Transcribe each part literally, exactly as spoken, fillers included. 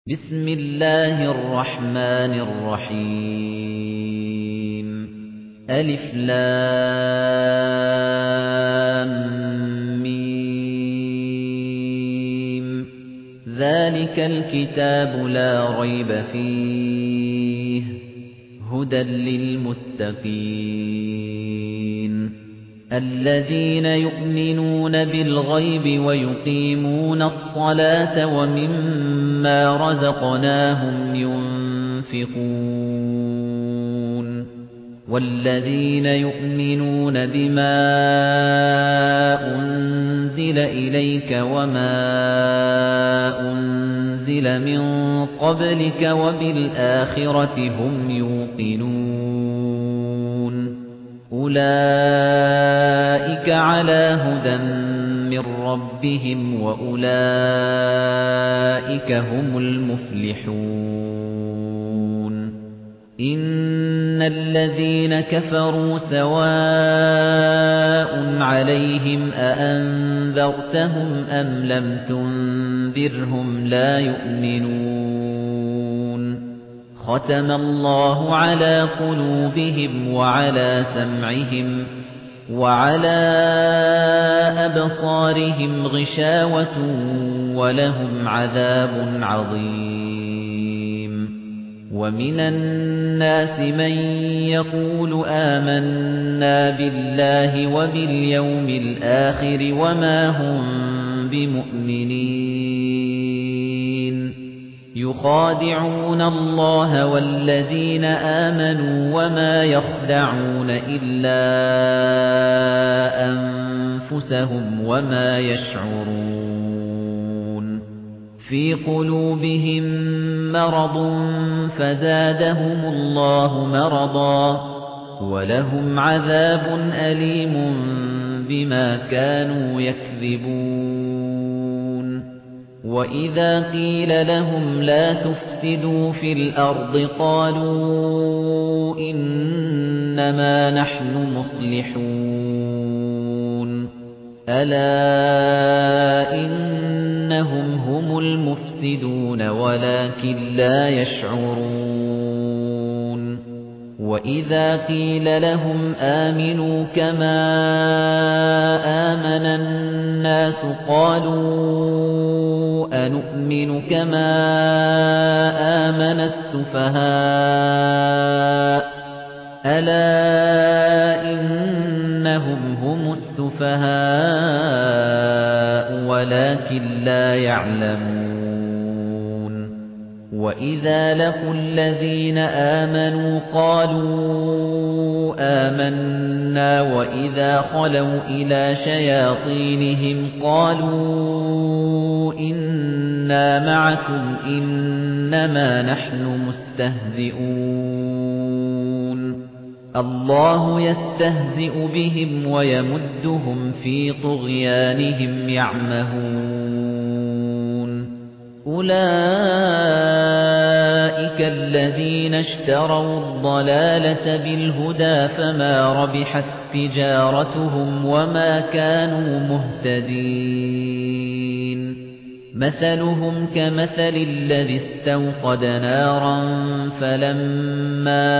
بسم الله الرحمن الرحيم ألف لام ميم ذلك الكتاب لا ريب فيه هدى للمتقين الذين يؤمنون بالغيب ويقيمون الصلاة ومما رزقناهم ينفقون والذين يؤمنون بما أنزل إليك وما أنزل من قبلك وبالآخرة هم يوقنون أولئك على هدى من ربهم وأولئك هم المفلحون إن الذين كفروا سواء عليهم أأنذرتهم أم لم تنذرهم لا يؤمنون ختم الله على قلوبهم وعلى سمعهم وعلى أبصارهم غشاوة ولهم عذاب عظيم ومن الناس من يقول آمنا بالله وباليوم الآخر وما هم بمؤمنين يخادعون الله والذين آمنوا وما يخدعون إلا أنفسهم وما يشعرون في قلوبهم مرض فزادهم الله مرضا ولهم عذاب أليم بما كانوا يكذبون وَإِذَا قِيلَ لَهُمْ لَا تُفْسِدُوا فِي الْأَرْضِ قَالُوا إِنَّمَا نَحْنُ مُصْلِحُونَ أَلَا إِنَّهُمْ هُمُ الْمُفْسِدُونَ وَلَكِن لَّا يَشْعُرُونَ وَإِذَا قِيلَ لَهُمْ آمِنُوا كَمَا آمَنَ النَّاسُ قَالُوا أَنُؤْمِنُ كَمَا آمَنَ السُّفَهَاءُ أَلَا إِنَّهُمْ هُمُ السُّفَهَاءُ وَلَكِن لَّا يَعْلَمُونَ وَإِذَا لَقُوا الَّذِينَ آمَنُوا قَالُوا آمَنَّا وَإِذَا خَلَوْا إِلَى شَيَاطِينِهِمْ قَالُوا إِنَّا مَعَكُمْ إِنَّمَا نَحْنُ مُسْتَهْزِئُونَ اللَّهُ يَسْتَهْزِئُ بِهِمْ وَيَمُدُّهُمْ فِي طُغْيَانِهِمْ يَعْمَهُونَ أُولَئِكَ الَّذِينَ اشْتَرَوُا الضَّلَالَةَ بِالْهُدَى فَمَا رَبِحَتْ تِجَارَتُهُمْ وَمَا كَانُوا مُهْتَدِينَ مَثَلُهُمْ كَمَثَلِ الَّذِي اسْتَوْقَدَ نَارًا فَلَمَّا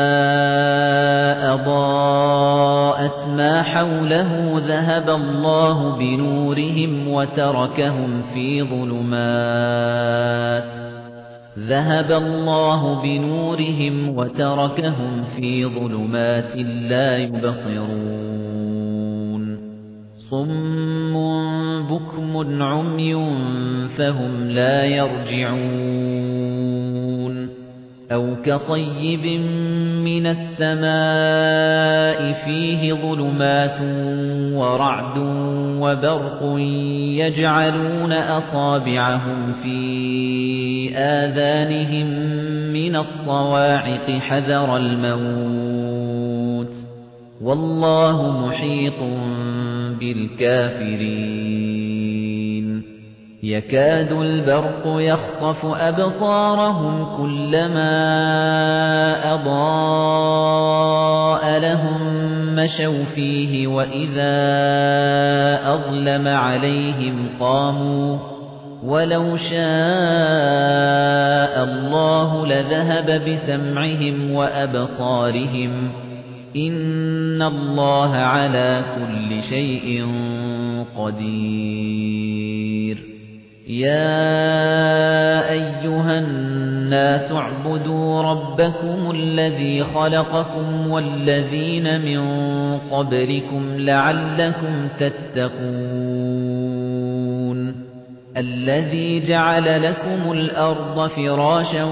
أَضَاءَتْ مَا حَوْلَهُ ذَهَبَ اللَّهُ بِنُورِهِمْ وَتَرَكَهُمْ فِي ظُلُمَاتٍ ذَهَبَ اللَّهُ بِنُورِهِمْ وَتَرَكَهُمْ فِي ظُلُمَاتٍ لَّا يُبْصِرُونَ صُمٌّ بُكْمٌ عُمْيٌ فَهُمْ لَا يَرْجِعُونَ أَوْ كَصَيِّبٍ مِّنَ السَّمَاءِ فِيهِ ظُلُمَاتٌ وَرَعْدٌ وَبَرْقٌ يَجْعَلُونَ أَصَابِعَهُمْ فِي آذَانِهِم مِّنَ الصَّوَاعِقِ حَذَرَ الْمَوْتِ وَاللَّهُ مُحِيطٌ بالكافرين يكاد البرق يخطف أبصارهم كلما أضاء لهم مشوا فيه وإذا أظلم عليهم قاموا ولو شاء لذهب بسمعهم وأبصارهم إن الله على كل شيء قدير يا أيها الناس اعبدوا ربكم الذي خلقكم والذين من قبلكم لعلكم تتقون الذي جعل لكم الأرض فراشا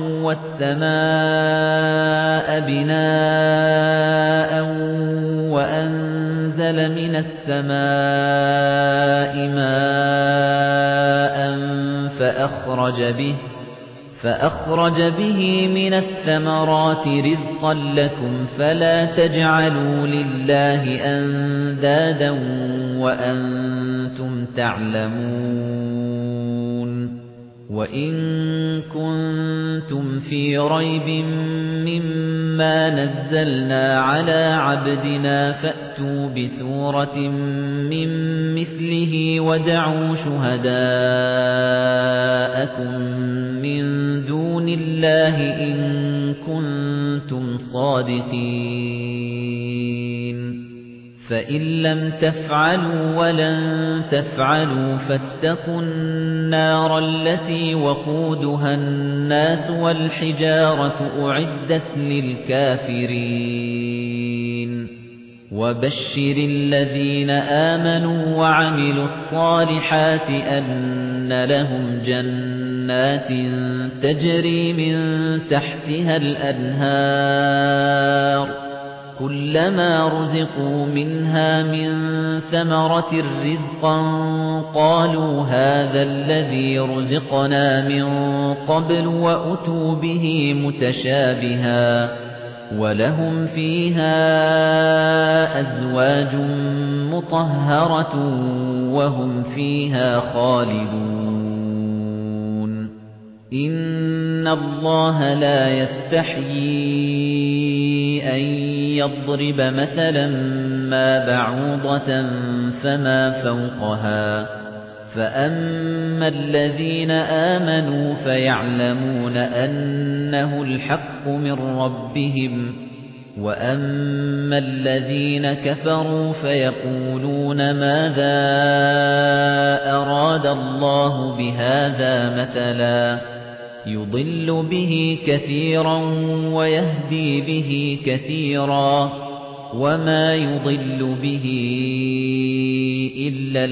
والسماء بناء وأنزل من السماء ماء فأخرج به فأخرج به من الثمرات رزقا لكم فلا تجعلوا لله أندادا وأنتم تعلمون وإن كنتم في ريب مما نزلنا على عبدنا فأتوا بسورة من مثله ودعوا شهداءكم من دون الله إن كنتم صادقين فإن لم تفعلوا ولن تفعلوا فاتقوا النار التي وقودها الناس والحجارة أعدت للكافرين وبشر الذين آمنوا وعملوا الصالحات أن لهم جنات تجري من تحتها الأنهار كلما رزقوا منها من ثمرة رزقا قالوا هذا الذي رزقنا من قبل وأتوا به متشابها ولهم فيها أزواج مطهرة وهم فيها خالدون إن الله لا يستحيي أن يضرب مثلا ما بعوضة فما فوقها فأما الذين آمنوا فيعلمون أنه الحق من ربهم وأما الذين كفروا فيقولون ماذا أراد الله بهذا مثلا يضل به كثيرا ويهدي به كثيرا وما يضل به إلا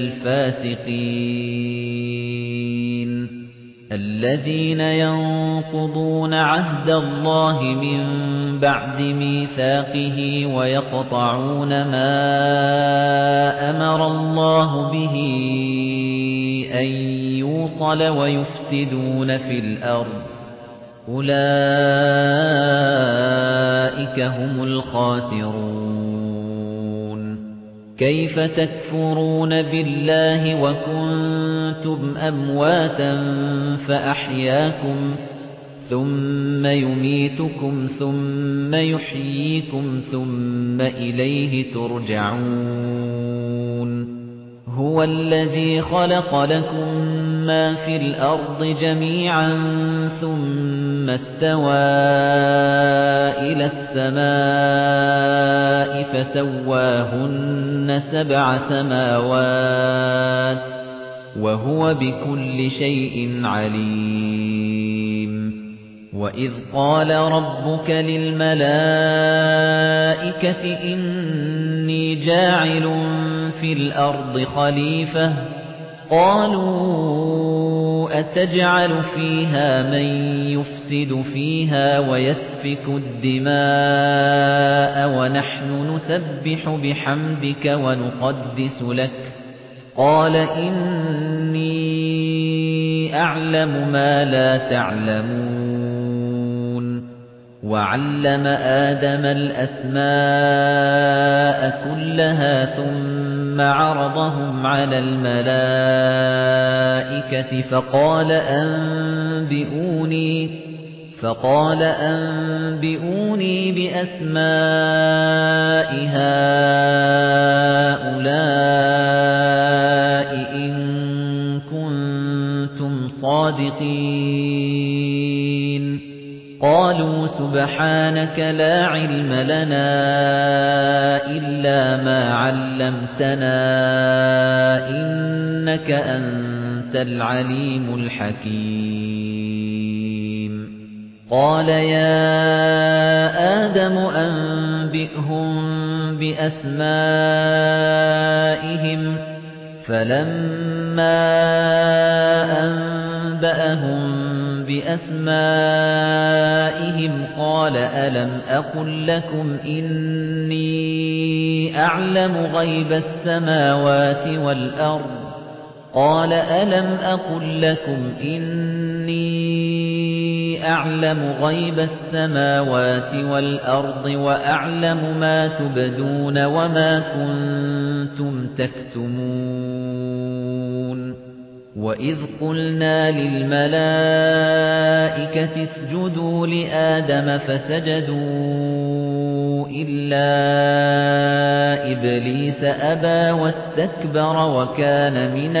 الفاسقين الذين ينقضون عهد الله من بعد ميثاقه ويقطعون ما أمر الله به أن يوصل ويفسدون في الأرض أولئك هم الخاسرون كيف تكفرون بالله وكنتم أمواتا فأحياكم ثم يميتكم ثم يحييكم ثم إليه ترجعون هو الذي خلق لكم ما في الأرض جميعا ثم استوى إلى السماء فسواهن سبع سماوات وهو بكل شيء عليم وإذ قال ربك للملائكة إني جاعل في الأرض خليفة قالوا أتجعل فيها من يفسد فيها ويسفك الدماء ونحن نسبح بحمدك ونقدس لك قال إني أعلم ما لا تعلمون وعلم آدم الأسماء كلها ثم عرضهم على الملائكة فقال أنبئوني فقال أنبئوني بأسماء هؤلاء إن كنتم صادقين قالوا سبحانك لا علم لنا إلا ما علمتنا إنك أنت العليم الحكيم قال يا آدم أنبئهم بأسمائهم فلما أنبأهم بأسمائهم قال ألم أقل لكم إني أعلم غيب السماوات والأرض قال ألم أقل لكم إني أعلم غيب السماوات والأرض وأعلم ما تبدون وما كنتم تكتمون وإذ قلنا للملائكة اسجدوا لآدم فسجدوا إلا إبليس أبى واستكبر وكان من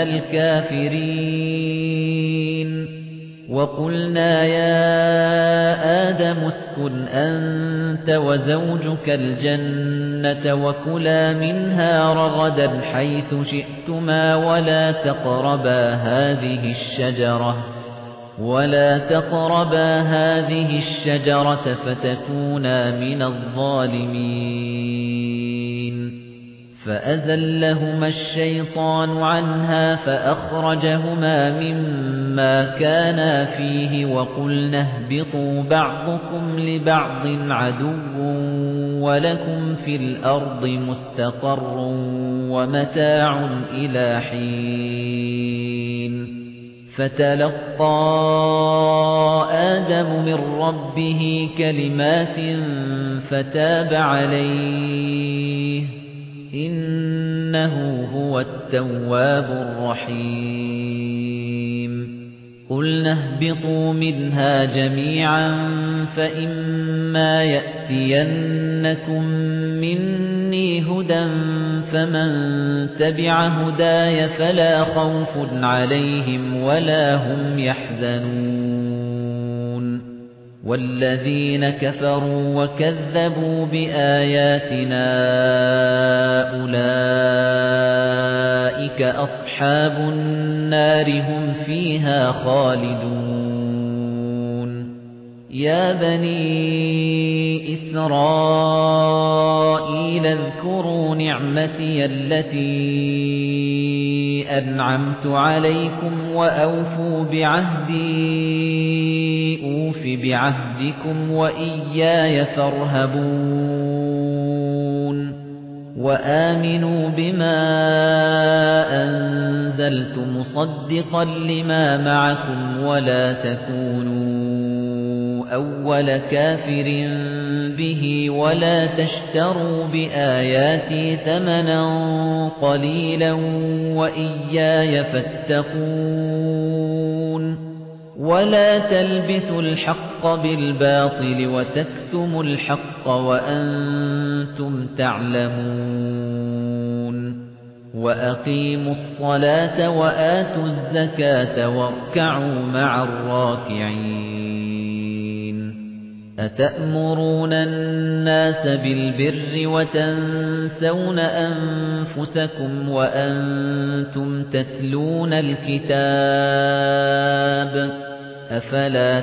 الكافرين وقلنا يا آدم اسكن أنت وزوجك الجنة وكلا منها رغدا حيث شئتما ولا تقربا هذه الشجرة ولا تقربا هذه الشجرة فتكونا من الظالمين فأزلهما الشيطان عنها فأخرجهما مما كانا فيه وقلنا اهبطوا بعضكم لبعض عدو ولكم في الأرض مستقر ومتاع إلى حين فتلقى آدم من ربه كلمات فتاب عليه إنه هو التواب الرحيم قلنا اهبطوا منها جميعا فإما يأتينكم مني هدى فمن تبع هداي فلا خوف عليهم ولا هم يحزنون والذين كفروا وكذبوا بآياتنا أولئك أصحاب النار هم فيها خالدون يا بني إسرائيل اذكروا نعمتي التي أنعمت عليكم وأوفوا بعهدي أوف بعهدكم وإياي فارهبون وآمنوا بما أنزلت مصدقا لما معكم ولا تكونوا أول كافر به ولا تشتروا بآياتي ثمنا قليلا وإياي فاتقون ولا تلبسوا الحق بالباطل وتكتموا الحق وأنتم تعلمون وأقيموا الصلاة وآتوا الزكاة واركعوا مع الراكعين أتأمرون الناس بالبر وتنسون أنفسكم وأنتم تتلون الكتاب أفلا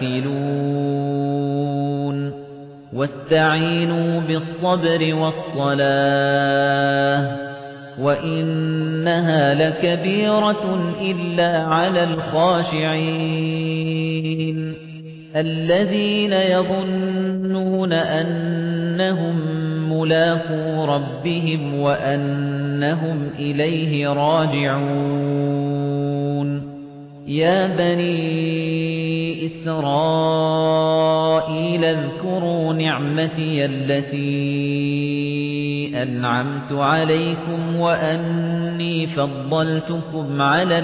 تعقلون واستعينوا بالصبر والصلاة وإنها لكبيرة إلا على الخاشعين الذين يظنون أنهم ملاقو ربهم وأنهم إليه راجعون يا بني إسرائيل اذكروا نعمتي التي أنعمت عليكم وأني فضلتكم على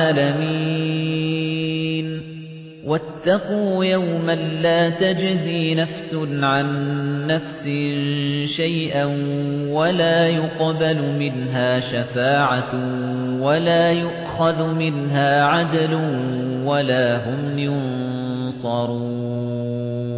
العالمين واتقوا يوما لا تجزي نفس عن نفس شيئا ولا يقبل منها شفاعة ولا يؤخذ منها عدل ولا هم ينصرون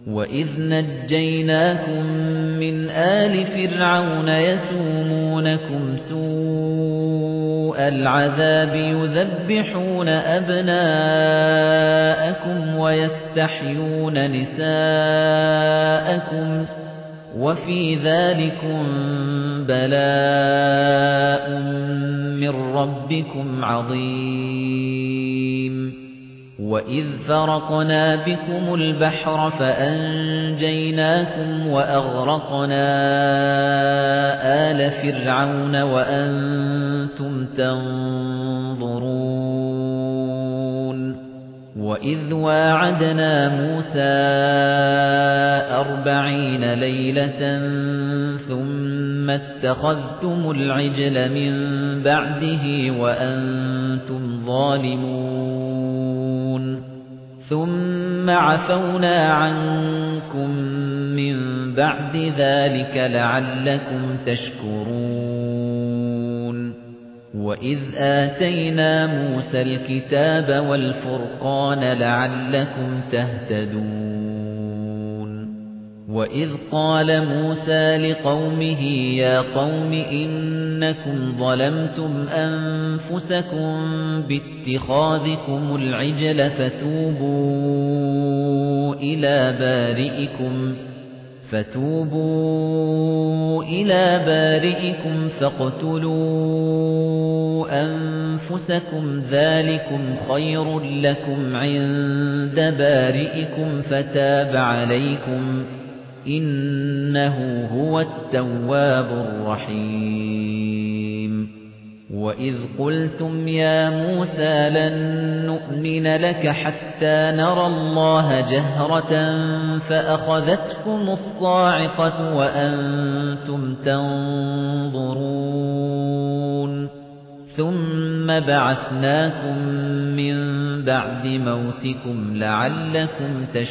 وَإِذْ نَجَّيْنَاكُمْ مِنْ آلِ فِرْعَوْنَ يَسُومُونَكُمْ سُوءَ الْعَذَابِ يُذَبِّحُونَ أَبْنَاءَكُمْ وَيَسْتَحْيُونَ نِسَاءَكُمْ وَفِي ذَلِكُمْ بَلَاءٌ مِّن رَّبِّكُمْ عَظِيمٌ وَإِذْ فَرَقْنَا بِكُمُ الْبَحْرَ فَأَنجَيْنَاكُمْ وَأَغْرَقْنَا آلَ فِرْعَوْنَ وَأَنتُمْ تَنظُرُونَ وَإِذْ وَاعَدْنَا مُوسَى أَرْبَعِينَ لَيْلَةً ثُمَّ اتَّخَذْتُمُ الْعِجْلَ مِنْ بَعْدِهِ وَأَنْتُمْ ظَالِمُونَ ثُمَّ عَفَوْنَا عَنكُم مِّن بَعْدِ ذَلِكَ لَعَلَّكُمْ تَشْكُرُونَ وَإِذْ آتَيْنَا مُوسَى الْكِتَابَ وَالْفُرْقَانَ لَعَلَّكُمْ تَهْتَدُونَ وَإِذْ قَالَ مُوسَى لِقَوْمِهِ يَا قَوْمِ إِنَّكُمْ ظَلَمْتُمْ أَنفُسَكُمْ بِاتِّخَاذِكُمُ الْعِجْلَ فَتُوبُوا إِلَى بَارِئِكُمْ فَتُوبُوا إِلَى بَارِئِكُمْ فَاقْتُلُوا أَنفُسَكُمْ ذَلِكُمْ خَيْرٌ لَّكُمْ عِندَ بَارِئِكُمْ فَتَابَ عَلَيْكُمْ إِنَّهُ هُوَ التَّوَّابُ الرَّحِيمُ وَإِذْ قُلْتُمْ يَا مُوسَى لَن نُّؤْمِنَ لَكَ حَتَّى نَرَى اللَّهَ جَهْرَةً فَأَخَذَتْكُمُ الصَّاعِقَةُ وَأَنتُمْ تَنظُرُونَ ثُمَّ بَعَثْنَاكُم مِّن بَعْدِ مَوْتِكُمْ لَعَلَّكُمْ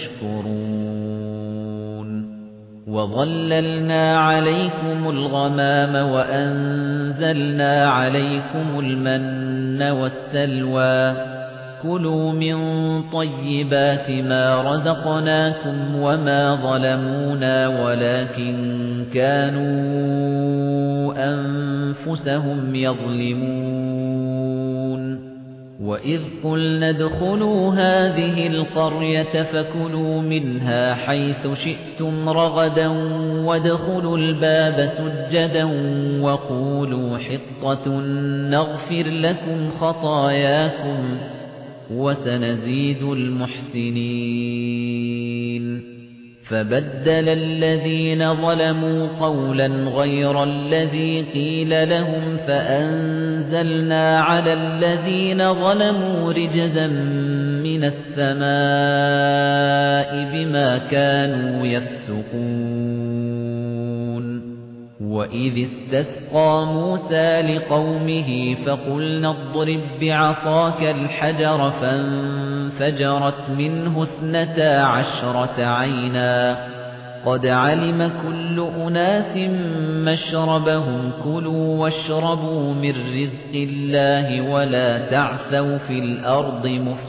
تَشْكُرُونَ وَظَلَّلْنَا عَلَيْكُمُ الْغَمَامَ وَأَنزَلْنَا عَلَيْكُمُ الْمَنَّ وَالسَّلْوَىٰ كُلُوا مِن طَيِّبَاتِ مَا رَزَقْنَاكُمْ وَمَا ظَلَمُونَا وَلَكِن كَانُوا أَنفُسَهُمْ يَظْلِمُونَ وَإِذْ قُلْنَا ادْخُلُوا هَٰذِهِ الْقَرْيَةَ فَكُلُوا مِنْهَا حَيْثُ شِئْتُمْ رَغَدًا وَادْخُلُوا الْبَابَ سُجَّدًا وَقُولُوا حِطَّةٌ نَّغْفِرْ لَكُمْ خَطَايَاكُمْ وَسَنَزِيدُ الْمُحْسِنِينَ فَبَدَّلَ الَّذِينَ ظَلَمُوا قَوْلًا غَيْرَ الَّذِي قِيلَ لَهُمْ فَأَنزَلْنَا عَلَى الَّذِينَ ظَلَمُوا رِجْزًا مِّنَ السَّمَاءِ بِمَا كَانُوا يَفْسُقُونَ وَإِذِ اسْتَسْقَىٰ مُوسَىٰ لِقَوْمِهِ فَقُلْنَا اضْرِب بِّعَصَاكَ الْحَجَرَ فَانفَجَرَتْ مِنْهُ اثْنَتَا عَشْرَةَ عَيْنًا قَدْ عَلِمَ كُلُّ أُنَاسٍ مَّشْرَبَهُمْ كُلُوا وَاشْرَبُوا مِن رِّزْقِ اللَّهِ وَلَا تَعْثَوْا فِي الْأَرْضِ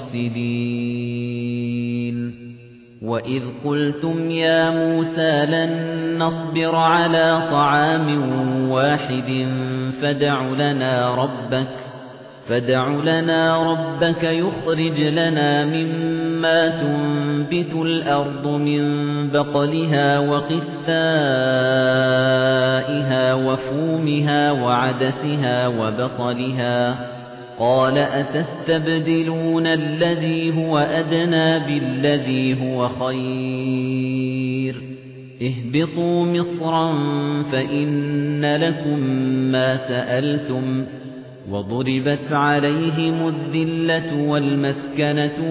مُفْسِدِينَ وَإِذْ قُلْتُمْ يَا مُوسَىٰ لَن نَّصْبِرَ عَلَىٰ طَعَامٍ وَاحِدٍ فَادْعُ لَنَا رَبَّكَ فَادْعُ لَنَا رَبَّكَ يُخْرِجْ لَنَا مِمَّا تُنبِتُ الْأَرْضُ مِن بَقْلِهَا وَقِثَّائِهَا وَفُومِهَا وَعَدَسِهَا وَبَصَلِهَا قَالَ أَتَسْتَبْدِلُونَ الَّذِي هُوَ أَدْنَىٰ بِالَّذِي هُوَ خَيْرٌ اهْبِطُوا مِصْرًا فَإِنَّ لَكُم مَّا سَأَلْتُمْ وَضُرِبَتْ عَلَيْهِمُ الذِّلَّةُ وَالْمَسْكَنَةُ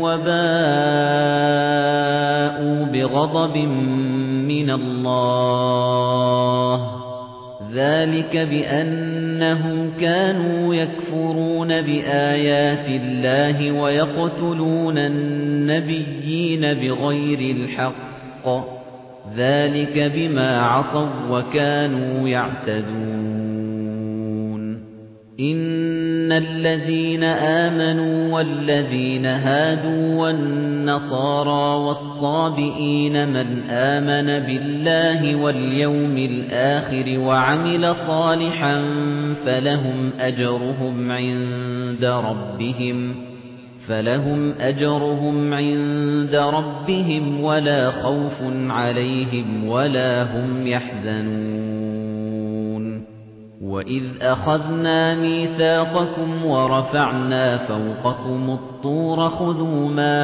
وَبَاءُوا بِغَضَبٍ مِّنَ اللَّهِ ذَلِكَ بِأَنَّهُمْ كَانُوا يَكْفُرُونَ بِآيَاتِ اللَّهِ وَيَقْتُلُونَ النَّبِيِّينَ بِغَيْرِ الْحَقِّ ذَلِكَ بِمَا عَصَوا وَّكَانُوا يَعْتَدُونَ إِنَّ إِنَّ الَّذِينَ آمَنُوا وَالَّذِينَ هَادُوا وَالنَّصَارَى وَالصَّابِئِينَ مَنْ آمَنَ بِاللَّهِ وَالْيَوْمِ الْآخِرِ وَعَمِلَ صَالِحًا فَلَهُمْ أَجْرُهُمْ عِندَ رَبِّهِمْ فَلَهُمْ أَجْرُهُمْ عِندَ رَبِّهِمْ وَلَا خَوْفٌ عَلَيْهِمْ وَلَا هُمْ يَحْزَنُونَ وَإِذْ أَخَذْنَا مِيثَاقَكُمْ وَرَفَعْنَا فَوْقَكُمُ الطُّورَ خُذُوا مَا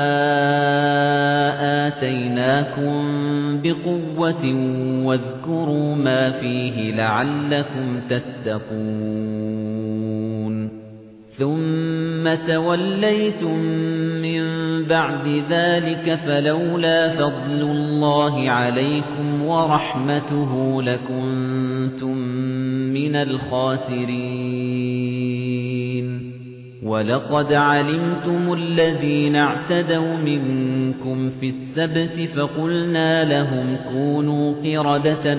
آتَيْنَاكُمْ بِقُوَّةٍ وَاذْكُرُوا مَا فِيهِ لَعَلَّكُمْ تَتَّقُونَ ثُمَّ تَوَلَّيْتُمْ مِنْ بَعْدِ ذَلِكَ فَلَوْلَا فَضْلُ اللَّهِ عَلَيْكُمْ وَرَحْمَتُهُ لَكُنْتُمْ مِنَ الْخَاسِرِينَ وَلَقَدْ عَلِمْتُمُ الَّذِينَ اعْتَدَوْا مِنكُمْ فِي السَّبْتِ فَقُلْنَا لَهُمْ كُونُوا قِرَدَةً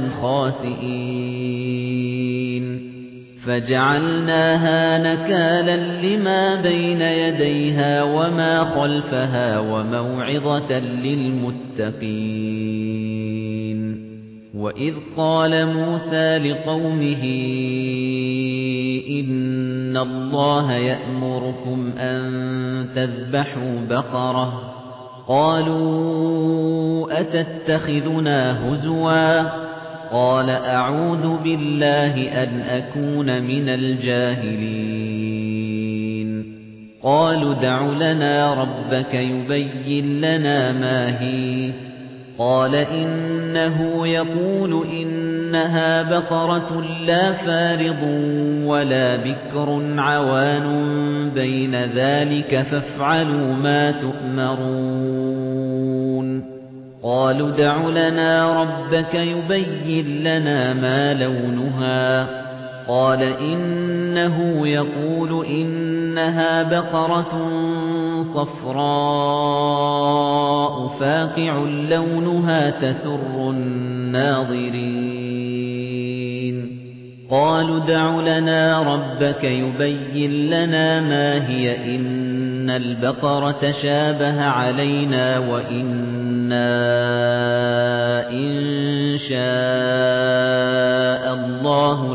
خَاسِئِينَ فَجَعَلْنَاهَا نَكَالًا لِمَا بَيْنَ يَدَيْهَا وَمَا خَلْفَهَا وَمَوْعِظَةً لِلْمُتَّقِينَ وَإِذْ قَالَ مُوسَى لِقَوْمِهِ إِنَّ اللَّهَ يَأْمُرُكُمْ أَن تَذْبَحُوا بَقَرَةً قَالُوا أَتَتَّخِذُنَا هُزُوًا قَالَ أَعُوذُ بِاللَّهِ أَنْ أَكُونَ مِنَ الْجَاهِلِينَ قَالُوا ادْعُ لَنَا رَبَّكَ يُبَيِّن لَّنَا مَا هِيَ قَالَ إِنَّهُ يَقُولُ إِنَّهَا بَقَرَةٌ لَّا فَارِضٌ وَلَا بِكْرٌ عَوَانٌ بَيْنَ ذَلِكَ فَافْعَلُوا مَا تُؤْمَرُونَ قَالُوا ادْعُ لَنَا رَبَّكَ يُبَيِّن لَّنَا مَا لَوْنُهَا قَالَ إِنَّهُ يَقُولُ إِنَّهَا بَقَرَةٌ صَفْرَاءُ فَاقِعٌ لَّوْنُهَا تَسُرُّ النَّاظِرِينَ قَالُوا ادْعُ لَنَا رَبَّكَ يُبَيِّن لَّنَا مَا هِيَ إِنَّ الْبَقَرَةَ شَابَهَ عَلَيْنَا وَإِنَّا إِن شَاءَ اللَّهُ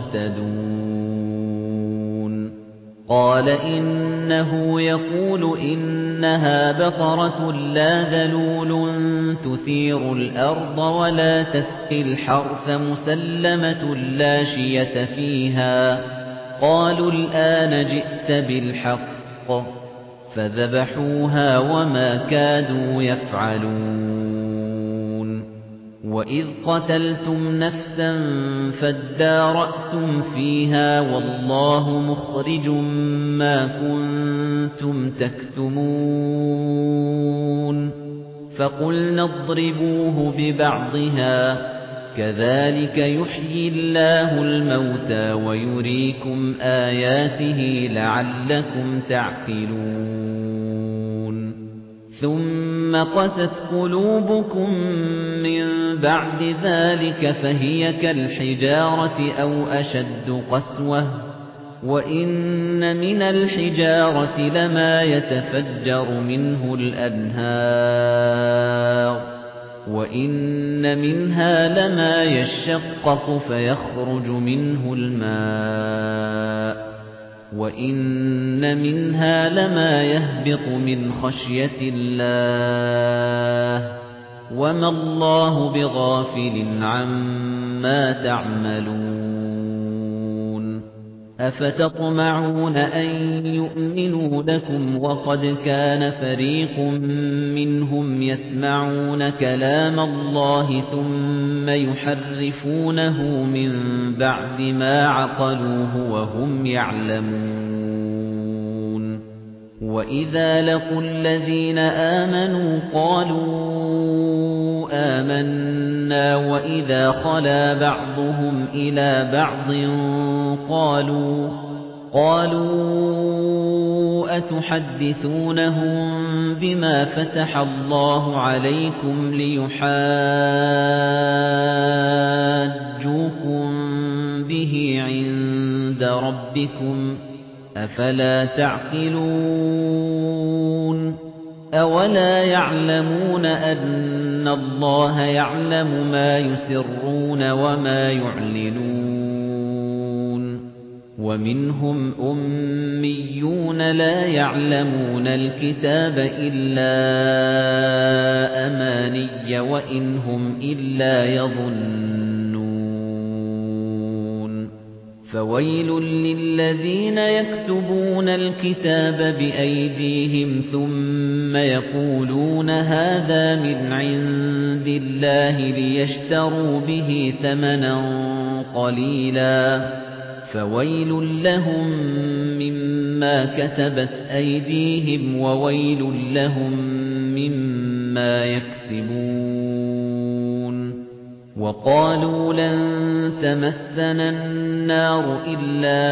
لَمُهْتَدُونَ قَالَ إِنَّهُ يَقُولُ إِنَّهَا بَقَرَةٌ لَّا ذَلُولٌ تُثِيرُ الْأَرْضَ وَلَا تَسْقِي الْحَرْثَ مُسَلَّمَةٌ لَّا شِيَةَ فِيهَا قَالُوا الْآنَ جِئْتَ بِالْحَقِّ فَذَبَحُوهَا وَمَا كَادُوا يَفْعَلُونَ وَإِذْ قَتَلْتُمْ نَفْسًا فَادَّارَأْتُمْ فِيهَا وَاللَّهُ مُخْرِجٌ مَا كُنتُمْ تَكْتُمُونَ فَقُلْنَا اضْرِبُوهُ بِبَعْضِهَا كَذَلِكَ يُحْيِي اللَّهُ الْمَوْتَى وَيُرِيكُمْ آيَاتِهِ لَعَلَّكُمْ تَعْقِلُونَ ثُمَّ قَسَتْ قُلُوبُكُم مِّن بَعْدِ ذَلِكَ فَهِيَ كَالْحِجَارَةِ أَوْ أَشَدُّ قَسْوَةً وَإِنَّ مِنَ الْحِجَارَةِ لَمَا يَتَفَجَّرُ مِنْهُ الْأَنْهَارُ وَإِنَّ مِنْهَا لَمَا يَشَّقَّقُ فَيَخْرُجُ مِنْهُ الْمَاءُ وَإِنَّ مِنْهَا لَمَا يَهْبِطُ مِنْ خَشْيَةِ اللَّهِ وَمَا اللَّهُ بِغَافِلٍ عَمَّا تَعْمَلُونَ أَفَتَطْمَعُونَ أَن يُؤْمِنُوا لَكُمْ وَقَدْ كَانَ فَرِيقٌ مِّنْهُمْ يَسْمَعُونَ كَلَامَ اللَّهِ ثُمَّ يُحَرِّفُونَهُ مِن بَعْدِ مَا عَقَلُوهُ وَهُمْ يَعْلَمُونَ وَإِذَا لَقُوا الَّذِينَ آمَنُوا قَالُوا آمَنَّا وَإِذَا خَلَا بَعْضُهُمْ إِلَى بَعْضٍ قَالُوا قَالُوا أَتُحَدِّثُونَهُم بِمَا فَتَحَ اللَّهُ عَلَيْكُمْ لِيُحَاجُّوكُم بِهِ عِندَ رَبِّكُمْ أفلا تعقلون أولا يعلمون أن الله يعلم ما يسرون وما يعلنون ومنهم أميون لا يعلمون الكتاب إلا أماني وإن هم إلا يظنون فويل للذين يكتبون الكتاب بأيديهم ثم يقولون هذا من عند الله ليشتروا به ثمنا قليلا فويل لهم مما كتبت أيديهم وويل لهم مما يكسبون وقالوا لن تمسنا النار إلا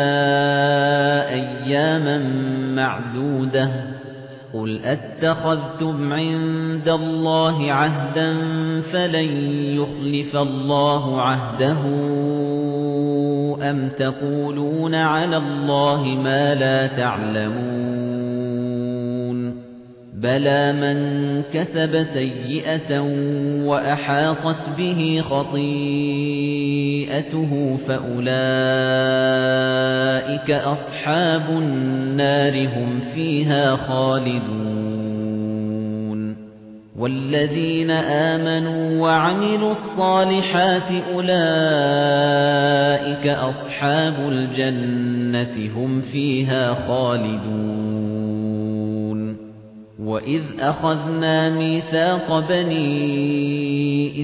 أياما معدودة قل أتخذتم عند الله عهدا فلن يخلف الله عهده أم تقولون على الله ما لا تعلمون بلى من كسب سيئة وأحاطت به خطيئته فأولئك أصحاب النار هم فيها خالدون والذين آمنوا وعملوا الصالحات أولئك أصحاب الجنة هم فيها خالدون وإذ أخذنا ميثاق بني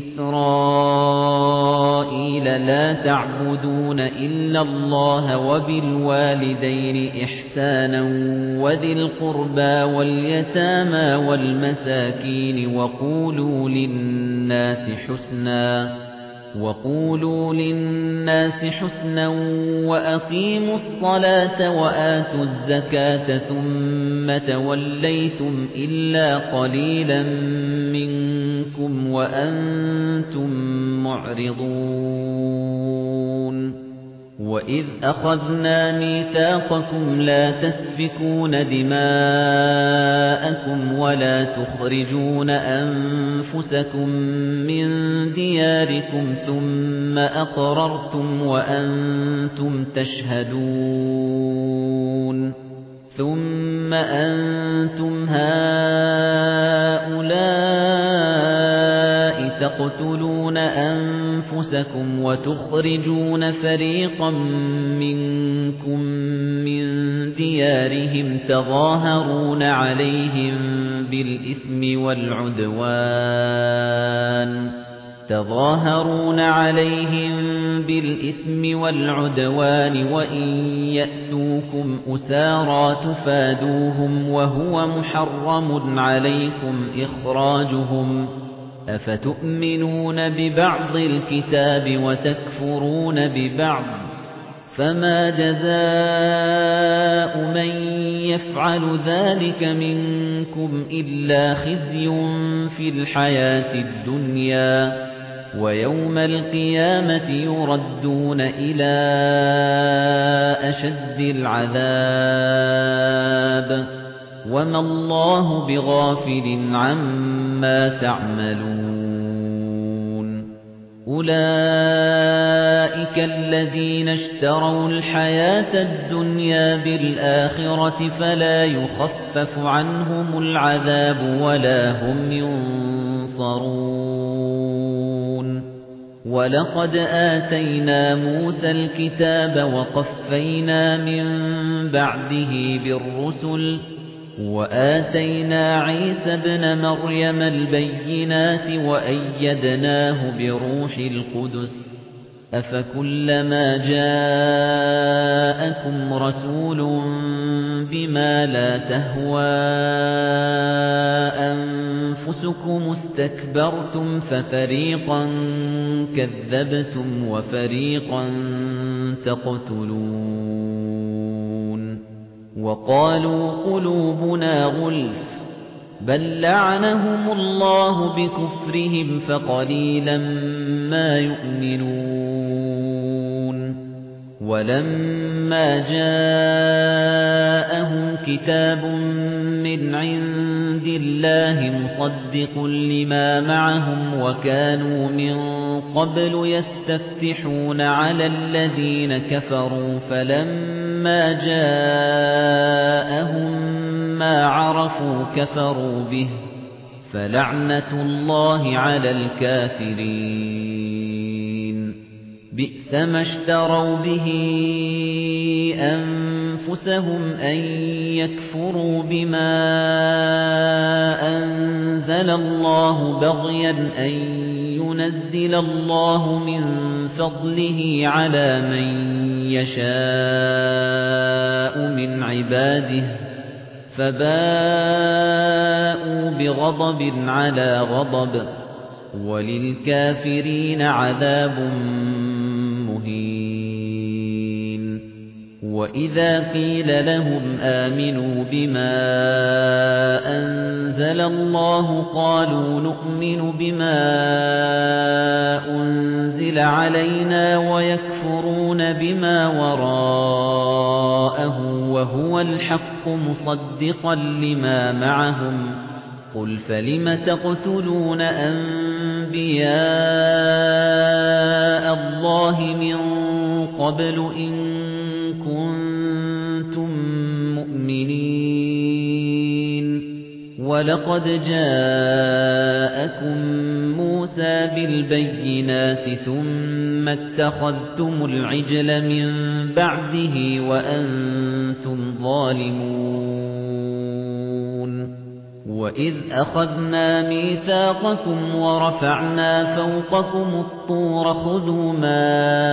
إسرائيل لا تعبدون إلا الله وبالوالدين إحسانا وذي القربى واليتامى والمساكين وقولوا للناس حسنا وقولوا للناس حسنا وأقيموا الصلاة وآتوا الزكاة ثم توليتم إلا قليلا منكم وأنتم معرضون وإذ أخذنا ميثاقكم لا تسفكون دماءكم ولا تخرجون أنفسكم من دياركم ثم أقررتم وأنتم تشهدون ثم أنتم هؤلاء تقتلون أنفسكم وتخرجون فريقا منكم من ديارهم تظاهرون عليهم بالإثم والعدوان تظاهرون عليهم بالإثم والعدوان وإن يأتوكم أسارى تفادوهم وهو محرم عليكم إخراجهم أفتؤمنون ببعض الكتاب وتكفرون ببعض فما جزاء من يفعل ذلك منكم إلا خزي في الحياة الدنيا ويوم القيامة يردون إلى أشد العذاب وما الله بغافل عما تعملون أولئك الذين اشتروا الحياة الدنيا بالآخرة فلا يخفف عنهم العذاب ولا هم ينصرون ولقد آتينا موسى الكتاب وقفينا من بعده بالرسل وآتينا عيسى ابن مريم البينات وأيدناه بروح القدس أفكلما جاءكم رسول بما لا تهوى أنفسكم استكبرتم ففريقا كذبتم وفريقا تقتلون وقالوا قلوبنا غلف بل لعنهم الله بكفرهم فقليلا ما يؤمنون وَلَمَّا جَاءَهُمْ كِتَابٌ مِّنْ عِندِ اللَّهِ مُصَدِّقٌ لِّمَا مَعَهُمْ وَكَانُوا مِن قَبْلُ يَسْتَفْتِحُونَ عَلَى الَّذِينَ كَفَرُوا فَلَمَّا جَاءَهُم مَّا عَرَفُوا كَفَرُوا بِهِ فَلَعْنَةُ اللَّهِ عَلَى الْكَافِرِينَ بِئْسَ مَا اشْتَرَوْا بِهِ أَنفُسَهُمْ أَن يَكْفُرُوا بِمَا أَنزَلَ اللَّهُ بَغْيًا أَن يُنَزِّلَ اللَّهُ مِن فَضْلِهِ عَلَى مَن يَشَاءُ مِنْ عِبَادِهِ فَبَاءُوا بِغَضَبٍ عَلَى غَضَبٍ وَلِلْكَافِرِينَ عَذَابٌ مُهِينٌ وَإِذَا قِيلَ لَهُمْ آمِنُوا بِمَا أَنزَلَ اللَّهُ قَالُوا نُؤْمِنُ بِمَا أُنزِلَ عَلَيْنَا وَيَكْفُرُونَ بِمَا وَرَاءَهُ وَهُوَ الْحَقُّ مُصَدِّقًا لِّمَا مَعَهُمْ قُلْ فَلِمَ تَقْتُلُونَ أَنبِيَاءَ اللَّهِ مِن قَبْلُ إِن كُنتُم مُّؤْمِنِينَ وَلَقَدْ جَاءَكُم مُوسَى بِالْبَيِّنَاتِ ثُمَّ اتَّخَذْتُمُ الْعِجْلَ مِن بَعْدِهِ وَأَنتُمْ ظَالِمُونَ وَإِذْ أَخَذْنَا مِيثَاقَكُمْ وَرَفَعْنَا فَوْقَكُمُ الطُّورَ خُذُوا مَا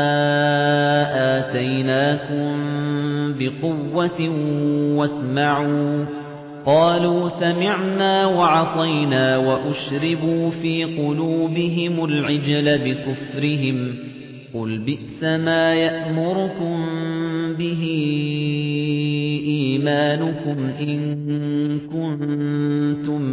آتَيْنَاكُمْ بِقُوَّةٍ وَاسْمَعُوا قَالُوا سَمِعْنَا وَعَصَيْنَا وَأُشْرِبُوا فِي قُلُوبِهِمُ الْعِجْلَ بِكُفْرِهِمْ قُلْ بِئْسَ مَا يَأْمُرُكُم بِهِ إِيمَانُكُمْ إِن كُنتُم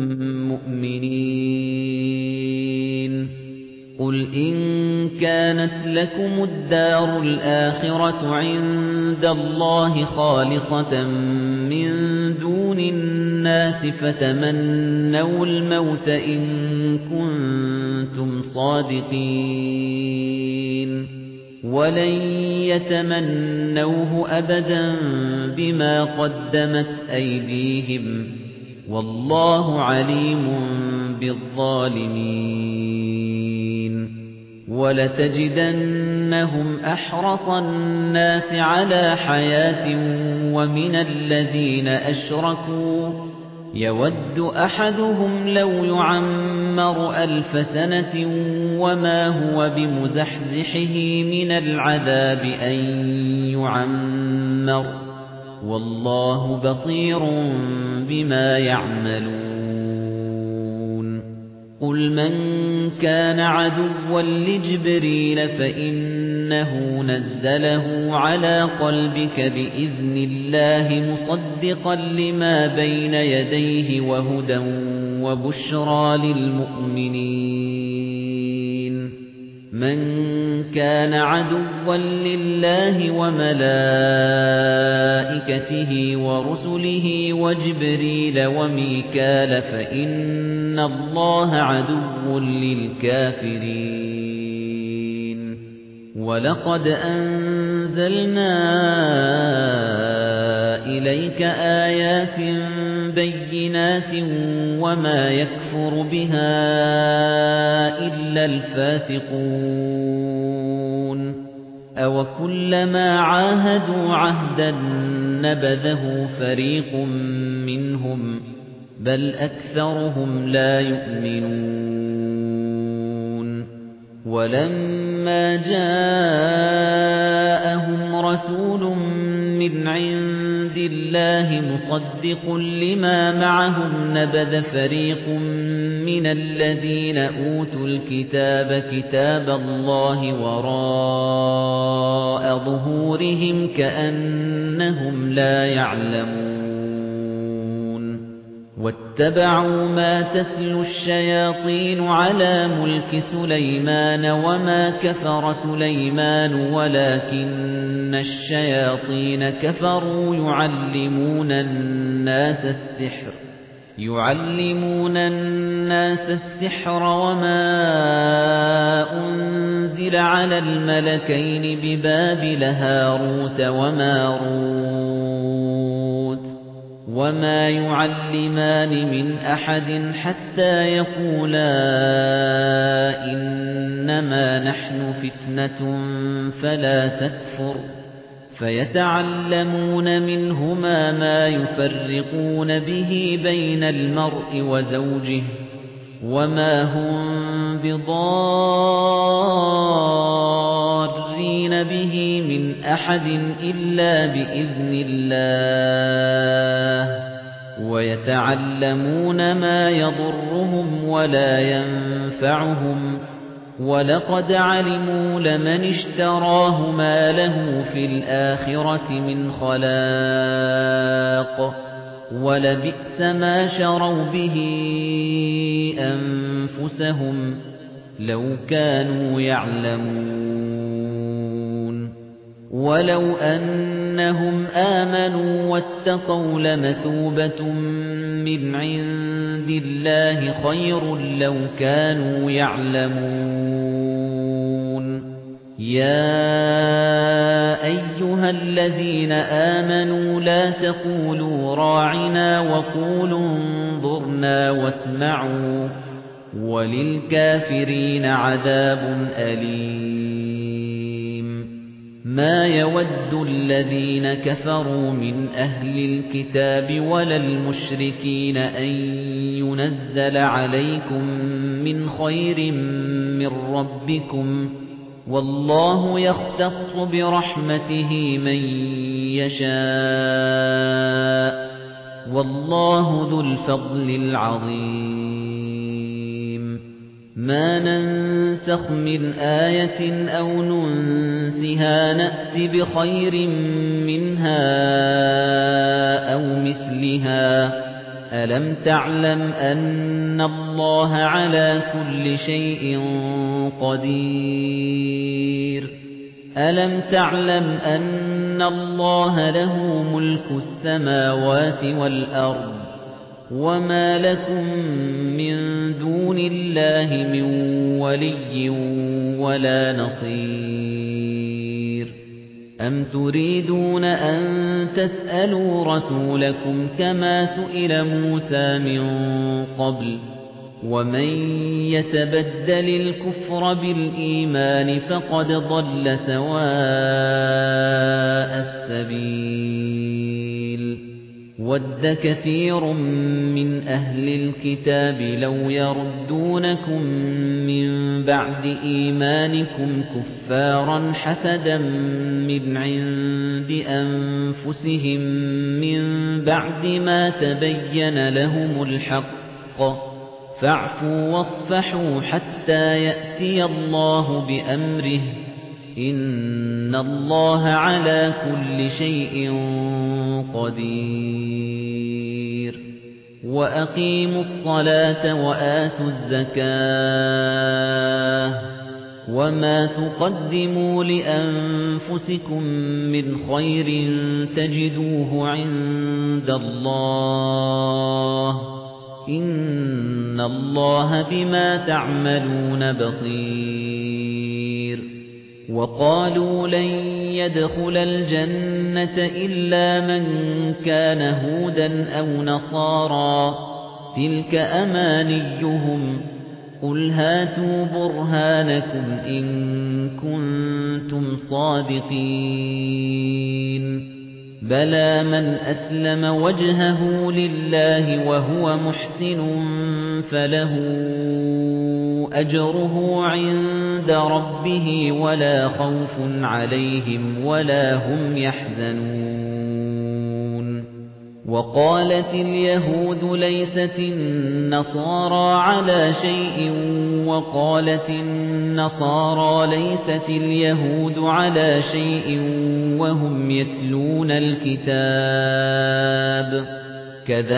مُّؤْمِنِينَ قُلْ إِن كَانَتْ لَكُمُ الدَّارُ الْآخِرَةُ عِندَ اللَّهِ خَالِصَةً مِّن دُونِ النَّاسِ فَتَمَنَّوُا الْمَوْتَ إِن كُنتُمْ صَادِقِينَ وَلَن يَتَمَنَّوْهُ أَبَدًا بِمَا قَدَّمَتْ أَيْدِيهِمْ وَاللَّهُ عَلِيمٌ بِالظَّالِمِينَ وَلَتَجِدَنَّهُمْ أَحْرَصَ النَّاسِ عَلَى حَيَاةٍ وَمِنَ الَّذِينَ أَشْرَكُوا يَوَدُّ أَحَدُهُمْ لَوْ يُعَمَّرُ أَلْفَ سَنَةٍ وَمَا هُوَ بِمُزَحْزِحِهِ مِنَ الْعَذَابِ أَن يُعَمَّرَ وَاللَّهُ بَصِيرٌ بِمَا يَعْمَلُونَ قُلْ مَن كَانَ عَدُوًّا لِجِبْرِيلَ فَإِنَّهُ نَزَّلَهُ عَلَى قَلْبِكَ بِإِذْنِ اللَّهِ مُصَدِّقًا لِّمَا بَيْنَ يَدَيْهِ وَهُدًى وَبُشْرَى لِلْمُؤْمِنِينَ مَن كَانَ عَدُوًّا لِّلَّهِ وَمَلَائِكَتِهِ وَرُسُلِهِ وَجِبْرِيلَ وَمِيكَالَ فَإِنَّ اللَّهَ عَدُوٌّ لِّلْكَافِرِينَ وَلَقَدْ أَنزَلْنَا إِلَيْكَ آيَاتٍ بَيِّنَاتٍ وَمَا يَكْفُرُ بِهَا إِلَّا الْفَاسِقُونَ أَوَكُلَّمَا عَاهَدُوا عَهْدًا نَّبَذَهُ فَرِيقٌ مِّنْهُمْ بَلْ أَكْثَرُهُمْ لَا يُؤْمِنُونَ وَلَمَّا جَاءَهُمْ رَسُولٌ مِّنْ عِندِ اللَّهِ مُصَدِّقٌ لِّمَا مَعَهُمْ نَبَذَ فَرِيقٌ مِّنَ الَّذِينَ أُوتُوا الْكِتَابَ كِتَابَ اللَّهِ وَرَاءَ ظُهُورِهِمْ كَأَنَّهُمْ لَا يَعْلَمُونَ وَاتَّبَعُوا مَا تَتْلُو الشَّيَاطِينُ عَلَى مُلْكِ سُلَيْمَانَ وَمَا كَفَرَ سُلَيْمَانُ وَلَكِنَّ إِنَّ الشَّيَاطِينَ كَفَرُوا يُعَلِّمُونَ النَّاسَ السِّحْرَ يُعَلِّمُونَ النَّاسَ السِّحْرَ وَمَا أُنزِلَ عَلَى الْمَلَكَيْنِ بِبَابِلَ هَارُوتَ وَمَارُوتَ وَمَا يُعَلِّمَانِ مِنْ أَحَدٍ حَتَّى يَقُولَا إِنَّمَا نَحْنُ فِتْنَةٌ فَلَا تَكْفُرْ فَيَتَعَلَّمُونَ مِنْهُمَا مَا يُفَرِّقُونَ بِهِ بَيْنَ الْمَرْءِ وَزَوْجِهِ وَمَا هُمْ بِضَارِّينَ بِهِ مِنْ أَحَدٍ إِلَّا بِإِذْنِ اللَّهِ وَيَتَعَلَّمُونَ مَا يَضُرُّهُمْ وَلَا يَنفَعُهُمْ وَلَقَدْ عَلِمُوا لَمَنِ اشْتَرَاهُ مَا لَهُ فِي الْآخِرَةِ مِنْ خَلَاقٍ وَلَبِئْسَ مَا شَرَوْا بِهِ أَنفُسَهُمْ لَوْ كَانُوا يَعْلَمُونَ وَلَوْ أَنَّهُمْ آمَنُوا وَاتَّقَوْا لَمَثُوبَةٌ مِنْ عِندِ اللَّهِ خَيْرٌ لَوْ كَانُوا يَعْلَمُونَ يَا أَيُّهَا الَّذِينَ آمَنُوا لَا تَقُولُوا رَاعِنَا وَقُولُوا انظُرْنَا وَاسْمَعُوا وَلِلْكَافِرِينَ عَذَابٌ أَلِيمٌ مَا يَوَدُّ الَّذِينَ كَفَرُوا مِنْ أَهْلِ الْكِتَابِ وَلَا الْمُشْرِكِينَ أَن يُنَزَّلَ عَلَيْكُم مِّنْ خَيْرٍ مِّن رَّبِّكُمْ وَاللَّهُ يَخْتَصُّ بِرَحْمَتِهِ مَن يَشَاءُ وَاللَّهُ ذُو الْفَضْلِ الْعَظِيمِ مَا نَنسَخْ مِنْ آيَةٍ أَوْ نُنسِهَا نَأْتِ بِخَيْرٍ مِنْهَا أَوْ مِثْلِهَا أَلَمْ تَعْلَمْ أَنَّ اللَّهَ عَلَى كُلِّ شَيْءٍ قَدِيرٌ أَلَمْ تَعْلَمْ أَنَّ اللَّهَ لَهُ مُلْكُ السَّمَاوَاتِ وَالْأَرْضِ وَمَا لَكُم مِّن دُونِ اللَّهِ مِن وَلِيٍّ وَلَا نَصِيرٍ أَمْ تُرِيدُونَ أَن تَسْأَلُوا رَسُولَكُمْ كَمَا سُئِلَ مُوسَى مِن قَبْلُ وَمَن يَتَبَدَّلِ الْكُفْرَ بِالْإِيمَانِ فَقَدْ ضَلَّ سَوَاءَ السَّبِيلِ وَدَّ كَثِيرٌ مِّنْ أَهْلِ الْكِتَابِ لَوْ يَرُدُّونَكُم مِّن بَعْدِ إِيمَانِكُمْ كُفَّارًا حَسَدًا مِّنْ عِندِ أَنفُسِهِم مِّن بَعْدِ مَا تَبَيَّنَ لَهُمُ الْحَقُّ فَاعْفُوا وَاصْفَحُوا حَتَّى يَأْتِيَ اللَّهُ بِأَمْرِهِ إِنَّ اللَّهَ عَلَى كُلِّ شَيْءٍ قَدِيرٌ وَأَقِيمُوا الصَّلَاةَ وَآتُوا الزَّكَاةَ وَمَا تُقَدِّمُوا لِأَنفُسِكُم مِّنْ خَيْرٍ تَجِدُوهُ عِندَ اللَّهِ إِنَّ اللَّهَ بِمَا تَعْمَلُونَ بَصِيرٌ وَقَالُوا لَن يَدْخُلَ الْجَنَّةَ إِلَّا مَن كَانَ هُودًا أَوْ نَصَارَىٰ تِلْكَ أَمَانِيُّهُمْ قُلْ هَاتُوا بُرْهَانَكُمْ إِن كُنتُمْ صَادِقِينَ بَلَى مَنْ أَسْلَمَ وَجْهَهُ لِلَّهِ وَهُوَ مُحْسِنٌ فَلَهُ أَجْرُهُ عِندَ رَبِّهِ وَلَا خَوْفٌ عَلَيْهِمْ وَلَا هُمْ يَحْزَنُونَ وَقَالَتِ الْيَهُودُ لَيْسَتِ النَّصَارَى عَلَى شَيْءٍ وَقَالَتِ النَّصَارَى لَيْسَتِ الْيَهُودُ عَلَى شَيْءٍ وَهُمْ يَتْلُونَ الْكِتَابَ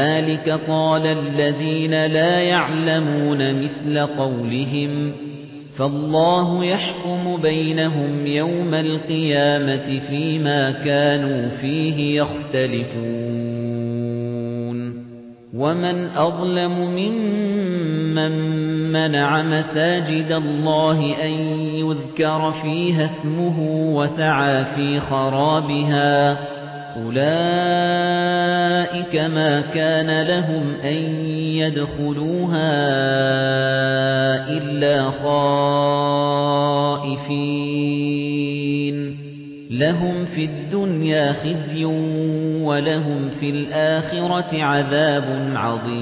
كَذَلِكَ قَالَ الَّذِينَ لَا يَعْلَمُونَ مِثْلَ قَوْلِهِمْ فالله يحكم بينهم يوم القيامة فيما كانوا فيه يختلفون ومن أظلم ممن منع مساجد الله أن يذكر فيها اسمه وسعى في خرابها أولئك ما كان لهم أن يدخلوها إلا خائفين لهم في الدنيا خزي ولهم في الآخرة عذاب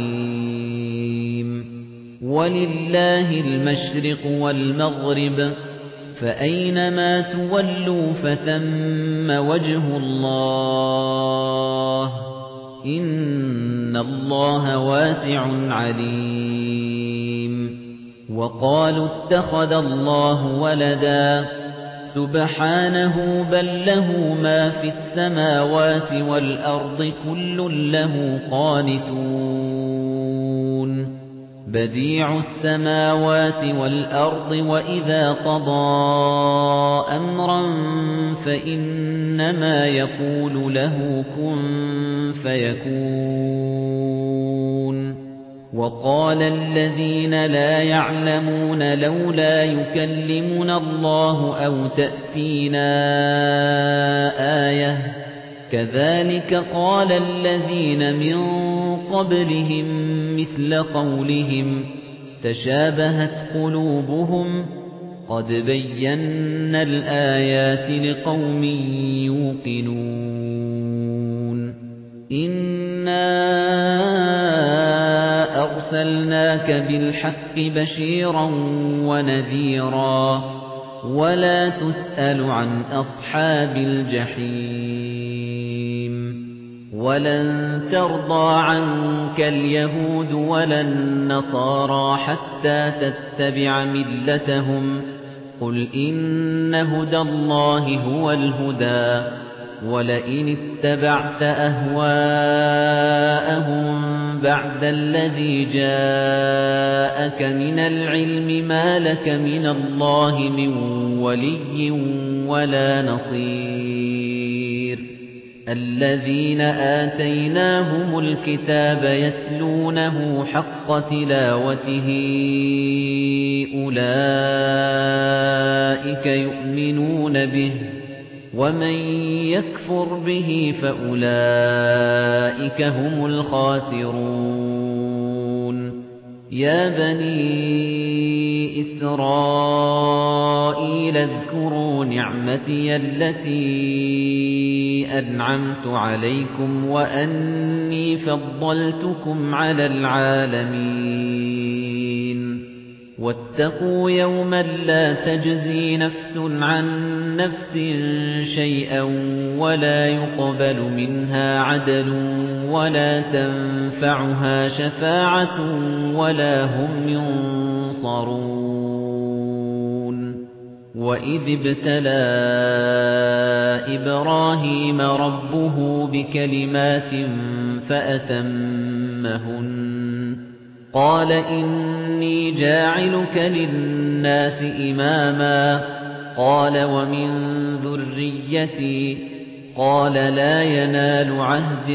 عظيم ولله المشرق والمغرب فأينما تولوا فثم وجه الله إن الله واسع عليم وقالوا اتخذ الله ولدا سبحانه بل له ما في السماوات والأرض كل له قانتون بديع السماوات والأرض وإذا قضى أمرا فإنما يقول له كن فيكون وقال الذين لا يعلمون لولا يكلمنا الله أو تأتينا آية كذلك قال الذين من قبلهم مثل قولهم تشابهت قلوبهم قد بينا الآيات لقوم يوقنون إنا أرسلناك بالحق بشيرا ونذيرا ولا تسأل عن أصحاب الجحيم ولن ترضى عنك اليهود ولا النصارى حتى تتبع ملتهم قل إن هدى الله هو الهدى ولئن اتبعت أهواءهم بعد الذي جاءك من العلم ما لك من الله من ولي ولا نصير الذين آتيناهم الكتاب يتلونه حق تلاوته أولئك يؤمنون به ومن يكفر به فأولئك هم الخاسرون يا بني إسرائيل اذكروا نعمتي التي أنعمت عليكم وأني فضلتكم على العالمين واتقوا يوما لا تجزي نفس عن نفس شيئا ولا يقبل منها عدل ولا تنفعها شفاعة ولا هم ينصرون وإذ ابتلى إبراهيم ربه بكلمات فأتمهن قال إني جاعلك للناس إماما قال ومن ذريتي قال لا ينال عهد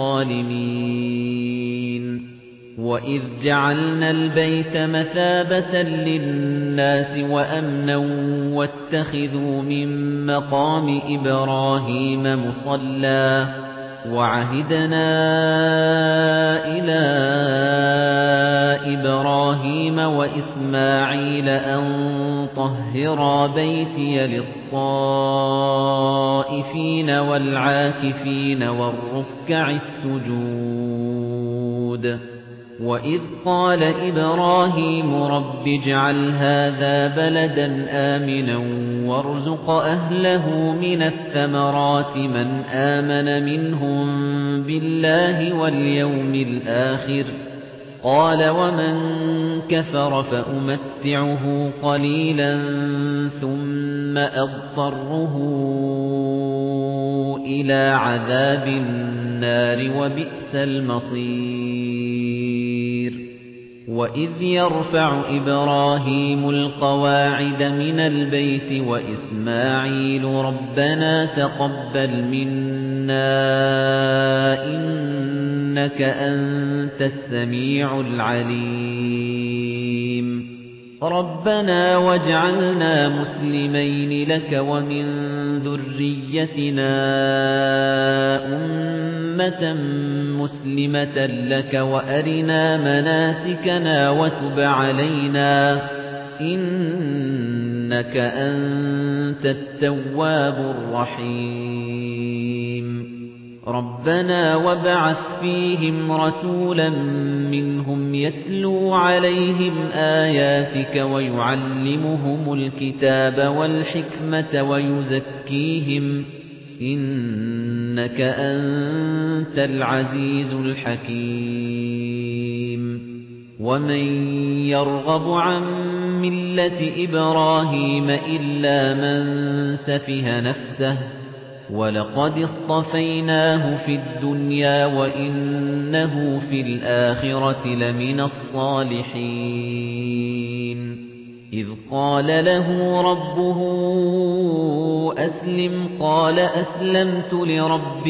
الظالمين وإذ جعلنا البيت مثابة للناس وأمنا واتخذوا من مقام إبراهيم مصلى وعهدنا إلى إبراهيم وإسماعيل أن طهرا بيتي للطائفين والعاكفين والركع السجود وإذ قال إبراهيم رب اجعل هذا بلدا آمنا وارزق أهله من الثمرات من آمن منهم بالله واليوم الآخر قال ومن كفر فأمتعه قليلا ثم أضطره إلى عذاب النار وبئس المصير وَإِذْ يَرْفَعُ إِبْرَاهِيمُ الْقَوَاعِدَ مِنَ الْبَيْتِ وَإِسْمَاعِيلُ رَبَّنَا تَقَبَّلْ مِنَّا إِنَّكَ أَنْتَ السَّمِيعُ الْعَلِيمُ رَبَّنَا وَاجْعَلْنَا مُسْلِمَيْنِ لَكَ وَمِنْ ذُرِّيَّتِنَا أُمَّةً مُسْلِمَةً لَكَ وَأَرِنَا مَنَاسِكَنَا وَتُبْ عَلَيْنَا إِنَّكَ أَنْتَ التَّوَّابُ الرَّحِيمُ رَبَّنَا وَابْعَثْ فِيهِمْ رَسُولًا مِنْهُمْ يَتْلُو عَلَيْهِمْ آيَاتِكَ وَيُعَلِّمُهُمُ الْكِتَابَ وَالْحِكْمَةَ وَيُزَكِّيهِمْ إِنَّكَ أَنْتَ الْعَزِيزُ الْحَكِيمُ وَمَنْ يَرْغَبُ عَنْ مِلَّةِ إِبْرَاهِيمَ إِلَّا مَنْ سَفِهَ نَفْسَهُ وَلَقَدِ اصْطَفَيْنَاهُ فِي الدُّنْيَا وَإِنَّهُ فِي الْآخِرَةِ لَمِنَ الصَّالِحِينَ إِذْ قَالَ لَهُ رَبُّهُ أَسْلِمْ قَالَ أَسْلَمْتُ لِرَبِّ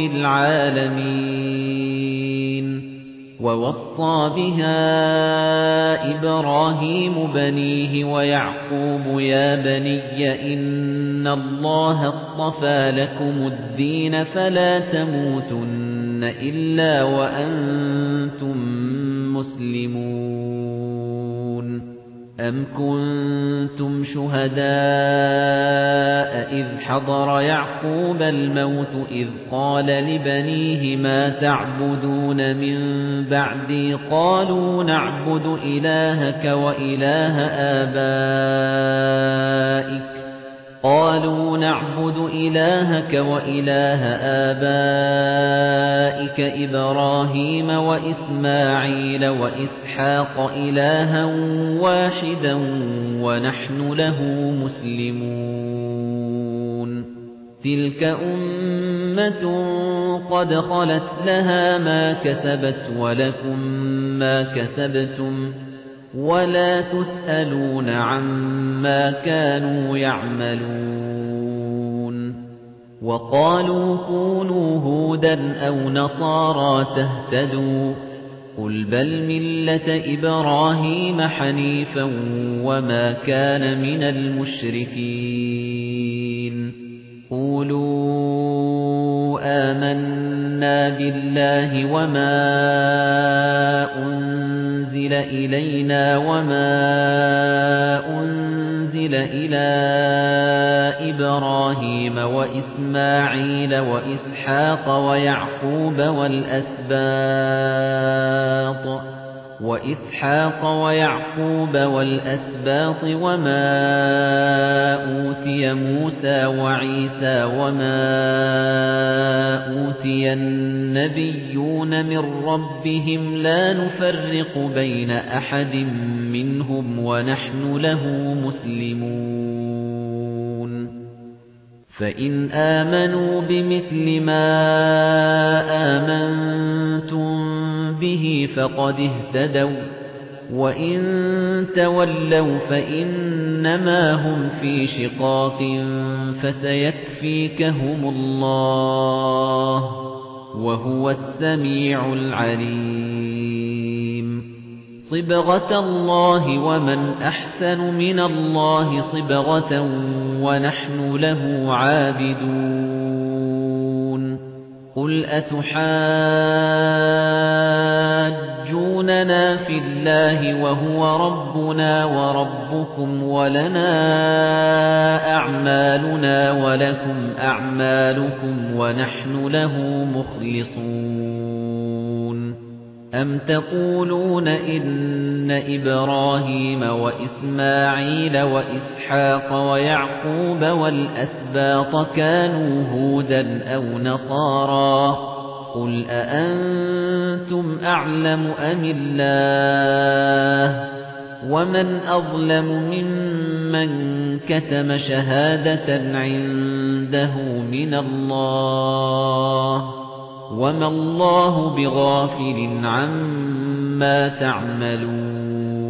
الْعَالَمِينَ وَوَصَّى بِهَا إِبْرَاهِيمُ بَنِيهِ وَيَعْقُوبُ يَا بَنِيَّ إِنَّ اللَّهَ اصْطَفَى لَكُمُ الدِّينَ فَلَا تَمُوتُنَّ إِلَّا وَأَنْتُمْ مسلمون أَمْ كُنْتُمْ شُهَدَاءَ إِذْ حَضَرَ يَعْقُوبَ الْمَوْتُ إِذْ قَالَ لِبَنِيهِ مَا تَعْبُدُونَ مِنْ بَعْدِي قَالُوا نَعْبُدُ إِلَٰهَكَ وَإِلَٰهَ آبَائِكَ قالوا نعبد إلهك وإله آبائك إبراهيم وإسماعيل وإسحاق إلها واحدا ونحن له مسلمون تلك أمة قد خلت لها ما كسبت ولكم ما كسبتم ولا تسألون عما كانوا يعملون وقالوا كونوا هودا أو نصارى تهتدوا قل بل ملة إبراهيم حنيفا وما كان من المشركين قولوا آمنا بالله وما أنزل إلينا وما أنزل إلى إبراهيم وإسماعيل وإسحاق ويعقوب والأسباط وإسحاق ويعقوب والأسباط وما أوتي موسى وعيسى وما أوتي النبيون من ربهم لا نفرق بين أحد منهم ونحن له مسلمون فإن آمنوا بمثل ما آمنتم به فقد اهتدوا وإن تولوا فإنما هم في شقاق فسيكفيكهم الله وهو السميع العليم صبغة الله ومن أحسن من الله صبغة ونحن له عابدون قل أتحاجوننا في الله وهو ربنا وربكم ولنا أعمالنا ولكم أعمالكم ونحن له مخلصون أم تقولون إن إبراهيم وإسماعيل وإسحاق ويعقوب والأسباط كانوا هودا أو نصارى قل أأنتم أعلم أم الله ومن أظلم ممن كتم شهادة عنده من الله وما الله بغافل عما تعملون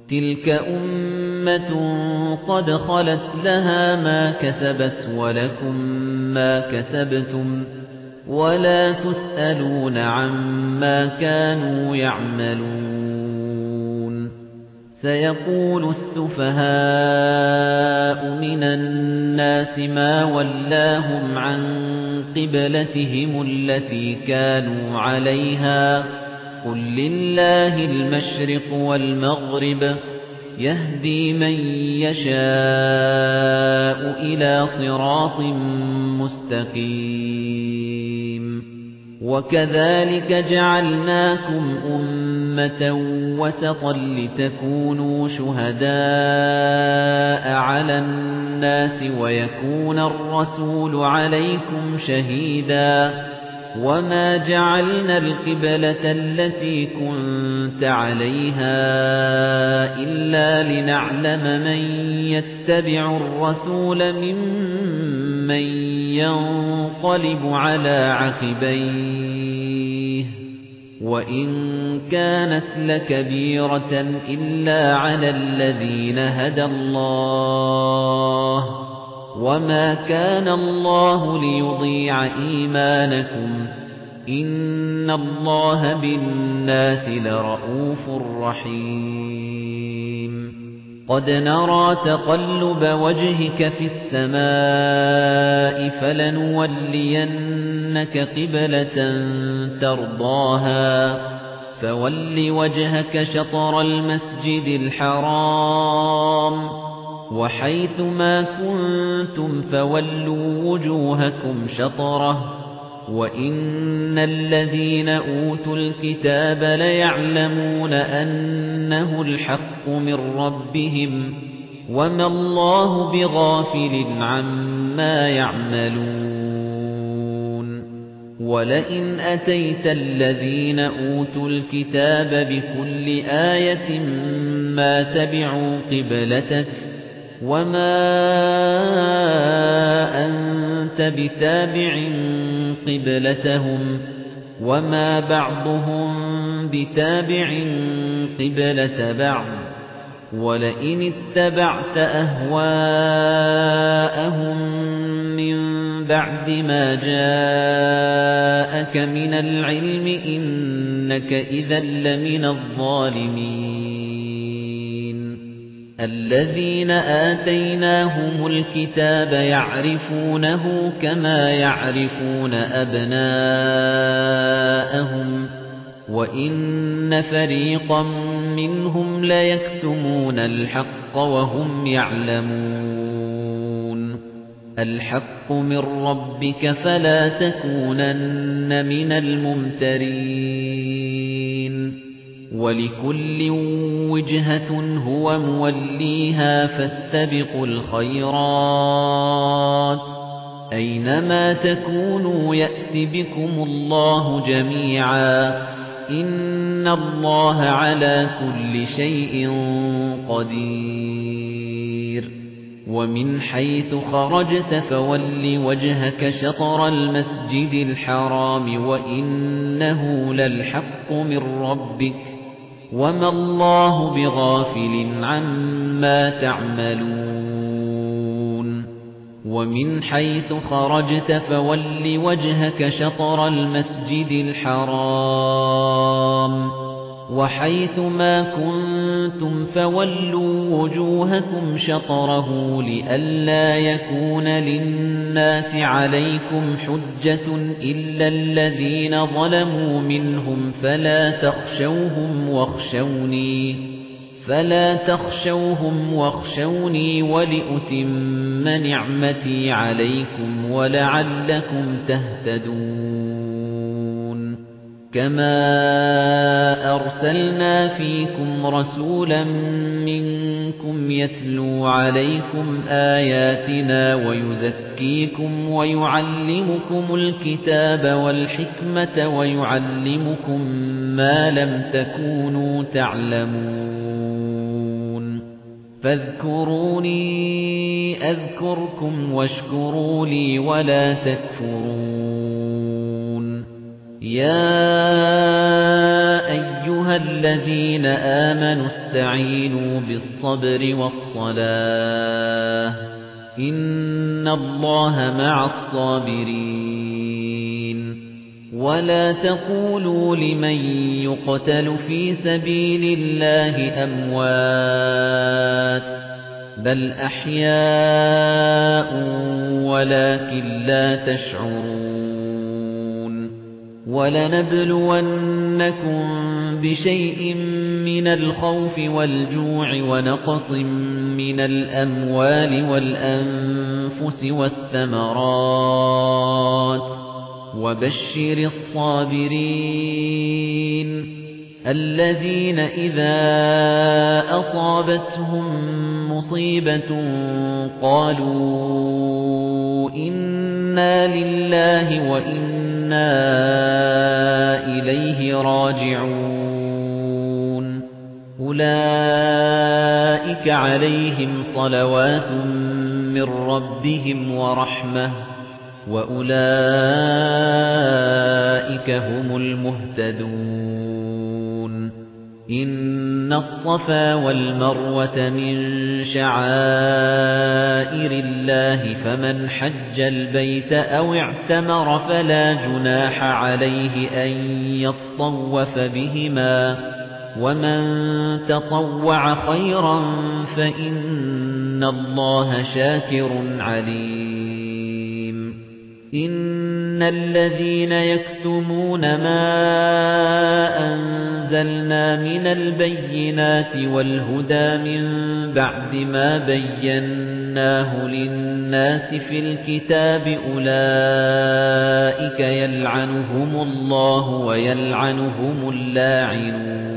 تِلْكَ أُمَّةٌ قَدْ خَلَتْ لَهَا مَا كَسَبَتْ وَلَكُمْ مَا كَسَبْتُمْ وَلَا تُسْأَلُونَ عَمَّا كَانُوا يَعْمَلُونَ سَيَقُولُ السُّفَهَاءُ مِنَ النَّاسِ مَا وَلَّاهُمْ عَن قِبْلَتِهِمُ الَّتِي كَانُوا عَلَيْهَا قُل لِّلَّهِ الْمَشْرِقُ وَالْمَغْرِبُ يَهْدِي مَن يَشَاءُ إِلَى صِرَاطٍ مُّسْتَقِيمٍ وَكَذَلِكَ جَعَلْنَاكُمْ أُمَّةً وَسَطًا لِّتَكُونُوا شُهَدَاءَ عَلَى النَّاسِ وَيَكُونَ الرَّسُولُ عَلَيْكُمْ شَهِيدًا وَمَا جَعَلْنَا الْقِبْلَةَ الَّتِي كُنتَ عَلَيْهَا إِلَّا لِنَعْلَمَ مَن يَتَّبِعُ الرَّسُولَ مِمَّن يَنقَلِبُ عَلَى عَقِبَيْهِ وَإِن كَانَتْ لَكَبِيرَةً إِلَّا عَلَى الَّذِينَ هَدَى اللَّهُ وَمَا كَانَ اللَّهُ لِيُضِيعَ إِيمَانَكُمْ إِنَّ اللَّهَ بِالنَّاسِ لَرَءُوفٌ رَحِيمٌ قَدْ نَرَى تَقَلُّبَ وَجْهِكَ فِي السَّمَاءِ فَلَنُوَلِّيَنَّكَ قِبْلَةً تَرْضَاهَا فَوَلِّ وَجْهَكَ شَطْرَ الْمَسْجِدِ الْحَرَامِ وَحَيْثُ مَا كُنتُمْ فَوَلُّوا وُجُوهَكُمْ شَطْرَهُ وَإِنَّ الَّذِينَ أُوتُوا الْكِتَابَ لَيَعْلَمُونَ أَنَّهُ الْحَقُّ مِنْ رَبِّهِمْ وَمَا اللَّهُ بِغَافِلٍ عَمَّا يَعْمَلُونَ وَلَئِنْ أَتَيْتَ الَّذِينَ أُوتُوا الْكِتَابَ بِكُلِّ آيَةٍ مَا تَبِعُوا قِبْلَتَكَ وَمَا أَنْتَ بِتَابِعٍ قِبْلَتَهُمْ وَمَا بَعْضُهُمْ بِتَابِعٍ قِبْلَةَ بَعْضٍ وَلَئِنِ اتَّبَعْتَ أَهْوَاءَهُمْ مِنْ بَعْدِ مَا جَاءَكَ مِنَ الْعِلْمِ إِنَّكَ إِذًا لَّمِنَ الظَّالِمِينَ الَّذِينَ آتَيْنَاهُمُ الْكِتَابَ يَعْرِفُونَهُ كَمَا يَعْرِفُونَ أَبْنَاءَهُمْ وَإِنَّ فَرِيقًا مِنْهُمْ لَيَكْتُمُونَ الْحَقَّ وَهُمْ يَعْلَمُونَ الْحَقُّ مِنْ رَبِّكَ فَلَا تَكُونَنَّ مِنَ الْمُمْتَرِينَ وَلِكُلٍّ وِجْهَةٌ هُوَ مُوَلِّيهَا فَاسْتَبِقُوا الْخَيْرَاتِ أَيْنَمَا تَكُونُوا يَأْتِ بِكُمُ اللَّهُ جَمِيعًا إِنَّ اللَّهَ عَلَى كُلِّ شَيْءٍ قَدِيرٌ وَمِنْ حَيْثُ خَرَجْتَ فَوَلِّ وَجْهَكَ شَطْرَ الْمَسْجِدِ الْحَرَامِ وَإِنَّهُ لَلْحَقُّ مِنْ رَبِّكَ وَمَا اللَّهُ بِغَافِلٍ عَمَّا تَعْمَلُونَ وَمِنْ حَيْثُ خَرَجْتَ فَوَلِّ وَجْهَكَ شَطْرَ الْمَسْجِدِ الْحَرَامِ وَحَيْثُ مَا كُنتُمْ فَوَلُّوا وُجُوهَكُمْ شَطْرَهُ لِئَلَّا يَكُونَ لِلنَّاسِ عَلَيْكُمْ حُجَّةٌ إِلَّا الَّذِينَ ظَلَمُوا مِنْهُمْ فَلَا تَخْشَوْهُمْ وَاخْشَوْنِي فَلَا تَخْشَوْهُمْ وَاخْشَوْنِي وَلِأُتِمَّ نِعْمَتِي عَلَيْكُمْ وَلَعَلَّكُمْ تَهْتَدُونَ كَمَا أَرْسَلْنَا فِيكُمْ رَسُولًا مِنْكُمْ يَتْلُو عَلَيْكُمْ آيَاتِنَا وَيُزَكِّيكُمْ وَيُعَلِّمُكُمُ الْكِتَابَ وَالْحِكْمَةَ وَيُعَلِّمُكُم مَّا لَمْ تَكُونُوا تَعْلَمُونَ فَاذْكُرُونِي أَذْكُرْكُمْ وَاشْكُرُوا لِي وَلَا تَكْفُرُونِ يَا أَيُّهَا الَّذِينَ آمَنُوا اسْتَعِينُوا بِالصَّبْرِ وَالصَّلَاةِ إِنَّ اللَّهَ مَعَ الصَّابِرِينَ وَلَا تَقُولُوا لِمَن يُقْتَلُ فِي سَبِيلِ اللَّهِ أَمْوَاتٌ بَلْ أَحْيَاءٌ وَلَكِن لَّا تَشْعُرُونَ وَلَنَبْلُوَنَّكُم بِشَيْءٍ مِّنَ الْخَوْفِ وَالْجُوعِ وَنَقْصٍ مِّنَ الْأَمْوَالِ وَالْأَنفُسِ وَالثَّمَرَاتِ وَبَشِّرِ الصَّابِرِينَ الَّذِينَ إِذَا أَصَابَتْهُم مُّصِيبَةٌ قَالُوا إِنَّا لِلَّهِ وَإِنَّا إِلَيْهِ راجعون أُولَئِكَ عَلَيْهِمْ صَلَوَاتٌ مِّن رَّبِّهِمْ وَرَحْمَةٌ وَأُولَئِكَ هُمُ الْمُهْتَدُونَ إِنَّ الصَّفَا وَالْمَرْوَةَ مِن شَعَائِرِ اللَّهِ فَمَنْ حَجَّ الْبَيْتَ أَوِ اعْتَمَرَ فَلَا جُنَاحَ عَلَيْهِ أَن يَطَّوَّفَ بِهِمَا وَمَن تَطَوَّعَ خَيْرًا فَإِنَّ اللَّهَ شَاكِرٌ عَلِيمٌ إِنَّ الَّذِينَ يَكْتُمُونَ مَا أَنزَلْنَا مِنَ الْبَيِّنَاتِ وَالْهُدَى مِن بَعْدِ مَا بَيَّنَّاهُ لِلنَّاسِ فِي الْكِتَابِ أُولَئِكَ يَلْعَنُهُمُ اللَّهُ وَيَلْعَنُهُمُ اللاعنون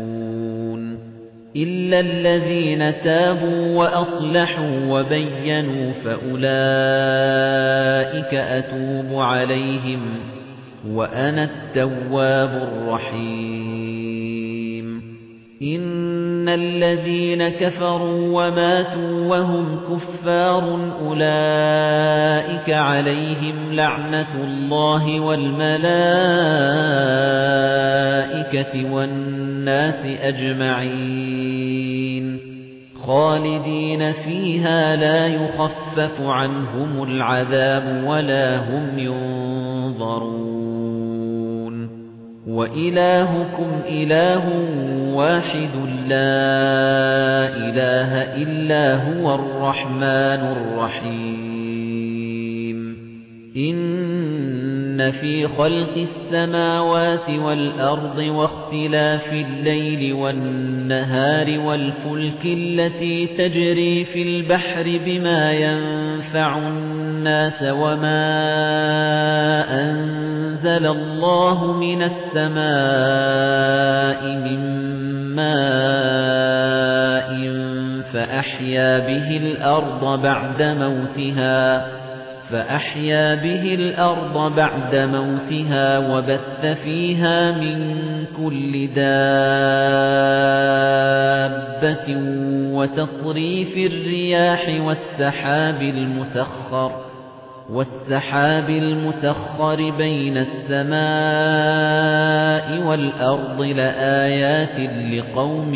إِلَّا الَّذِينَ تَابُوا وَأَصْلَحُوا وَبَيَّنُوا فَأُولَئِكَ أَتُوبُ عَلَيْهِمْ وَأَنَا التَّوَّابُ الرَّحِيمُ إِنَّ الَّذِينَ كَفَرُوا وَمَاتُوا وَهُمْ كُفَّارٌ أُولَئِكَ عَلَيْهِمْ لَعْنَةُ اللَّهِ وَالْمَلَائِكَةِ وَالنَّاسِ أَجْمَعِينَ خَالِدِينَ فِيهَا لَا يُخَفَّفُ عَنْهُمُ الْعَذَابُ وَلَا هُمْ يُنظَرُونَ وَإِلَٰهُكُمْ إِلَٰهٌ وَاحِدٌ لَّا إِلَٰهَ إِلَّا هُوَ الرَّحْمَٰنُ الرَّحِيمُ إِنَّ فِي خَلْقِ السَّمَاوَاتِ وَالْأَرْضِ وَاخْتِلَافِ اللَّيْلِ وَالنَّهَارِ وَالْفُلْكِ الَّتِي تَجْرِي فِي الْبَحْرِ بِمَا يَنفَعُ النَّاسَ وَمَا أَنزَلَ اللَّهُ مِنَ السَّمَاءِ مِن مَّاءٍ فَأَحْيَا بِهِ الْأَرْضَ بَعْدَ مَوْتِهَا فَأَحْيَا بِهِ الْأَرْضَ بَعْدَ مَوْتِهَا وَبَثَّ فِيهَا مِن كُلِّ دَابَّةٍ وَتَصْرِيفِ الرِّيَاحِ وَالسَّحَابِ الْمُسَخَّرِ وَالسَّحَابِ الْمُسَخَّرِ بَيْنَ السَّمَاءِ وَالْأَرْضِ لَآيَاتٍ لِقَوْمٍ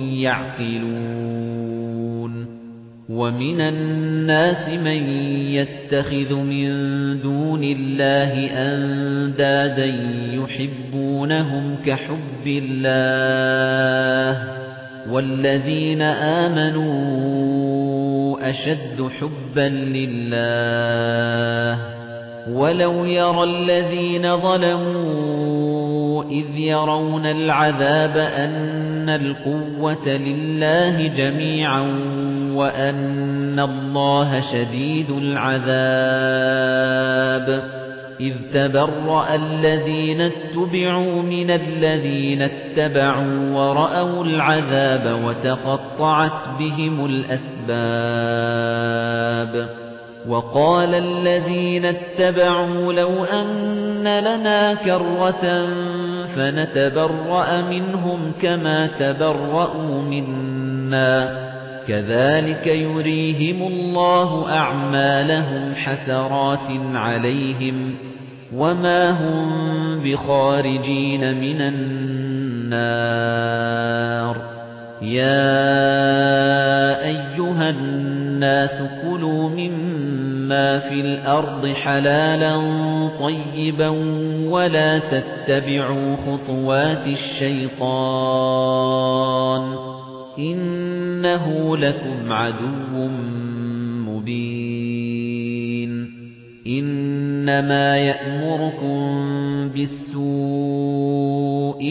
يَعْقِلُونَ وَمِنَ النَّاسِ مَن يَتَّخِذُ مِن دُونِ اللَّهِ أَندَادًا يُحِبُّونَهُمْ كَحُبِّ اللَّهِ وَالَّذِينَ آمَنُوا أَشَدُّ حُبًّا لِّلَّهِ وَلَوْ يَرَى الَّذِينَ ظَلَمُوا إِذْ يَرَوْنَ الْعَذَابَ أَنَّ الْقُوَّةَ لِلَّهِ جَمِيعًا وَأَنَّ اللَّهَ شَدِيدُ الْعَذَابِ إِذْ تَبَرَّأَ الَّذِينَ اتُّبِعُوا مِنَ الَّذِينَ اتَّبَعُوا وَرَأَوُا الْعَذَابَ وَتَقَطَّعَتْ بِهِمُ الْأَسْبَابُ وَقَالَ الَّذِينَ اتَّبَعُوا لَوْ أَنَّ لَنَا كَرَّةً فَنَتَبَرَّأَ مِنْهُمْ كَمَا تَبَرَّؤُوا مِنَّا كَذَلِكَ يُرِيهِمُ اللَّهُ أَعْمَالَهُمْ حَسَرَاتٍ عَلَيْهِمْ وَمَا هُمْ بِخَارِجِينَ مِنَ النَّارِ النَّارِ يَا أَيُّهَا النَّاسُ كُلُوا مِمَّا فِي الْأَرْضِ حَلَالًا طَيِّبًا وَلَا تَتَّبِعُوا خُطُوَاتِ الشَّيْطَانِ إِنَّهُ لَكُمْ عَدُوٌّ مُبِينٌ إِنَّمَا يَأْمُرُكُم بِالسُّوءِ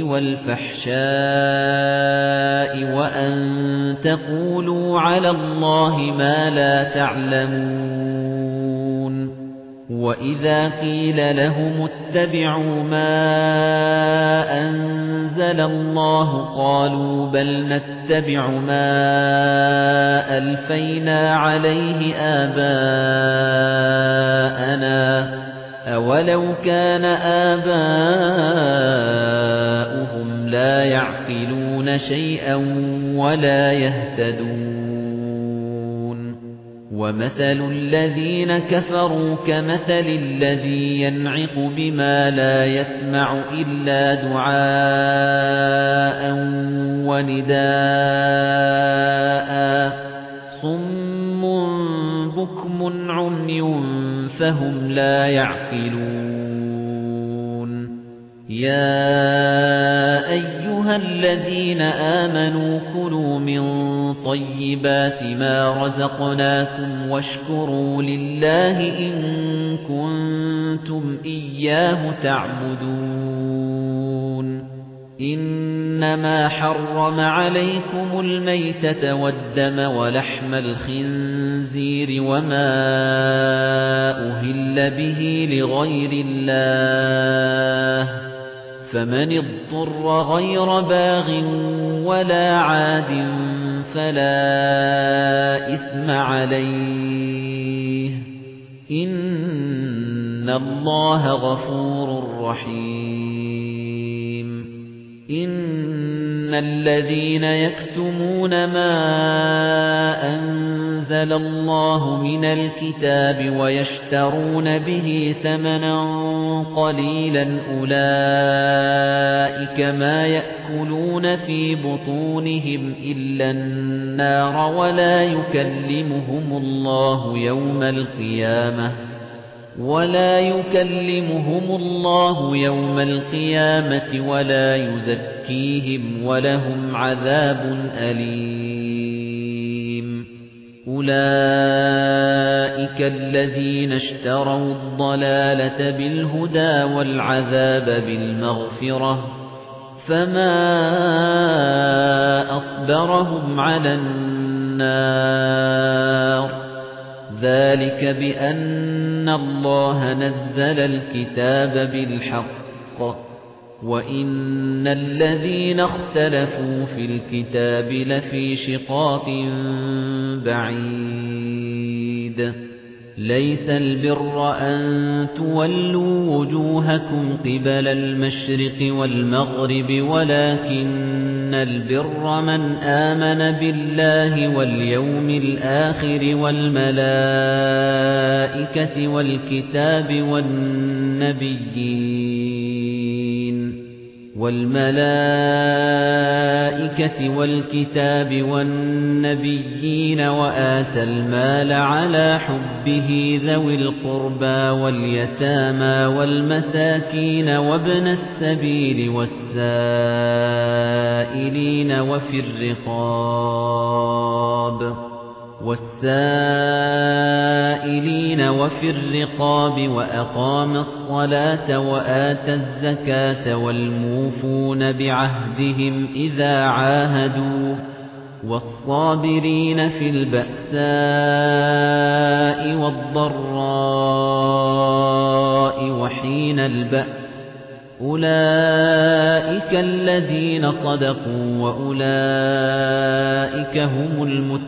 وَالْفَحْشَاءِ وَأَن تَقُولُوا عَلَى اللَّهِ مَا لَا تَعْلَمُونَ وَإِذَا قِيلَ لَهُمُ اتَّبِعُوا مَا أَنزَلَ اللَّهُ قَالُوا بَلْ نَتَّبِعُ مَا أَلْفَيْنَا عَلَيْهِ آبَاءَنَا أَوَلَوْ كَانَ آبَاؤُهُمْ لَا يَعْقِلُونَ شَيْئًا وَلَا يَهْتَدُونَ وَمَثَلُ الَّذِينَ كَفَرُوا كَمَثَلِ الَّذِي يَنْعِقُ بِمَا لَا يَسْمَعُ إِلَّا دُعَاءً وَنِدَاءً صُمٌّ بُكْمٌ عُمْيٌ فَهُمْ لَا يَعْقِلُونَ يَا أَيُّهَا الَّذِينَ آمَنُوا كُلُوا مِن طَيِّبَاتِ مَا رَزَقْنَاكُمْ وَاشْكُرُوا لِلَّهِ إِن كُنتُمْ إِيَّاهُ تَعْبُدُونَ إِنَّمَا حَرَّمَ عَلَيْكُمُ الْمَيْتَةَ وَالدَّمَ وَلَحْمَ الْخِنزِيرِ وَمَا أُهِلَّ بِهِ لِغَيْرِ اللَّهِ فَمَنِ اضْطُرَّ غَيْرَ بَاغٍ وَلَا عَادٍ فَلَا إِثْمَ عَلَيْهِ إِنَّ اللَّهَ غَفُورٌ رَّحِيمٌ إِنَّ الَّذِينَ يَكْتُمُونَ مَا أَنزَلَ اللَّهُ مِنَ الْكِتَابِ وَيَشْتَرُونَ بِهِ ثَمَنًا قَلِيلًا أُولَئِكَ مَا يَأْكُلُونَ فِي بُطُونِهِمْ إِلَّا النَّارَ وَلَا يُكَلِّمُهُمُ اللَّهُ يَوْمَ الْقِيَامَةِ وَلَا يُكَلِّمُهُمُ اللَّهُ يَوْمَ الْقِيَامَةِ وَلَا يُزَكِّيهِمْ وَلَهُمْ عَذَابٌ أَلِيمٌ أُولَئِكَ الَّذِينَ اشْتَرَوُا الضَّلَالَةَ بِالْهُدَى وَالْعَذَابَ بِالْمَغْفِرَةِ فَمَا أَصْبَرَهُمْ عَلَى النَّارِ ذَلِكَ بِأَنَّ اللَّهَ نَزَّلَ الْكِتَابَ بِالْحَقِّ وَإِنَّ الَّذِينَ اخْتَلَفُوا فِي الْكِتَابِ لَفِي شِقَاقٍ بَعِيدٍ لَيْسَ الْبِرَّ أَن تُوَلُّوا وُجُوهَكُمْ قِبَلَ الْمَشْرِقِ وَالْمَغْرِبِ وَلَكِنَّ الْبِرَّ مَنْ آمَنَ بِاللَّهِ وَالْيَوْمِ الْآخِرِ وَالْمَلَائِكَةِ وَالْكِتَابِ وَالنَّبِيِّينَ وَالْمَلَائِكَةِ وَالْكِتَابِ وَالنَّبِيِّينَ وَآتَى المال على حبه ذوي القربى واليتامى والمساكين وابن السبيل والسائلين وفي الرقاب والسائلين وفي الرقاب وأقام الصلاة وآتى الزكاة والموفون بعهدهم إذا عاهدوا والصابرين في البأساء والضراء وحين البأس أولئك الذين صدقوا وأولئك هم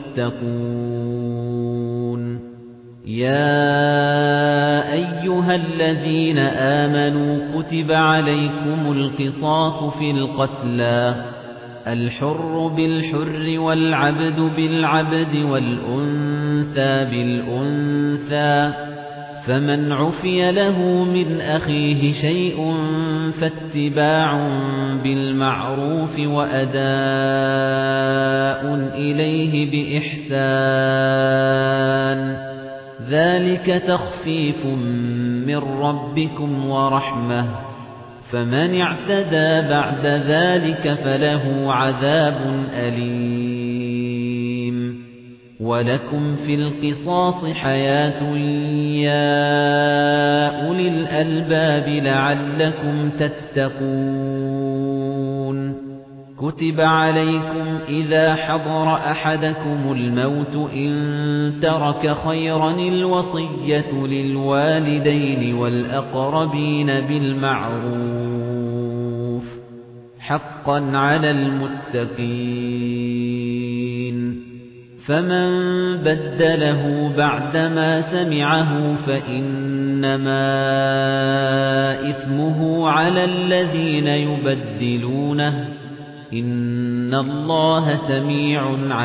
المتقون يا أيها الذين آمنوا كتب عليكم القصاص في القتلى الحر بالحر والعبد بالعبد والأنثى بالأنثى فمن عفي له من أخيه شيء فاتباع بالمعروف وأداء إليه بإحسان ذلك تخفيف من ربكم ورحمة فمن اعتدى بعد ذلك فله عذاب أليم ولكم في القصاص حياة يا أولي الألباب لعلكم تتقون كتب عليكم إذا حضر أحدكم الموت إن ترك خيرا الوصية للوالدين والأقربين بالمعروف حقا على المتقين فمن بدله بعدما سمعه فإنما إثمه على الذين يبدلونه إن الله سميع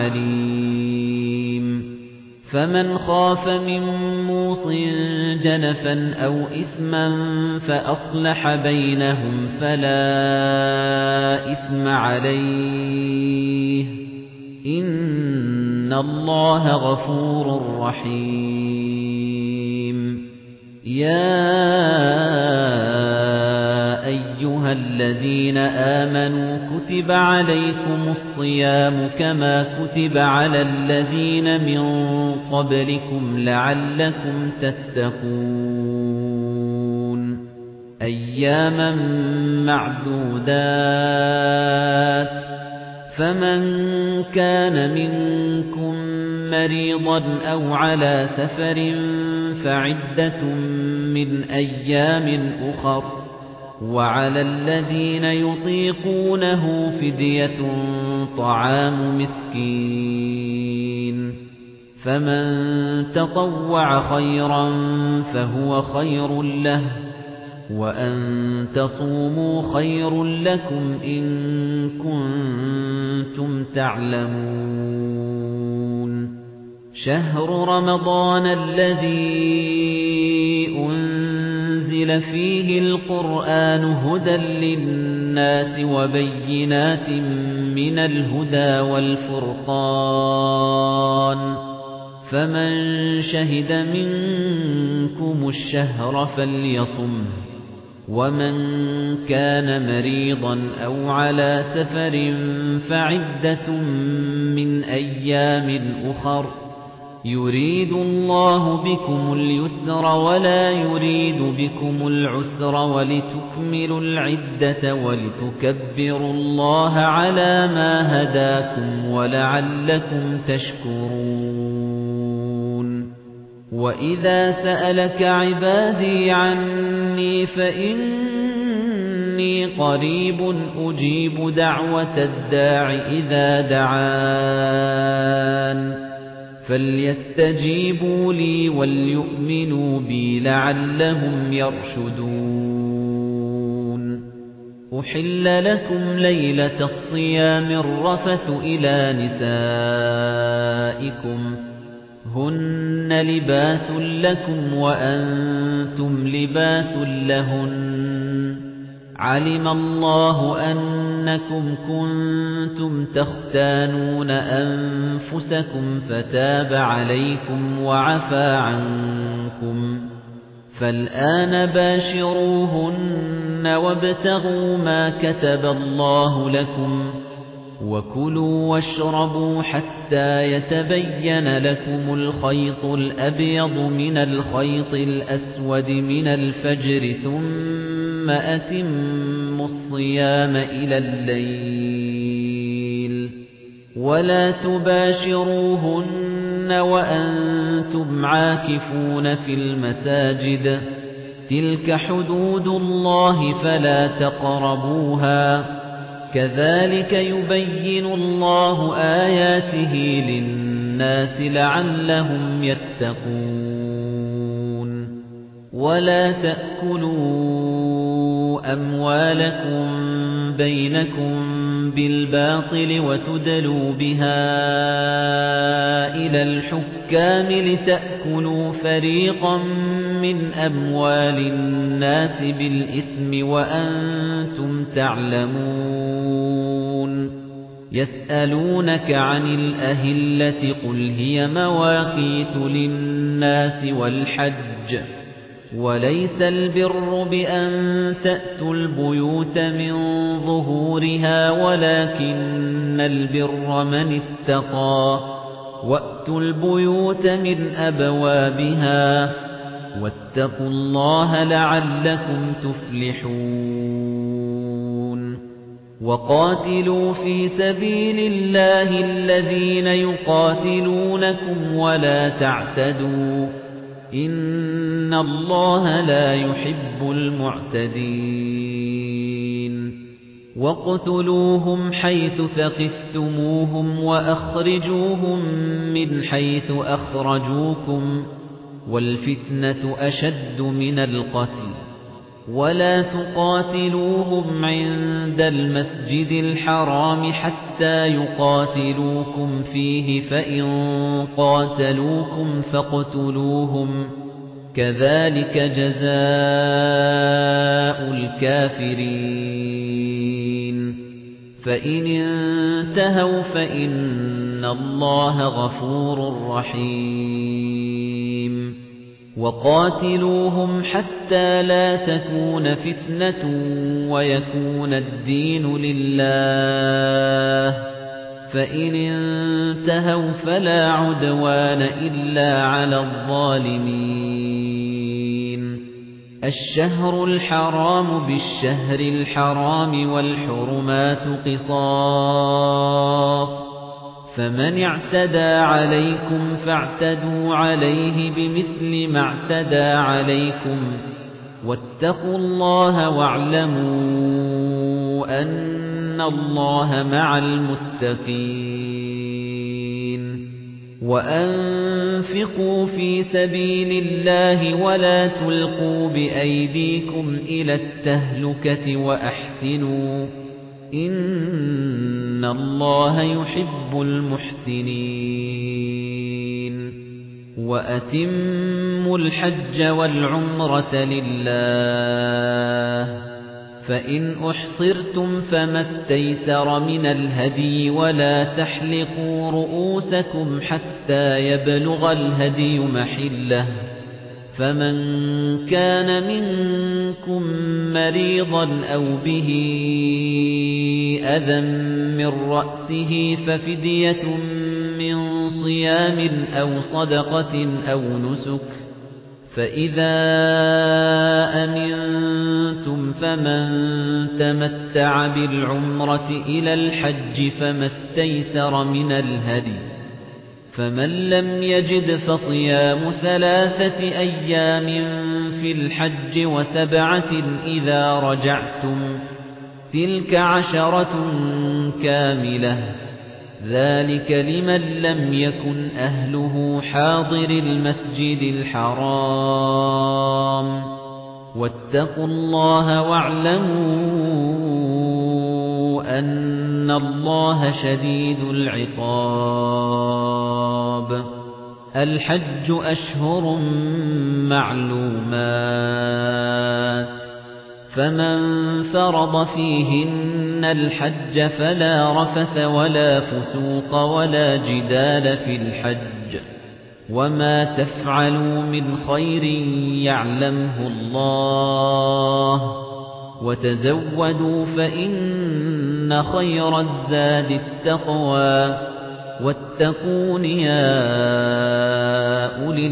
عليم فمن خاف من موصٍ جنفا أو إثما فأصلح بينهم فلا إثم عليه إن الله غفور رحيم يا أيها الذين آمنوا كتب عليكم الصيام كما كتب على الذين من قبلكم لعلكم تتقون أياما معدودات فمن كان منكم مريضا أو على سفر فعدة من أيام أخر وعلى الذين يطيقونه فدية طعام مسكين فمن تطوع خيرا فهو خير له وأن تصوموا خير لكم إن كنتم تعلمون شهر رمضان الذي أنزل فيه القرآن هدى للناس وبينات من الهدى والفرقان فمن شهد منكم الشهر فليصمه ومن كان مريضا أو على سفر فعدة من أيام أخر يريد الله بكم اليسر ولا يريد بكم العسر ولتكملوا العدة ولتكبروا الله على ما هداكم ولعلكم تشكرون وإذا سألك عبادي عني فإني قريب أجيب دعوة الداع إذا دعان فليستجيبوا لي وليؤمنوا بي لعلهم يرشدون أحل لكم ليلة الصيام الرفث إلى نسائكم هن لباس لكم وأنتم لباس لهن علم الله أنكم كنتم تختانون أنفسكم فتاب عليكم وعفى عنكم فالآن باشروهن وابتغوا ما كتب الله لكم وكلوا واشربوا حتى يتبين لكم الخيط الأبيض من الخيط الأسود من الفجر ثم أتموا الصيام إلى الليل ولا تباشروهن وأنتم عاكفون في المساجد تلك حدود الله فلا تقربوها كذلك يبين الله آياته للناس لعلهم يتقون ولا تأكلوا أموالكم بينكم بالباطل وتدلوا بها إلى الحكام لتأكلوا فريقا مِنْ أَمْوَالِ النَّاسِ بِالْإِثْمِ وَأَنْتُمْ تَعْلَمُونَ يَسْأَلُونَكَ عَنِ الْأَهِلَّةِ قُلْ هِيَ مَوَاقِيتُ لِلنَّاسِ وَالْحَجِّ وَلَيْسَ الْبِرُّ بِأَن تَأْتُوا الْبُيُوتَ مِنْ ظُهُورِهَا وَلَكِنَّ الْبِرَّ مَنِ اتَّقَى وَأْتُوا الْبُيُوتَ مِنْ أَبْوَابِهَا وَاتَّقُوا اللَّهَ لَعَلَّكُمْ تُفْلِحُونَ وَقَاتِلُوا فِي سَبِيلِ اللَّهِ الَّذِينَ يُقَاتِلُونَكُمْ وَلَا تَعْتَدُوا إِنَّ اللَّهَ لَا يُحِبُّ الْمُعْتَدِينَ وَاقْتُلُوهُمْ حَيْثُ ثَقِفْتُمُوهُمْ وَأَخْرِجُوهُمْ مِنْ حَيْثُ أَخْرَجُوكُمْ وَالْفِتْنَةُ أَشَدُّ مِنَ الْقَتْلِ وَلَا تُقَاتِلُوهُمْ عِندَ الْمَسْجِدِ الْحَرَامِ حَتَّى يُقَاتِلُوكُمْ فِيهِ فَإِن قَاتَلُوكُمْ فَاقْتُلُوهُمْ كَذَلِكَ جَزَاءُ الْكَافِرِينَ فَإِنِ انتَهَوْا فَإِنَّ اللَّهَ غَفُورٌ رَّحِيمٌ وَقَاتِلُوهُمْ حَتَّى لَا تَكُونَ فِتْنَةٌ وَيَكُونَ الدِّينُ لِلَّهِ فَإِنِ انتَهَوْا فَلَا عُدْوَانَ إِلَّا عَلَى الظَّالِمِينَ الشَّهْرُ الْحَرَامُ بِالشَّهْرِ الْحَرَامِ وَالْحُرُمَاتُ قِصَاصٌ فَمَنِ اعْتَدَى عَلَيْكُمْ فَاعْتَدُوا عَلَيْهِ بِمِثْلِ ما اعْتَدَى عَلَيْكُمْ وَاتَّقُوا اللَّهَ وَاعْلَمُوا أَنَّ اللَّهَ مَعَ الْمُتَّقِينَ وَأَنفِقُوا فِي سَبِيلِ اللَّهِ وَلَا تُلْقُوا بِأَيْدِيكُمْ إِلَى التَّهْلُكَةِ وَأَحْسِنُوا إِنَّ اللَّهَ يُحِبُّ الْمُحْسِنِينَ وَأَتِمُّوا الْحَجَّ وَالْعُمْرَةَ لِلَّهِ فَإِنْ أُحْصِرْتُمْ فَمَا اسْتَيْسَرَ مِنَ الْهَدْيِ وَلَا تَحْلِقُوا رُؤُوسَكُمْ حَتَّى يَبْلُغَ الْهَدْيُ مَحِلَّهُ فَمَنْ كَانَ مِنكُم مَّرِيضًا أَوْ بِهِ أَذًى مِّن رَّأْسِهِ فَفِدْيَةٌ مِّن صِيَامٍ أَوْ صَدَقَةٍ أَوْ نُسُكٍ فَإِذَا أَمِنتُمْ فَمَن تَمَتَّعَ بِالْعُمْرَةِ إِلَى الْحَجِّ فَمَا اسْتَيْسَرَ مِنَ الْهَدْيِ فَمَن لَّمْ يَجِدْ فَصِيَامُ ثَلَاثَةِ أَيَّامٍ فِي الْحَجِّ وَسَبْعَةٍ إِذَا رَجَعْتُمْ تِلْكَ عَشَرَةٌ كَامِلَةٌ ذَلِكَ لِمَن لَّمْ يَكُنْ أَهْلُهُ حَاضِرِي الْمَسْجِدِ الْحَرَامِ وَاتَّقُوا اللَّهَ وَاعْلَمُوا أَنَّ اللَّهَ شَدِيدُ الْعِقَابِ الْحَجُّ أَشْهُرٌ مَّعْلُومَاتٌ فَمَن فَرَضَ فِيهِنَّ الْحَجَّ فَلَا رَفَثَ وَلَا فُسُوقَ وَلَا جِدَالَ فِي الْحَجِّ وَمَا تَفْعَلُوا مِنْ خَيْرٍ يَعْلَمْهُ اللَّهُ وَتَزَوَّدُوا فَإِنَّ خَيْرَ الزَّادِ التَّقْوَى وَاتَّقُونِ يَا أُولِي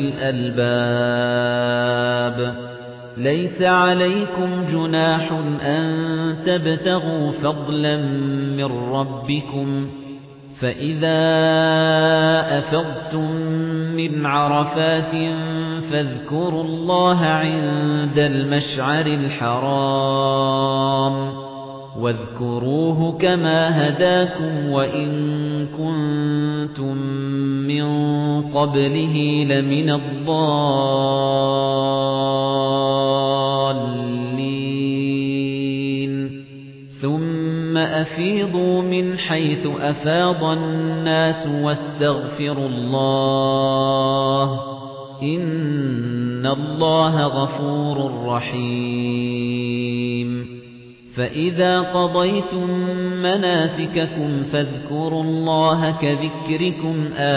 الْأَلْبَابِ لَيْسَ عَلَيْكُمْ جُنَاحٌ أَن تَبْتَغُوا فَضْلًا مِّن رَّبِّكُمْ فَإِذَا أَفَضْتُم مِّنْ عَرَفَاتٍ فَاذْكُرُوا اللَّهَ عِندَ الْمَشْعَرِ الْحَرَامِ واذكروه كما هداكم وإن كنتم من قبله لمن الضالين ثم أفيضوا من حيث أفاض الناس واستغفروا الله إن إِنَّ اللَّهَ غَفُورٌ رَّحِيمٌ فَإِذَا قَضَيْتُم مَّنَاسِكَكُمْ فَاذْكُرُوا اللَّهَ كَذِكْرِكُمْ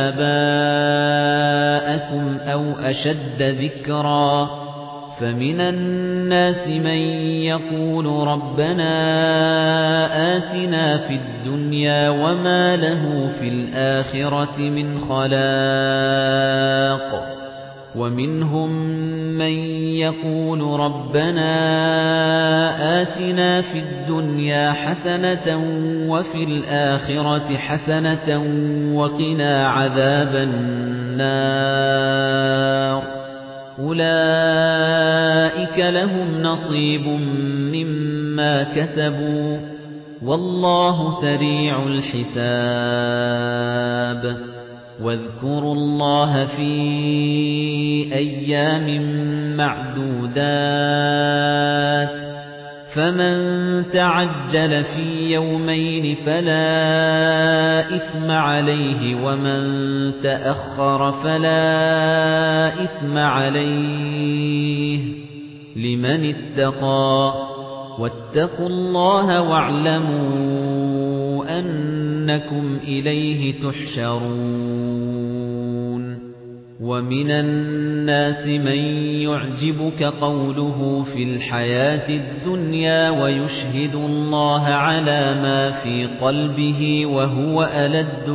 آبَاءَكُمْ أَوْ أَشَدَّ ذِكْرًا فَمِنَ النَّاسِ مَن يَقُولُ رَبَّنَا آتِنَا فِي الدُّنْيَا وَمَا لَهُ فِي الْآخِرَةِ مِنْ خَلَاقٍ وَمِنْهُم مَّن يَقُولُ رَبَّنَا آتِنَا فِي الدُّنْيَا حَسَنَةً وَفِي الْآخِرَةِ حَسَنَةً وَقِنَا عَذَابَ النَّارِ أُولَئِكَ لَهُمْ نَصِيبٌ مِّمَّا كَسَبُوا وَاللَّهُ سَرِيعُ الْحِسَابِ واذكروا الله في أيام معدودات فمن تعجل في يومين فلا إثم عليه ومن تأخر فلا إثم عليه لمن اتقى واتقوا الله واعلموا أنكم إليه تحشرون ومن الناس من يعجبك قوله في الحياة الدنيا ويشهد الله على ما في قلبه وهو ألد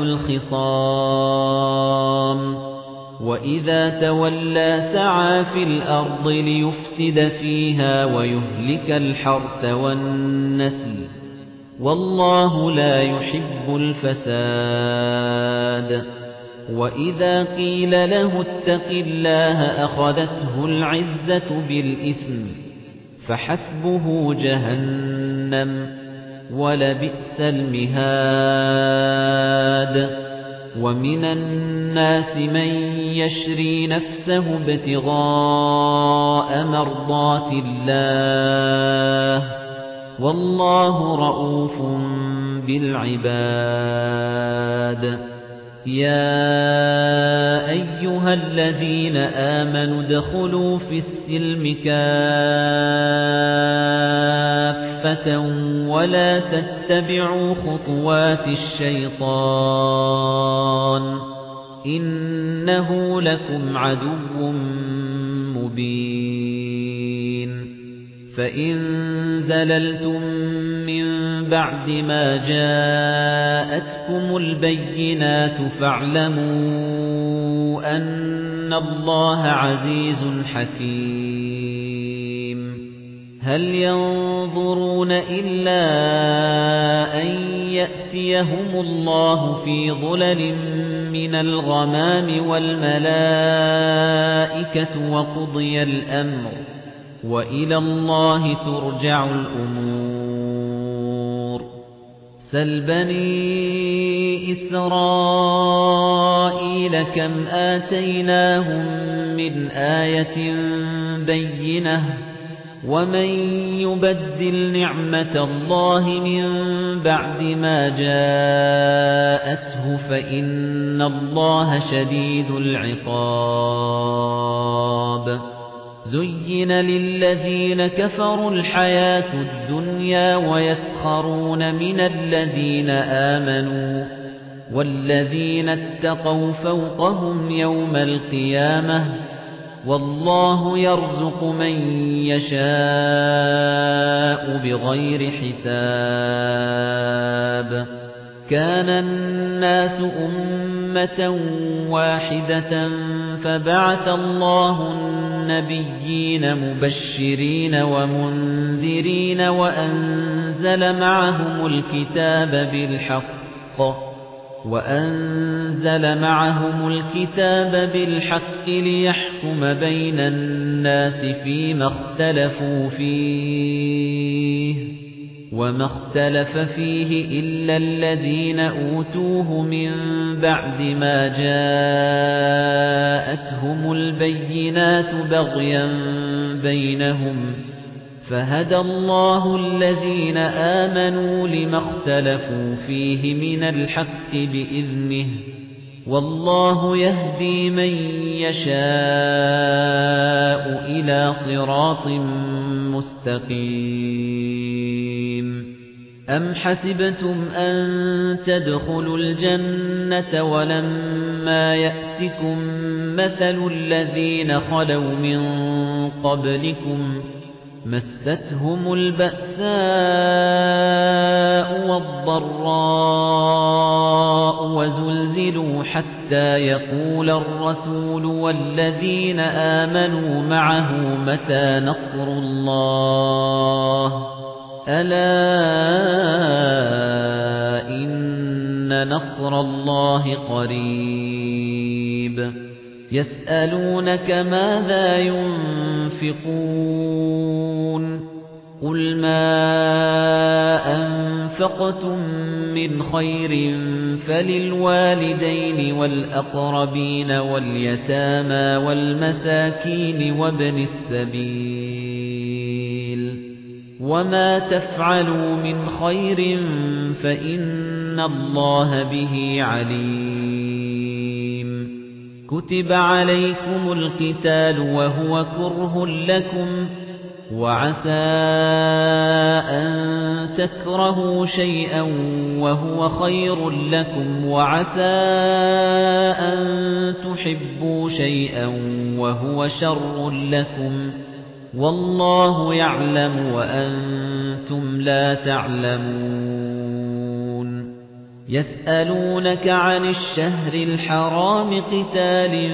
الخصام وَإِذَا تَوَلَّى سَعَى فِي الْأَرْضِ لِيُفْسِدَ فِيهَا وَيُهْلِكَ الْحَرْثَ وَالنَّسْلَ وَاللَّهُ لَا يُحِبُّ الْفَسَادَ وَإِذَا قِيلَ لَهُ اتَّقِ اللَّهَ أَخَذَتْهُ الْعِزَّةُ بِالْإِثْمِ فَحَسْبُهُ جَهَنَّمُ وَلَبِئْسَ الْمِهَادُ وَمِنَ النَّاسِ مَن يَشْرِي نَفْسَهُ ابْتِغَاءَ مَرْضَاتِ اللَّهِ وَاللَّهُ رَءُوفٌ بِالْعِبَادِ يَا أَيُّهَا الَّذِينَ آمَنُوا ادْخُلُوا فِي السِّلْمِ كَافَّةً وَلَا تَتَّبِعُوا خُطُوَاتِ الشَّيْطَانِ إِنَّهُ لَكُمْ عَدُوٌّ مُبِينٌ فَإِن زَلَلْتُم مِّن بَعْدِ مَا جَاءَتْكُمُ الْبَيِّنَاتُ فَاعْلَمُوا أَنَّ اللَّهَ عَزِيزٌ حَكِيمٌ هَلْ يَنظُرُونَ إِلَّا أَن يَأْتِيَهُمُ اللَّهُ فِي ظُلَلٍ مِّنَ الْغَمَامِ وَالْمَلَائِكَةُ وَقُضِيَ الْأَمْرُ وَإِلَى اللَّهِ تُرْجَعُ الْأُمُورُ سَلْ بَنِي إِسْرَائِيلَ كَمْ آتَيْنَاهُم مِّنْ آيَةٍ بَيِّنَةٍ وَمَن يُبَدِّلْ نِعْمَةَ اللَّهِ مِن بَعْدِ مَا جَاءَتْهُ فَإِنَّ اللَّهَ شَدِيدُ الْعِقَابِ زُيِّنَ لِلَّذِينَ كَفَرُوا الْحَيَاةُ الدُّنْيَا وَيَسْخَرُونَ مِنَ الَّذِينَ آمَنُوا وَالَّذِينَ اتَّقَوْا فَوْقَهُمْ يَوْمَ الْقِيَامَةِ وَاللَّهُ يَرْزُقُ مَن يَشَاءُ بِغَيْرِ حِسَابٍ كَانَ النَّاسُ أُمَّةً وَاحِدَةً فَبَعَثَ اللَّهُ النَّبِيِّينَ مُبَشِّرِينَ وَمُنذِرِينَ وَأَنزَلَ مَعَهُمُ الْكِتَابَ بِالْحَقِّ وَأَنزَلَ مَعَهُمُ الْكِتَابَ بِالْحَقِّ لِيَحْكُمَ بَيْنَ النَّاسِ فِيمَا اخْتَلَفُوا فِيهِ وَمَا اخْتَلَفَ فِيهِ إِلَّا الَّذِينَ أُوتُوهُ مِن بَعْدِ مَا جَاءَتْهُمُ الْبَيِّنَاتُ بَغْيًا بَيْنَهُمْ فَهَدَى اللَّهُ الَّذِينَ آمَنُوا لِمَا اخْتَلَفُوا فِيهِ مِنَ الْحَقِّ بِإِذْنِهِ والله يهدي من يشاء إلى صراط مستقيم أم حسبتم أن تدخلوا الجنة ولما يأتكم مثل الذين خلوا من قبلكم مستهم البأساء والضراء وزلزلوا حتى يقول الرسول والذين آمنوا معه متى نصر الله ألا إن نصر الله قريب يسألونك ماذا ينفقون قل ما أنفقتم من خير فللوالدين والأقربين واليتامى والمساكين وابن السبيل وما تفعلوا من خير فإن الله به عليم كتب عليكم القتال وهو كره لكم وعسى أن تكرهوا شيئا وهو خير لكم وعسى أن تحبوا شيئا وهو شر لكم والله يعلم وأنتم لا تعلمون يسألونك عن الشهر الحرام قتال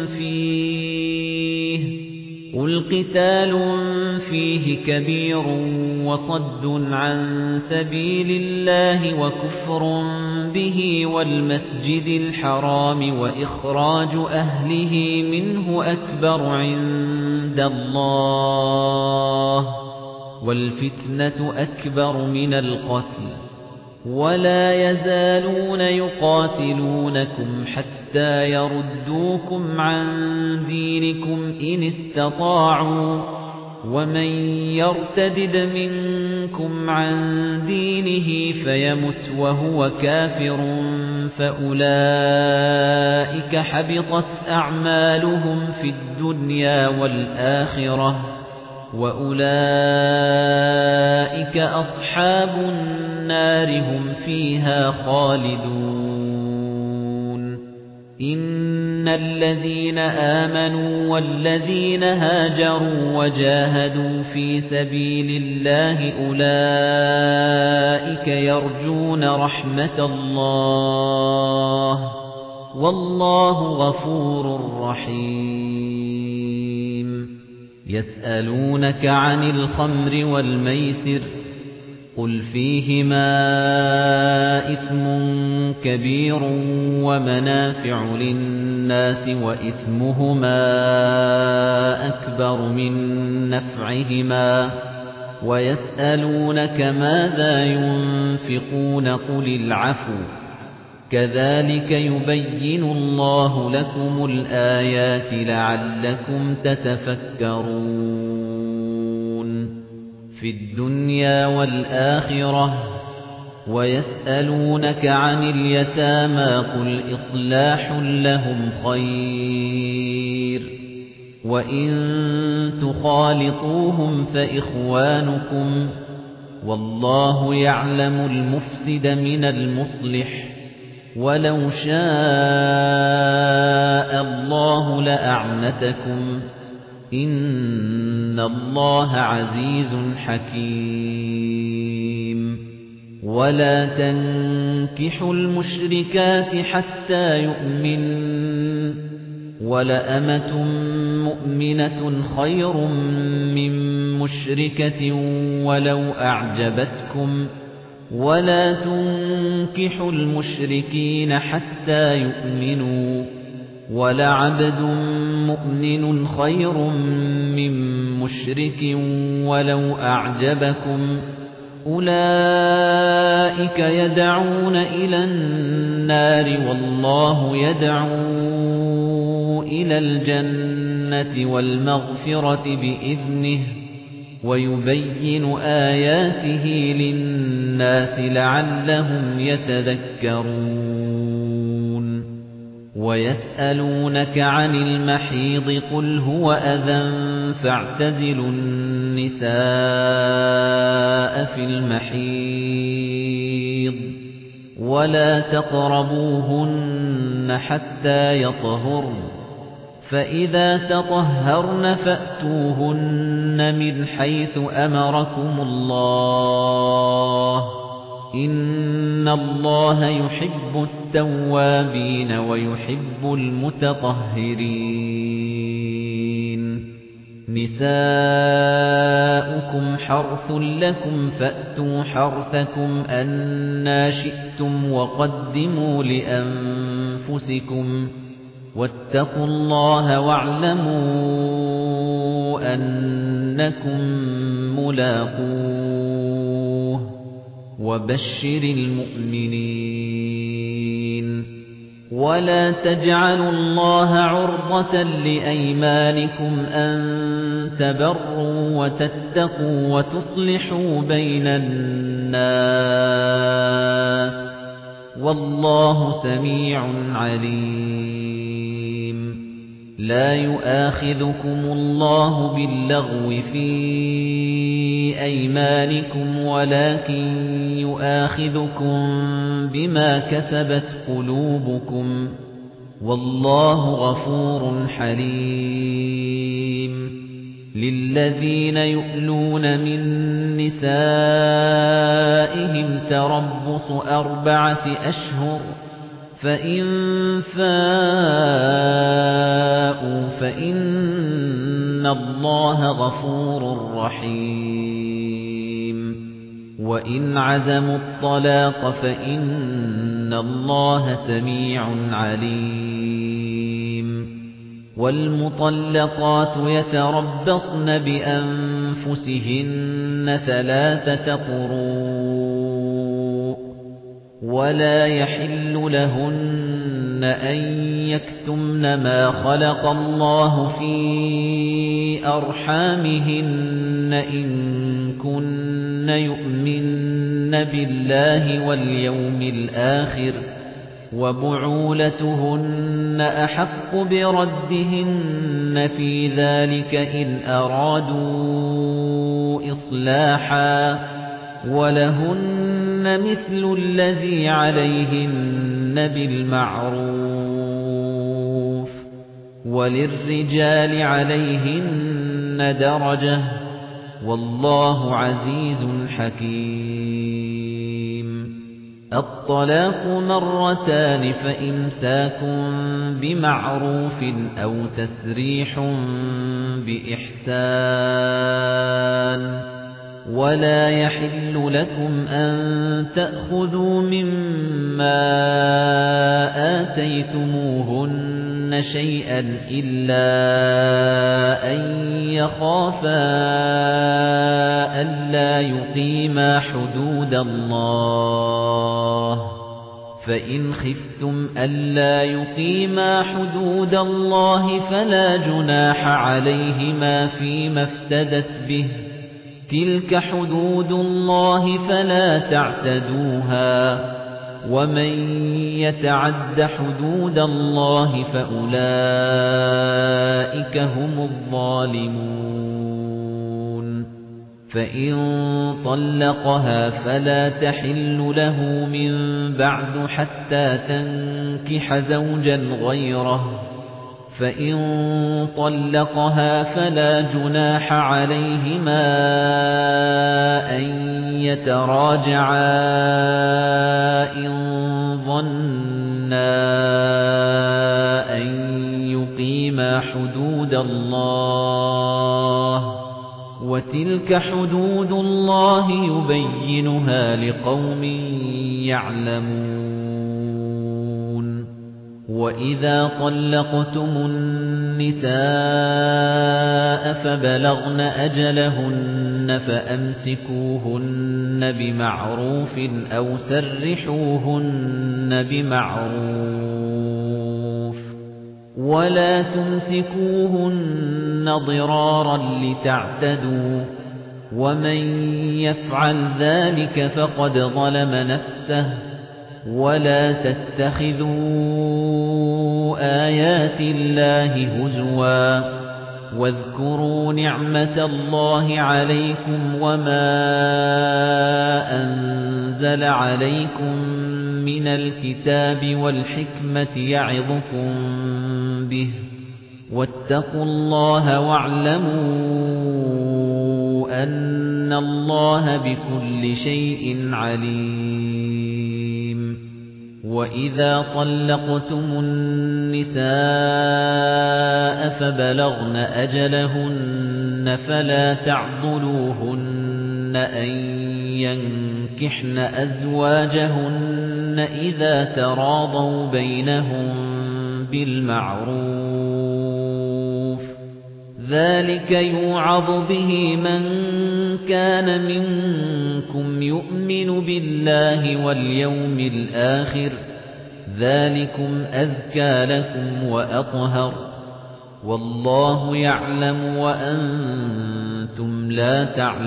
فيه قل قتال فيه كبير وصد عن سبيل الله وكفر به والمسجد الحرام وإخراج أهله منه أكبر عند الله والفتنة أكبر من القتل ولا يزالون يقاتلونكم حتى يردوكم عن دينكم إن استطاعوا ومن يرتدد منكم عن دينه فيمت وهو كافر فأولئك حبطت أعمالهم في الدنيا والآخرة وأولئك أصحاب النار هم فيها خالدون إن الذين آمنوا والذين هاجروا وجاهدوا في سبيل الله أولئك يرجون رحمة الله والله غفور رحيم يسألونك عن الخمر والميسر قل فيهما إثم كبير ومنافع للناس وإثمهما أكبر من نفعهما ويسألونك ماذا ينفقون قل العفو كذلك يبين الله لكم الآيات لعلكم تتفكرون في الدنيا والآخرة ويسألونك عن اليتامى قل إصلاح لهم خير وإن تخالطوهم فإخوانكم والله يعلم المفسد من المصلح ولو شاء الله لأعنتكم إن الله عزيز حكيم ولا تنكحوا المشركات حتى يؤمنوا ولأمة مؤمنة خير من مشركة ولو أعجبتكم ولا تنكحوا المشركين حتى يؤمنوا ولعبد مؤمن خير من مشرك ولو أعجبكم أولئك يدعون إلى النار والله يدعو إلى الجنة والمغفرة بإذنه ويبين آياته للناس لعلهم يتذكرون وَيَسْأَلُونَكَ عَنِ الْمَحِيضِ قُلْ هُوَ أَذًى فَاعْتَزِلُوا النِّسَاءَ فِي الْمَحِيضِ وَلَا تَقْرَبُوهُنَّ حَتَّى يَطْهُرْنَ فَإِذَا تَطَهَّرْنَ فَأْتُوهُنَّ مِنْ حَيْثُ أَمَرَكُمُ اللَّهُ إِنَّ اللَّهَ يُحِبُّ التَّوَّابِينَ وَيُحِبُّ الْمُتَطَهِّرِينَ نِسَاؤُكُمْ حَرْثٌ لَكُمْ فَأْتُوا حَرْثَكُمْ أَنَّىٰ شِئْتُمْ وَقَدِّمُوا لِأَنفُسِكُمْ وَاتَّقُوا اللَّهَ وَاعْلَمُوا أَنَّكُمْ مُلَاقُوهُ وَبَشِّرِ الْمُؤْمِنِينَ وَلَا تَجْعَلُوا اللَّهَ عُرْضَةً لِأَيْمَانِكُمْ أَن تَبَرُّوا وَتَتَّقُوا وَتُصْلِحُوا بَيْنَ النَّاسِ وَاللَّهُ سَمِيعٌ عَلِيمٌ لَا يُؤَاخِذُكُمُ اللَّهُ بِاللَّغْوِ فِي أَيْمَانِكُمْ وَلَكِن يُؤَاخِذُكُم بِمَا كَسَبَتْ قُلُوبُكُمْ وَاللَّهُ غَفُورٌ حَلِيمٌ لِلَّذِينَ يُؤْلُونَ مِن نِّسَائِهِمْ تَرَبُّصُ أَرْبَعَةِ أَشْهُرٍ فَإِن فَاءُوا فَإِنَّ اللَّهَ غَفُورٌ رَّحِيمٌ وَإِنْ عَزَمُوا الطَّلَاقَ فَإِنَّ اللَّهَ سَمِيعٌ عَلِيمٌ وَالْمُطَلَّقَاتُ يَتَرَبَّصْنَ بِأَنفُسِهِنَّ ثَلَاثَةَ قُرُوءٍ وَلَا يَحِلُّ لَهُنَّ أَن يَكْتُمْنَ مَا خَلَقَ اللَّهُ فِي أَرْحَامِهِنَّ إِن كُنَّ يُؤْمِنَّ بِاللَّهِ وَالْيَوْمِ الْآخِرِ وَبُعُولَتُهُنَّ أَحَقُّ بِرَدِّهِنَّ فِي ذَلِكَ إِنْ أَرَادُوا إِصْلَاحًا وَلَهُنَّ مِثْلُ الَّذِي عَلَيْهِنَّ بِالْمَعْرُوفِ وَلِلرِّجَالِ عَلَيْهِنَّ دَرَجَةٌ وَاللَّهُ عَزِيزٌ حَكِيمٌ الطَّلَاقُ مَرَّتَانِ فَإِمْسَاكٌ بِمَعْرُوفٍ أَوْ تَسْرِيحٌ بِإِحْسَانٍ وَلَا يَحِلُّ لَكُمْ أَن تَأْخُذُوا مِمَّا آتَيْتُمُوهُنَّ شَيْئًا إِلَّا أَن يَخَافَا أَلَّا يُقِيمَا حُدُودَ اللَّهِ فَإِنْ خِفْتُمْ أَلَّا يُقِيمَا حُدُودَ اللَّهِ فَلَا جُنَاحَ عَلَيْهِمَا فِيمَا افْتَدَتْ بِهِ تِلْكَ حُدُودُ اللَّهِ فَلَا تَعْتَدُوهَا وَمَن يَتَعَدَّ حُدُودَ اللَّهِ فَأُولَئِكَ هُمُ الظَّالِمُونَ فَإِن طَلَّقَهَا فَلَا تَحِلُّ لَهُ مِن بَعْدُ حَتَّى تَنكِحَ زَوْجًا غَيْرَهُ فَإِن طَلَّقَهَا فَلَا جُنَاحَ عَلَيْهِمَا أَن يَتَرَاجَعَا إِن ظَنَّا أَن يُقِيمَا حُدُودَ اللَّهِ وَتِلْكَ حُدُودُ اللَّهِ يُبَيِّنُهَا لِقَوْمٍ يَعْلَمُونَ وَإِذَا طَلَّقْتُمُ النِّسَاءَ فَبَلَغْنَ أَجَلَهُنَّ فَأَمْسِكُوهُنَّ بِمَعْرُوفٍ أَوْ سَرِّحُوهُنَّ بِمَعْرُوفٍ وَلَا تُمْسِكُوهُنَّ ضِرَارًا لِتَعْتَدُوا وَمَن يَفْعَلْ ذَلِكَ فَقَدْ ظَلَمَ نَفْسَهُ وَلَا تَتَّخِذُوا آيَاتِ اللَّهِ هُزُوًا وَاذْكُرُوا نِعْمَةَ اللَّهِ عَلَيْكُمْ وَمَا أَنزَلَ عَلَيْكُمْ مِنَ الْكِتَابِ وَالْحِكْمَةِ يَعِظُكُم بِهِ وَاتَّقُوا اللَّهَ وَاعْلَمُوا أَنَّ اللَّهَ بِكُلِّ شَيْءٍ عَلِيمٌ وَإِذَا طَلَّقْتُمُ النِّسَاءَ فَبَلَغْنَ أَجَلَهُنَّ فَلَا تَعْضُلُوهُنَّ أَن يَنكِحْنَ أَزْوَاجَهُنَّ إِذَا تَرَاضَوْا بَيْنَهُم بِالْمَعْرُوفِ ذَلِكَ يُوعَظُ بِهِ مَن كَانَ مِنكُمْ يُؤْمِنُ بِاللَّهِ وَالْيَوْمِ الْآخِرِ ذَلِكُمْ أَزْكَى لَكُمْ وَأَطْهَرُ وَاللَّهُ يَعْلَمُ وَأَنتُمْ لَا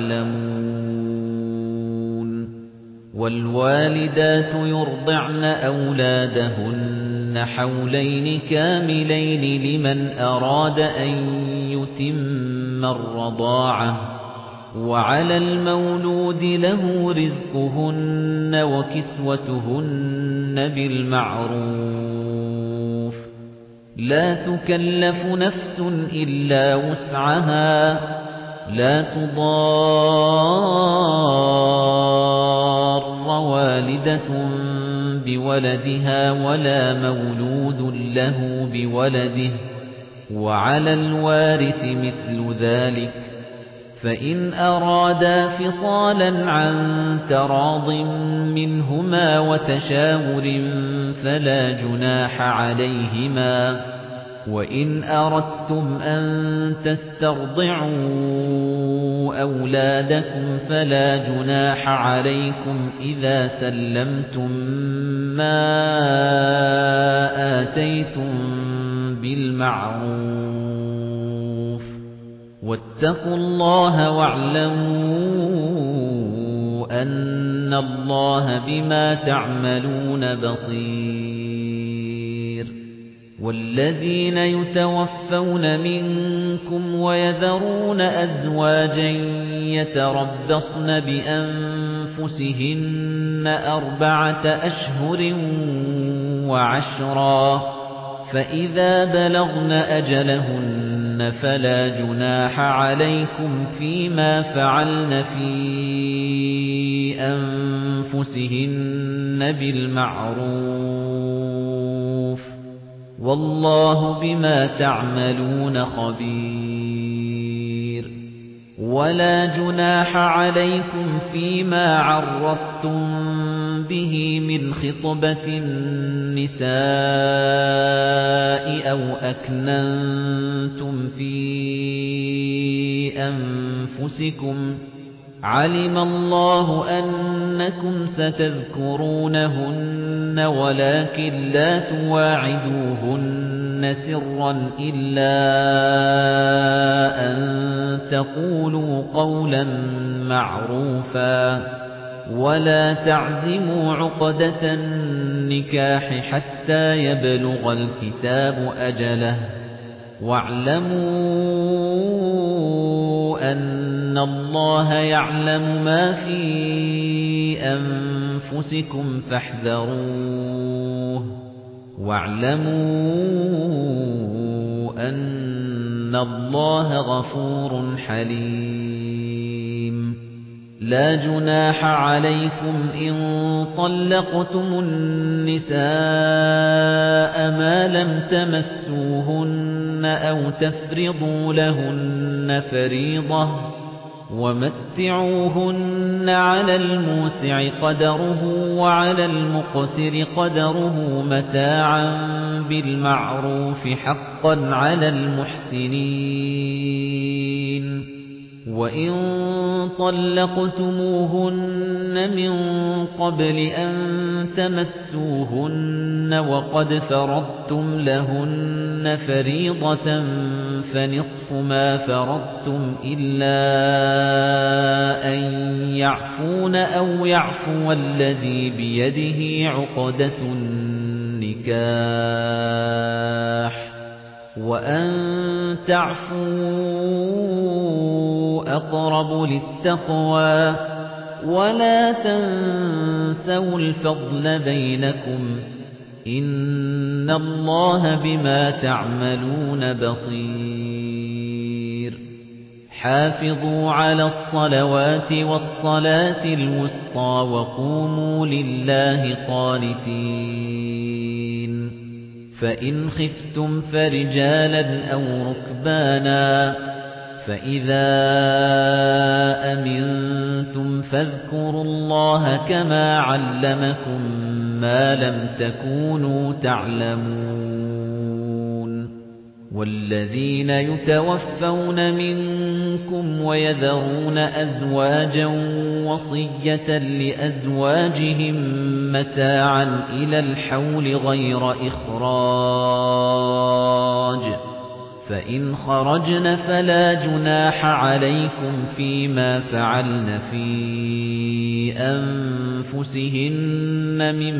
تَعْلَمُونَ وَالْوَالِدَاتُ يُرْضِعْنَ أَوْلَادَهُنَّ حَوْلَيْنِ كَامِلَيْنِ لِمَنْ أَرَادَ أَن يُتِمَّ الرَّضَاعَةَ وَعَلَى الْمَوْلُودِ لَهُ رِزْقُهُنَّ وَكِسْوَتُهُنَّ بِالْمَعْرُوفِ لَا تُكَلَّفُ نَفْسٌ إِلَّا وُسْعَهَا لَا تُضَارَّ وَالِدَةٌ بِوَلَدِهَا وَلَا مَوْلُودٌ لَهُ بِوَلَدِهِ وَعَلَى الْوَارِثِ مِثْلُ ذَلِكَ فَإِنْ أَرَادَا فِصَالًا عَن تَرَاضٍ مِنْهُمَا وَتَشَاوُرٍ فَلَا جُنَاحَ عَلَيْهِمَا وَإِنْ أَرَدتُّمْ أَن تَسْتَرْضِعُوا أَوْلَادَكُمْ فَلَا جُنَاحَ عَلَيْكُمْ إِذَا سَلَّمْتُم مَّا آتَيْتُم بِالْمَعْرُوفِ وَاتَّقُوا اللَّهَ وَاعْلَمُوا أَنَّ اللَّهَ بِمَا تَعْمَلُونَ بَصِيرٌ وَالَّذِينَ يُتَوَفَّوْنَ مِنكُمْ وَيَذَرُونَ أَزْوَاجًا يَتَرَبَّصْنَ بِأَنفُسِهِنَّ أَرْبَعَةَ أَشْهُرٍ وَعَشْرًا فَإِذَا بَلَغْنَ أَجَلَهُنَّ فَلَا جُنَاحَ عَلَيْكُمْ فِيمَا فَعَلْنَ فِي أَنفُسِهِنَّ بِالْمَعْرُوفِ وَاللَّهُ بِمَا تَعْمَلُونَ خَبِيرٌ وَلَا جُنَاحَ عَلَيْكُمْ فِيمَا عَرَّضْتُمْ بِهِ مِنْ خِطْبَةِ النِّسَاءِ أَوْ أَكْنَنتُمْ فِي أَنفُسِكُمْ عَلِمَ اللَّهُ أَنَّكُمْ سَتَذْكُرُونَهُنَّ وَلَكِنْ لَا تُوَاعِدُوهُنَّ سِرًّا إِلَّا أَن تَقُولُوا قَوْلًا مَّعْرُوفًا وَلَا تَعْزِمُوا عُقْدَةَ النِّكَاحِ حَتَّى يَبْلُغَ الْكِتَابُ أَجَلَهُ وَاعْلَمُوا أَنَّ اللَّهَ يَعْلَمُ مَا فِي أَنفُسِكُمْ فَاحْذَرُوهُ وَاعْلَمُوا أَنَّ اللَّهَ غَفُورٌ حَلِيمٌ لَا جُنَاحَ عَلَيْكُمْ إِن طَلَّقْتُمُ النِّسَاءَ مَا لَمْ تَمَسُّوهُنَّ أَوْ تَفْرِضُوا لَهُنَّ فَرِيضَةً وَمَتِّعُوهُنَّ عَلَى الْمُوسِعِ قَدَرُهُ وَعَلَى الْمُقْتِرِ قَدَرُهُ مَتَاعًا بِالْمَعْرُوفِ حَقًّا عَلَى الْمُحْسِنِينَ وَإِن طَلَّقْتُمُوهُنَّ مِن قَبْلِ أَن تَمَسُّوهُنَّ وَقَدْ فَرَضْتُمْ لَهُنَّ فَرِيضَةً فَنِصْفُ مَا فَرَضْتُمْ إِلَّا أَن يَعْفُونَ أَوْ يَعْفُوَ الَّذِي بِيَدِهِ عُقْدَةُ النِّكَاحِ النِّكَاحِ وَأَن تَعْفُوا أَقْرَبُ لِلتَّقْوَى وَلَا تَنسَوْا الْفَضْلَ بَيْنَكُمْ إِنَّ اللَّهَ بِمَا تَعْمَلُونَ بَصِيرٌ حافظوا على الصلوات والصلاة الوسطى وقوموا لله قانتين فإن خفتم فرجالا أو ركبانا فإذا أمنتم فاذكروا الله كما علمكم ما لم تكونوا تعلمون والذين يتوفون منكم ويذرون أزواجا وصية لأزواجهم متاعا إلى الحول غير إخراج فإن خرجن فلا جناح عليكم فيما فعلن في أنفسهن من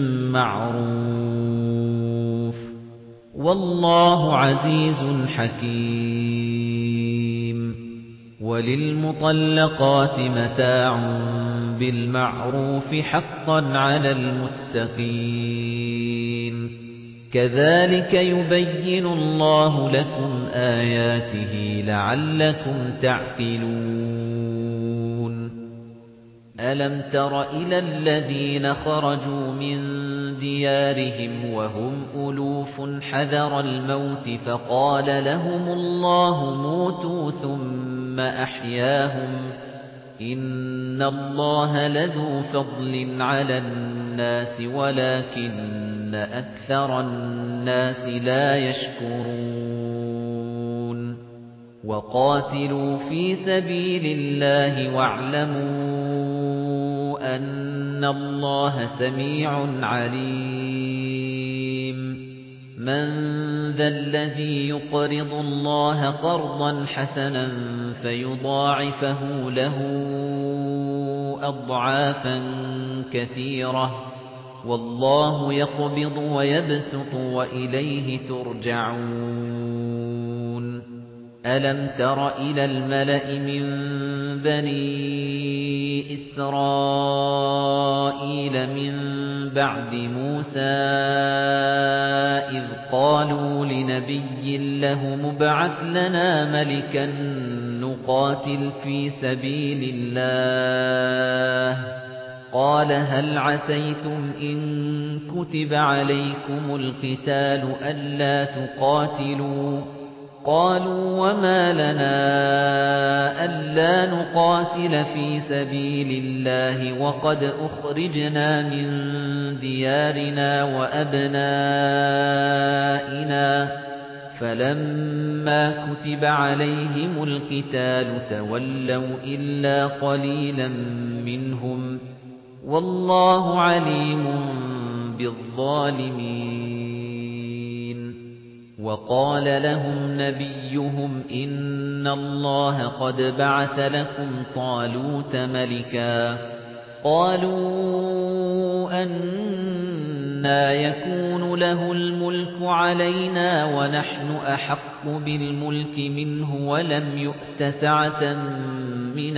معروف والله عزيز حكيم وللمطلقات متاع بالمعروف حقا على المتقين كذلك يبين الله لكم آياته لعلكم تعقلون ألم تر إلى الذين خرجوا من ديارهم وهم ألوف حذر الموت فقال لهم الله موتوا ثم أحياهم إن الله لذو فضل على الناس ولكن أكثر الناس لا يشكرون وقاتلوا في سبيل الله واعلموا أن الله سميع عليم من ذا الذي يقرض الله قرضا حسنا فيضاعفه له أضعافا كثيرة والله يقبض ويبسط وإليه ترجعون ألم تر إلى الملأ من بني إسرائيل من بعد موسى إذ قالوا لنبي له مبعث لنا ملكا نقاتل في سبيل الله قال هل عسيتم إن كتب عليكم القتال ألا تقاتلوا قالوا وما لنا ألا نقاتل في سبيل الله وقد أخرجنا من ديارنا وأبنائنا فلما كتب عليهم القتال تولوا إلا قليلا منهم والله عليم بالظالمين وقال لهم نبيهم إن الله قد بعث لكم طالوت ملكا قالوا أنى يكون له الملك علينا ونحن أحق بالملك منه ولم يؤت سعة من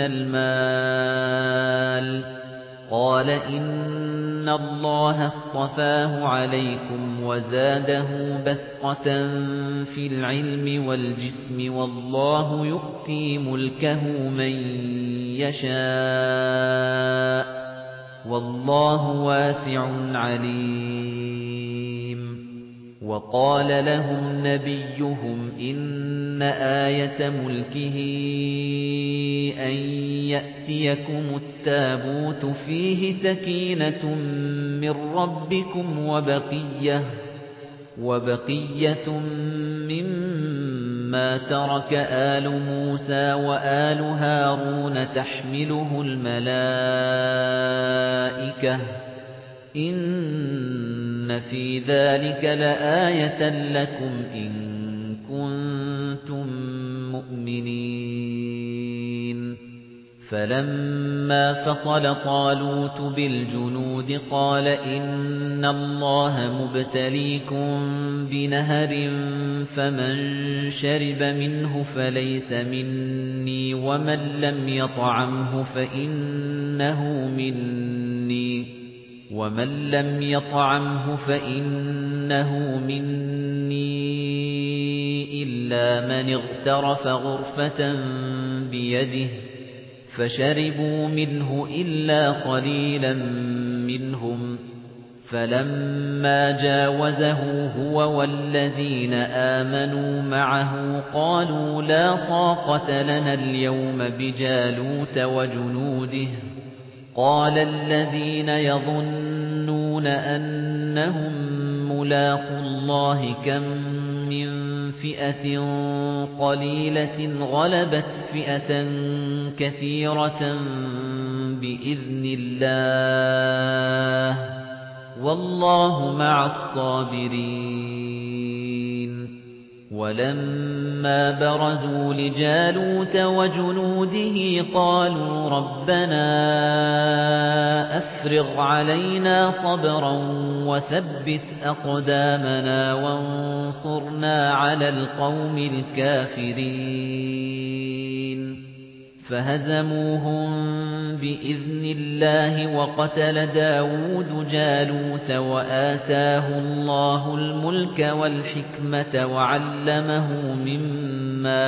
المال قال إن الله اصطفاه عليكم وزاده بسطة في العلم والجسم والله يؤتي ملكه من يشاء والله واسع عليم وقال لهم نبيهم إن آية ملكه أن يأتيكم التابوت فيه سكينة من ربكم وبقية وبقية مما ترك آل موسى وآل هارون تحمله الملائكة إن في ذلك لآية لكم إن كنتم مؤمنين فَلَمَّا فَصَلَ طَالُوتُ بِالْجُنُودِ قَالَ إِنَّ اللَّهَ مُبْتَلِيكُم بِنَهَرٍ فَمَن شَرِبَ مِنْهُ فَلَيْسَ مِنِّي وَمَن لَّمْ يَطْعَمْهُ فَإِنَّهُ مِنِّي وَمَن لَّمْ يَطْعَمْهُ فَإِنَّهُ مِنِّي إِلَّا مَنِ اغْتَرَفَ غُرْفَةً بِيَدِهِ فشربوا منه إلا قليلا منهم فلما جاوزه هو والذين آمنوا معه قالوا لا طاقة لنا اليوم بجالوت وجنوده قال الذين يظنون أنهم ملاقو الله كم من فئة قليلة غلبت فئة كثيرة بإذن الله والله مع الصابرين ولما برزوا لجالوت وجنوده قالوا ربنا أفرغ علينا صبرا وثبت أقدامنا وانصرنا على القوم الكافرين فهزموهم بإذن الله وقتل داود جالوت وآتاه الله الملك والحكمة وعلمه مما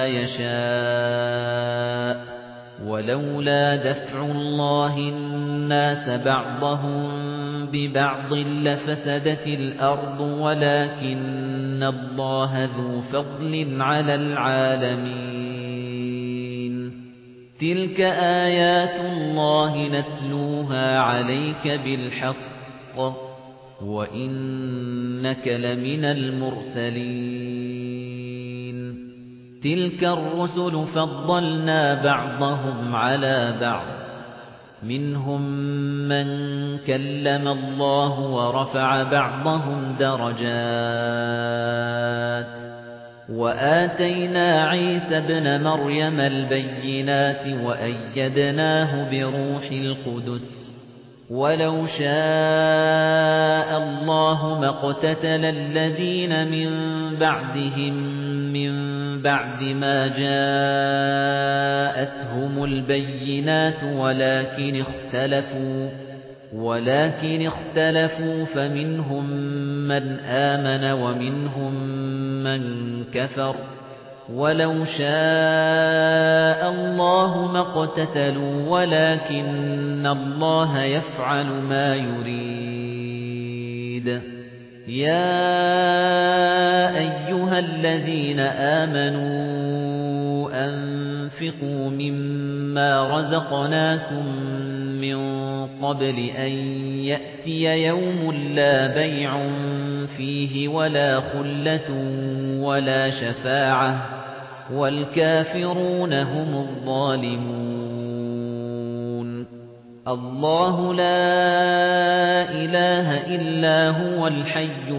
يشاء ولولا دفع الله الناس بعضهم ببعض لفسدت الأرض ولكن الله ذو فضل على العالمين تلك آيات الله نتلوها عليك بالحق وإنك لمن المرسلين تلك الرسل فضلنا بعضهم على بعض منهم من كلم الله ورفع بعضهم درجات وآتينا عيسى ابن مريم البينات وأيدناه بروح القدس ولو شاء الله ما اقتتل الذين من بعدهم من بعد ما جاءتهم البينات ولكن اختلفوا ولكن اختلفوا فمنهم من آمن ومنهم من كفر ولو شاء الله ما اقتتلوا ولكن الله يفعل ما يريد يا أيها الذين آمنوا أنفقوا مما رزقناكم من قبل أن يأتي يوم لا بيع فيه ولا خلة ولا شفاعة والكافرون هم الظالمون الله لا إله إلا هو الحي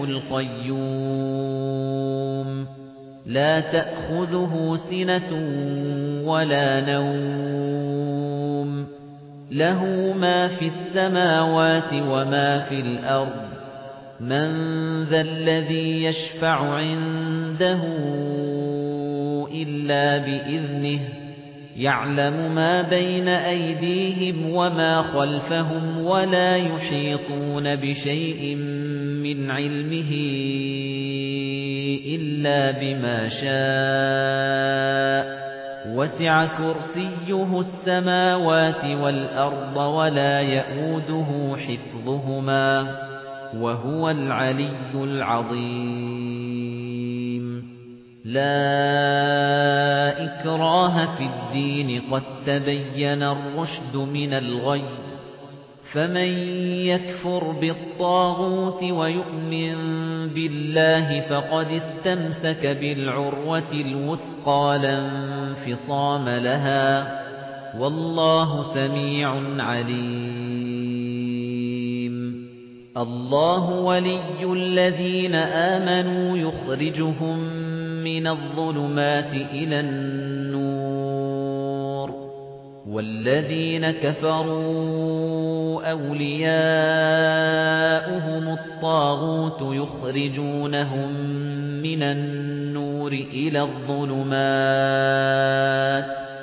القيوم لا تأخذه سنة ولا نوم له ما في السماوات وما في الأرض من ذا الذي يشفع عنده إلا بإذنه يعلم ما بين أيديهم وما خلفهم ولا يحيطون بشيء من علمه إلا بما شاء وسع كرسيه السماوات والأرض ولا يؤوده حفظهما وهو العلي العظيم لا إكراه في الدين قد تبين الرشد من الغي فمن يكفر بالطاغوت ويؤمن بالله فقد استمسك بالعروة الوثقى لا انفصام لها والله سميع عليم الله ولي الذين آمنوا يخرجهم من الظلمات إلى النور والذين كفروا أولياؤهم الطاغوت يخرجونهم من النور إلى الظلمات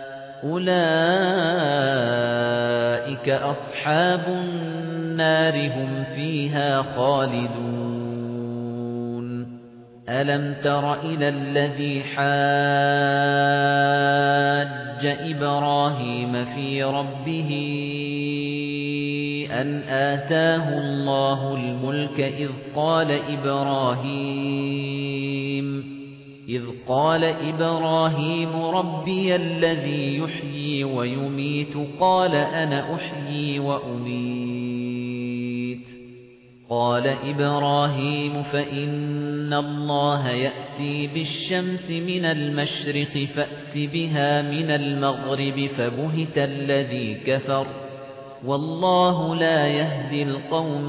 أولئك أصحاب النار هم فيها خالدون ألم تر إلى الذي حاج إبراهيم في ربه أن آتاه الله الملك إذ قال إبراهيم إذ قال إبراهيم ربي الذي يحيي ويميت قال أنا أحيي وأميت قال إبراهيم فإن الله يأتي بالشمس من المشرق فأت بها من المغرب فبهت الذي كفر والله لا يهدي القوم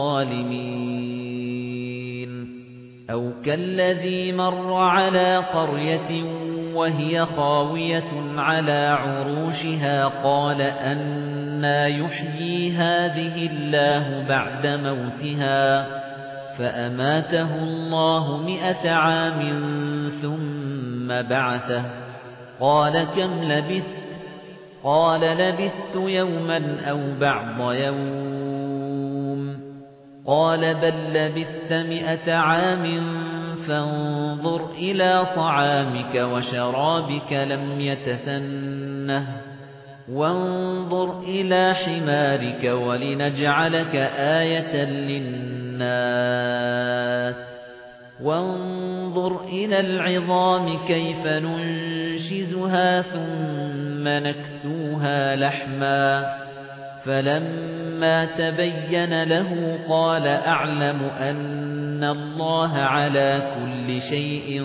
الظالمين أو كالذي مر على قرية وهي خاوية على عروشها قال أنى يحيي هذه الله بعد موتها فأماته الله مئة عام ثم بعثه قال كم لبثت قال لبثت يوما أو بعض يوم قال بل لبثت مئة عام فانظر إلى طعامك وشرابك لم يتسنه وانظر إلى حمارك ولنجعلك آية للناس وانظر إلى العظام كيف ننشزها ثم نكسوها لحما فلما تبين له قال أعلم أن الله على كل شيء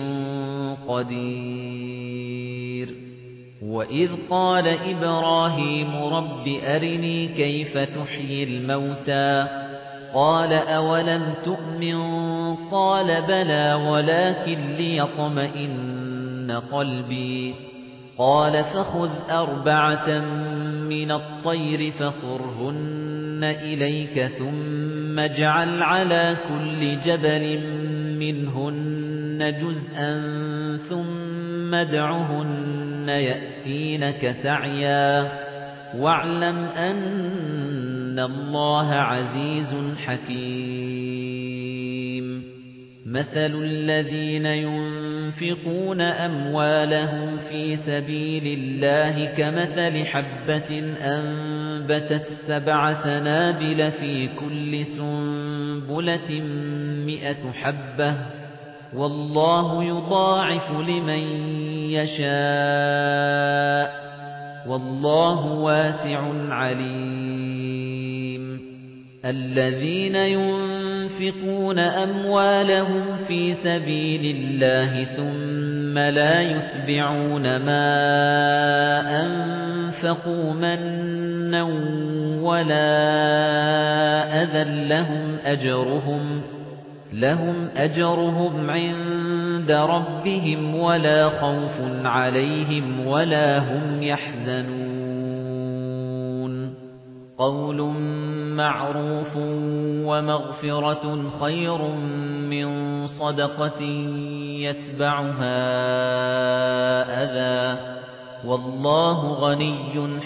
قدير وإذ قال إبراهيم رب أرني كيف تحيي الموتى قال أولم تؤمن قال بلى ولكن ليطمئن قلبي قال فخذ أربعة من الطير فصرهن إليك ثم اجعل على كل جبل منهن جزءا ثم ادعهن يأتينك سعيا واعلم أن الله عزيز حكيم مثل الذين ينفقون أموالهم في سبيل الله كمثل حبة أنبتت سبع سنابل في كل سنبلة مئة حبة والله يضاعف لمن يشاء والله واسع عليم الذين ينفقون أموالهم في سبيل الله ثم لا يتبعون ما أنفقوا منا ولا أذى لهم أجرهم لهم أجرهم عند ربهم ولا خوف عليهم ولا هم يحزنون قول معروف ومغفرة خير من صدقة يتبعها أذى والله غني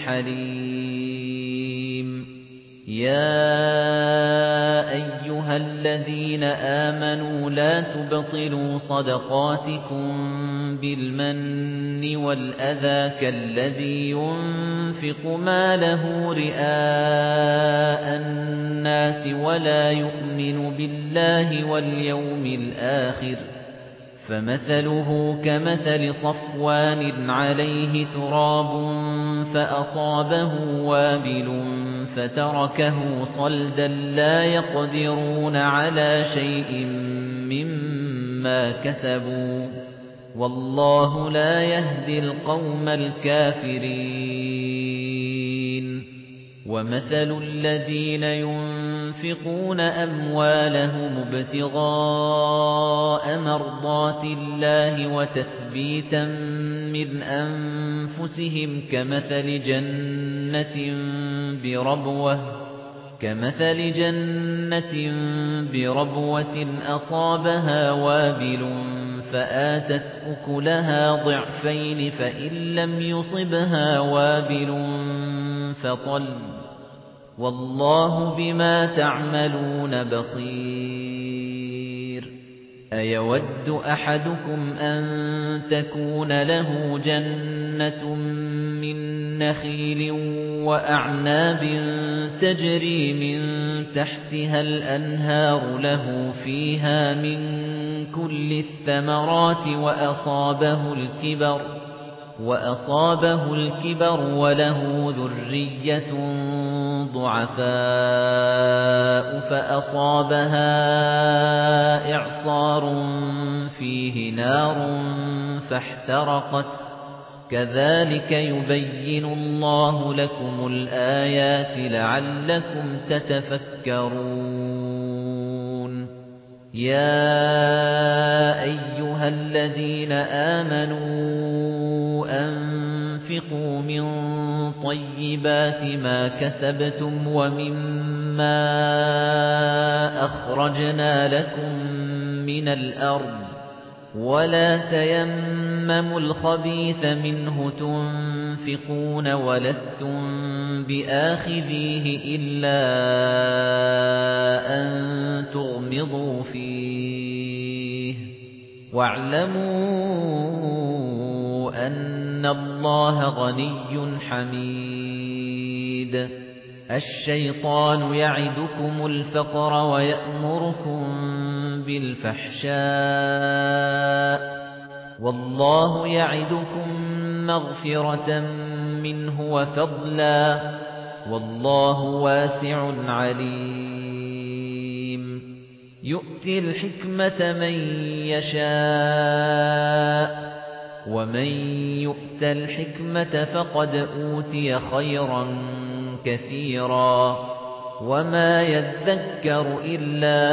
حليم يا أيها الذين آمنوا لا تبطلوا صدقاتكم بالمن والأذى كالذي ينفق ماله رئاء الناس ولا يؤمن بالله واليوم الآخر فمثله كمثل صفوان عليه تراب فأصابه وابل فتركه صلدا لا يقدرون على شيء مما كسبوا والله لا يهدي القوم الكافرين ومثل الذين ينفقون يُنْفِقُونَ أَمْوَالَهُمُ ابْتِغَاءَ مَرْضَاتِ اللَّهِ وَتَثْبِيتًا مِنْ أَنفُسِهِمْ كَمَثَلِ جَنَّةٍ بِرَبْوَةٍ كَمَثَلِ جَنَّةٍ بِرَبْوَةٍ أَصَابَهَا وَابِلٌ فَآتَتْ أُكُلَهَا ضِعْفَيْنِ فَإِن لَّمْ يُصِبْهَا وَابِلٌ فَطَلٌّ وَاللَّهُ بِمَا تَعْمَلُونَ بَصِيرٌ أَيَوَدُّ أَحَدُكُمْ أَن تَكُونَ لَهُ جَنَّةٌ مِّن نَّخِيلٍ وَأَعْنَابٍ تَجْرِي مِن تَحْتِهَا الْأَنْهَارُ لَهُ فِيهَا مِن كُلِّ الثَّمَرَاتِ وَأَصَابَهُ الْكِبَرُ وَأَصَابَهُ الْكِبَرُ وَلَهُ ذُرِّيَّةٌ ضُعَفَاءُ فَأَصَابَهَا إِعْصَارٌ فِيهِ نَارٌ فَاحْتَرَقَتْ كَذَلِكَ يُبَيِّنُ اللَّهُ لَكُمُ الْآيَاتِ لَعَلَّكُمْ تَتَفَكَّرُونَ يَا أَيُّهَا الَّذِينَ آمَنُوا أَنفِقُوا مِن طَيِّبَاتِ مَا كَسَبْتُمْ وَمِمَّا أَخْرَجْنَا لَكُم مِّنَ الْأَرْضِ وَلَا تَيَمَّمُوا الْخَبِيثَ مِنْهُ تُنفِقُونَ وَلَسْتُم بِآخِذِيهِ إِلَّا أَن تُغْمِضُوا فِيهِ وَاعْلَمُوا أَنَّ اللَّهَ غَنِيٌّ حَمِيدٌ الشَّيْطَانُ يَعِدُكُمُ الْفَقْرَ وَيَأْمُرُكُم بِالْفَحْشَاءِ وَاللَّهُ يَعِدُكُم مَّغْفِرَةً مِّنْهُ وَفَضْلًا وَاللَّهُ وَاسِعٌ عَلِيمٌ يُؤْتِي الْحِكْمَةَ مَن يَشَاءُ وَمَن يُؤْتَ الْحِكْمَةَ فَقَدْ أُوتِيَ خَيْرًا كَثِيرًا وَمَا يَذَّكَّرُ إِلَّا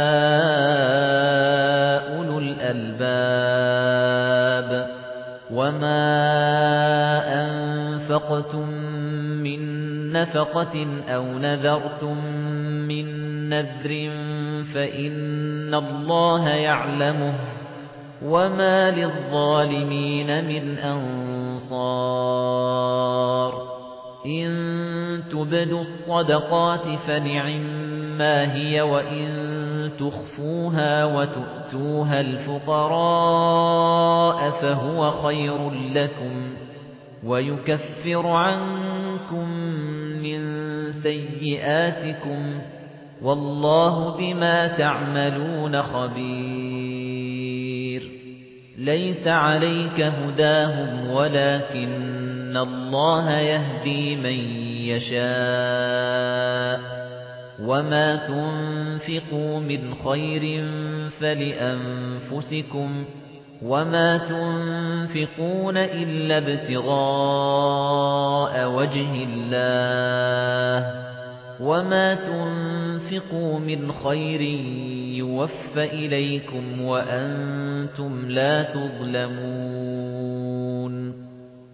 أُولُو الْأَلْبَابِ وَمَا أَنفَقْتُم مِّن نَّفَقَةٍ أَوْ نَذَرْتُم مِّن نَّذْرٍ فَإِنَّ اللَّهَ يَعْلَمُهُ وَمَا لِلظَّالِمِينَ مِنْ أَنصَارٍ إِن تُبْدُوا الصَّدَقَاتِ فَنِعِمَّا هِيَ وَإِن تُخْفُوهَا وَتُؤْتُوهَا الْفُقَرَاءَ فَهُوَ خَيْرٌ لَّكُمْ وَيُكَفِّرُ عَنكُم مِّن سَيِّئَاتِكُمْ وَاللَّهُ بِمَا تَعْمَلُونَ خَبِيرٌ لَيْسَ عَلَيْكَ هُدَاهُمْ وَلَكِنَّ اللَّهَ يَهْدِي مَن يَشَاءُ وَمَا تُنفِقُوا مِنْ خَيْرٍ فَلِأَنفُسِكُمْ وَمَا تُنفِقُونَ إِلَّا ابْتِغَاءَ وَجْهِ اللَّهِ وَمَا تُنفِقُوا مِنْ خَيْرٍ يُوَفَّ إِلَيْكُمْ وَأَنْتُمْ لَا تُظْلَمُونَ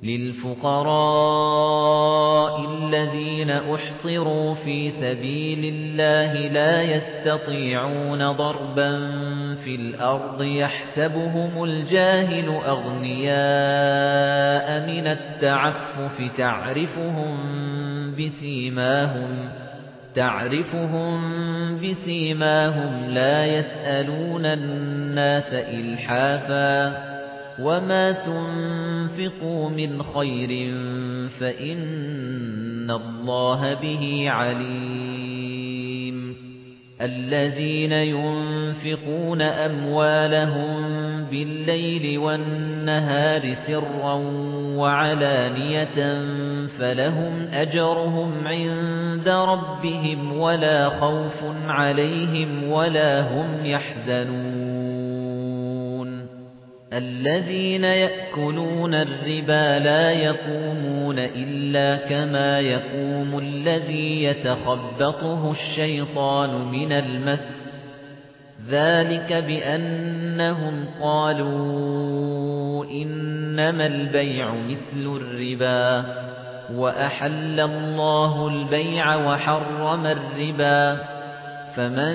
لِلْفُقَرَاءِ الَّذِينَ أُحْصِرُوا فِي سَبِيلِ اللَّهِ لَا يَسْتَطِيعُونَ ضَرْبًا فِي الْأَرْضِ يَحْسَبُهُمُ الْجَاهِلُ أَغْنِيَاءَ مِنَ التَّعَفُّفِ تَعْرِفُهُم بِسِيمَاهُمْ تَعْرِفُهُم بِسِيمَاهُمْ لَا يَسْأَلُونَ النَّاسَ إِلْحَافًا وَمَا تُنفِقُوا مِنْ خَيْرٍ فَإِنَّ اللَّهَ بِهِ عَلِيمٌ الَّذِينَ يُنفِقُونَ أَمْوَالَهُم بِاللَّيْلِ وَالنَّهَارِ سِرًّا وَعَلَانِيَةً فَلَهُمْ أَجْرُهُمْ عِندَ رَبِّهِمْ وَلَا خَوْفٌ عَلَيْهِمْ وَلَا هُمْ يَحْزَنُونَ الذين يأكلون الربا لا يقومون إلا كما يقوم الذي يتخبطه الشيطان من المس ذلك بأنهم قالوا إنما البيع مثل الربا وأحل الله البيع وحرم الربا فمن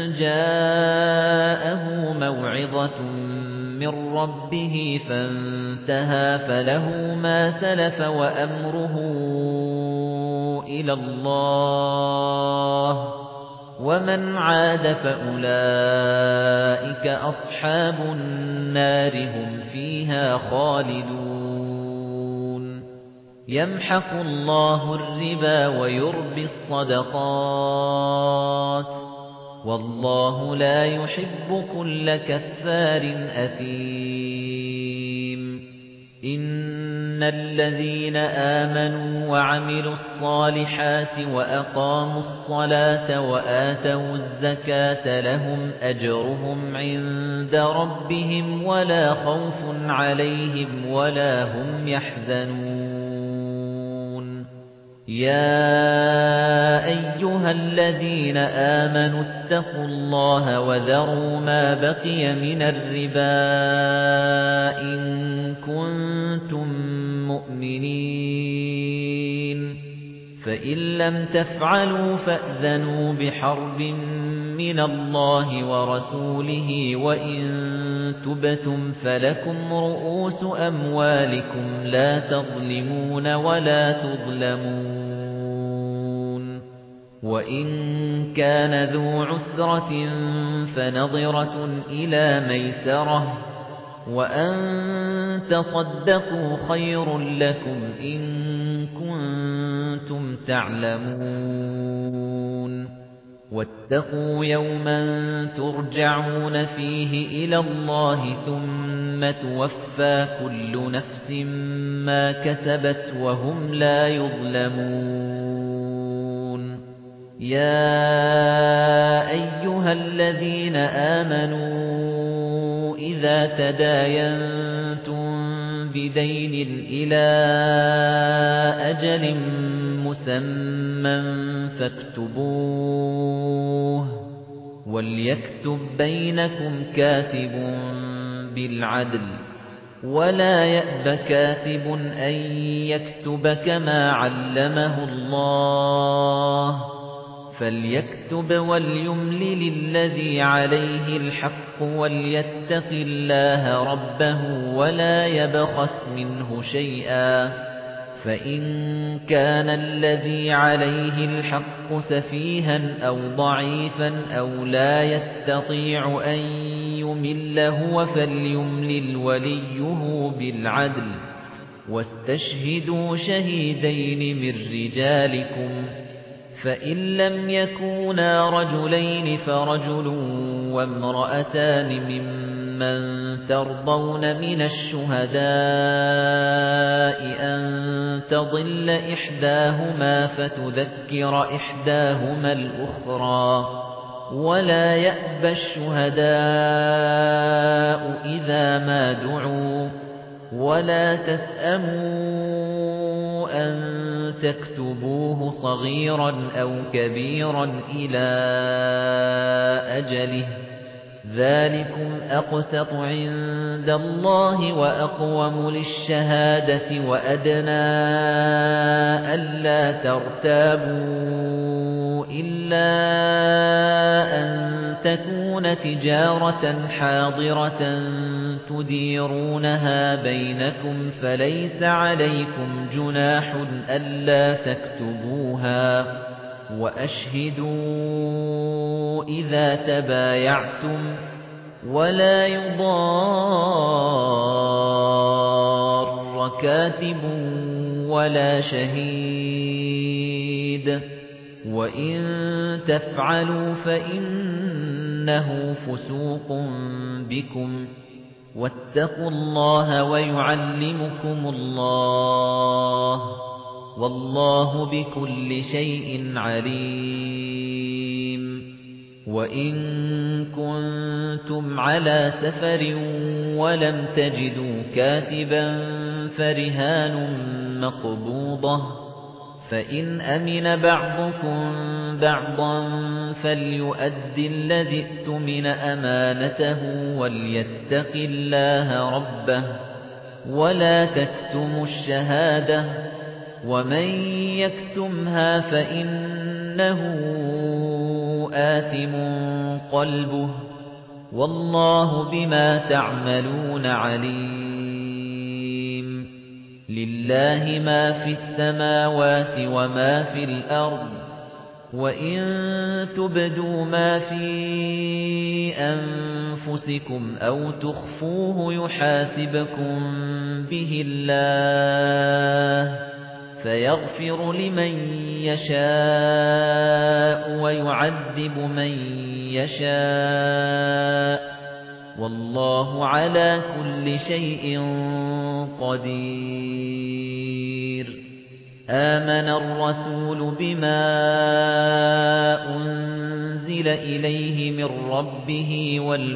جاءه موعظة من ربه فانتهى فله ما سلف وأمره إلى الله ومن عاد فأولئك أصحاب النار هم فيها خالدون يمحق الله الربا ويربي الصدقات والله لا يحب كل كفار أثيم إن الذين آمنوا وعملوا الصالحات وأقاموا الصلاة وآتوا الزكاة لهم أجرهم عند ربهم ولا خوف عليهم ولا هم يحزنون يا أيها الذين آمنوا اتقوا الله وذروا ما بقي من الربا إن كنتم مؤمنين فإن لم تفعلوا فأذنوا بحرب من الله ورسوله وإن تبتم فلكم رؤوس أموالكم لا تظلمون ولا تظلمون وإن كان ذو عسرة فنظرة إلى ميسرة وأن تصدقوا خير لكم إن كنتم تعلمون واتقوا يوما ترجعون فيه إلى الله ثم توفى كل نفس ما كسبت وهم لا يظلمون يا أيها الذين آمنوا إذا تداينتم بدين إلى أجل مسمى فاكتبوه وليكتب بينكم كاتب بالعدل ولا يأب كاتب أن يكتب كما علمه الله فليكتب وليملل الذي عليه الحق وليتق الله ربه ولا يبخس منه شيئا فإن كان الذي عليه الحق سفيها أو ضعيفا أو لا يستطيع أن يمل هو فليملل وليه بالعدل واستشهدوا شهيدين من رجالكم فإن لم يكونا رجلين فرجل وامرأتان ممن ترضون من الشهداء أن تضل إحداهما فتذكر إحداهما الأخرى ولا يأبى الشهداء إذا ما دعوا ولا تسأموا أن تكتبوه صغيرا أو كبيرا إلى أجله ذلكم أقسط عند الله وأقوم للشهادة وأدنى ألا ترتابوا إلا أن تكون تجارة حاضرة تديرونها بينكم فليس عليكم جناح ألا تكتبوها وأشهدوا إذا تبايعتم ولا يضار كاتب ولا شهيد وإن تفعلوا فإنه فسوق بكم واتقوا الله ويعلمكم الله والله بكل شيء عليم وَإِن كُنتُمْ عَلَى سَفَرٍ وَلَمْ تَجِدُوا كَاتِبًا فَرِهَانٌ مَّقْبُوضَةٌ فَإِنْ أَمِنَ بَعْضُكُمْ بَعْضًا فَلْيُؤَدِّ الَّذِي اؤْتُمِنَ أَمَانَتَهُ وَلْيَتَّقِ اللَّهَ رَبَّهُ وَلَا تَكْتُمُوا الشَّهَادَةَ وَمَن يَكْتُمْهَا فَإِنَّهُ آثِمٌ قَلْبُهُ وَاللَّهُ بِمَا تَعْمَلُونَ عَلِيمٌ لِلَّهِ مَا فِي السَّمَاوَاتِ وَمَا فِي الْأَرْضِ وَإِن تُبْدُوا مَا فِي أَنفُسِكُمْ أَوْ تُخْفُوهُ يُحَاسِبْكُم بِهِ اللَّهُ فَيَغْفِرُ لِمَن يَشَاءُ وَيُعَذِّبُ مَن يَشَاءُ وَاللَّهُ عَلَى كُلِّ شَيْءٍ قَدِيرٌ آمَنَ الرَّسُولُ بِمَا أُنزِلَ إِلَيْهِ مِن رَّبِّهِ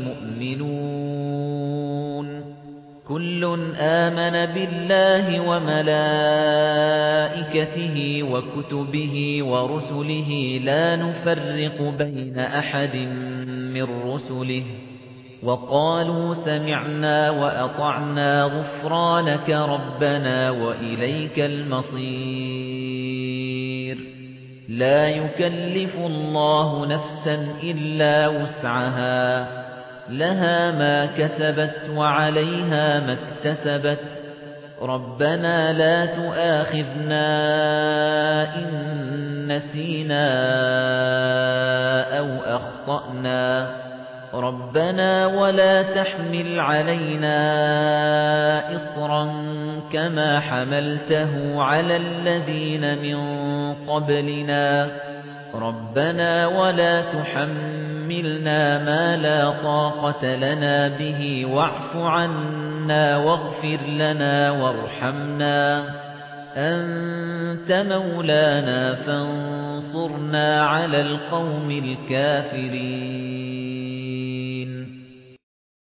وَالْمُؤْمِنُونَ كُلٌّ آمَنَ بِاللَّهِ وَمَلَائِكَتِهِ وَكُتُبِهِ وَرُسُلِهِ لَا نُفَرِّقُ بَيْنَ أَحَدٍ مِّن رُّسُلِهِ وَقَالُوا سَمِعْنَا وَأَطَعْنَا غُفْرَانَكَ رَبَّنَا وَإِلَيْكَ الْمَصِيرُ لَا يُكَلِّفُ اللَّهُ نَفْسًا إِلَّا وُسْعَهَا لَهَا مَا كَسَبَتْ وَعَلَيْهَا مَا اكْتَسَبَتْ رَبَّنَا لَا تُؤَاخِذْنَا إِن نَّسِينَا أَوْ أَخْطَأْنَا رَبَّنَا وَلَا تَحْمِلْ عَلَيْنَا إِصْرًا كَمَا حَمَلْتَهُ عَلَى الَّذِينَ مِن قَبْلِنَا رَبَّنَا وَلَا تُحَمِّلْنَا مَا لَا طَاقَةَ لَنَا بِهِ وَاعْفُ عَنَّا وَاغْفِرْ لَنَا وَارْحَمْنَا أَنْتَ مَوْلَانَا فَانصُرْنَا عَلَى الْقَوْمِ الْكَافِرِينَ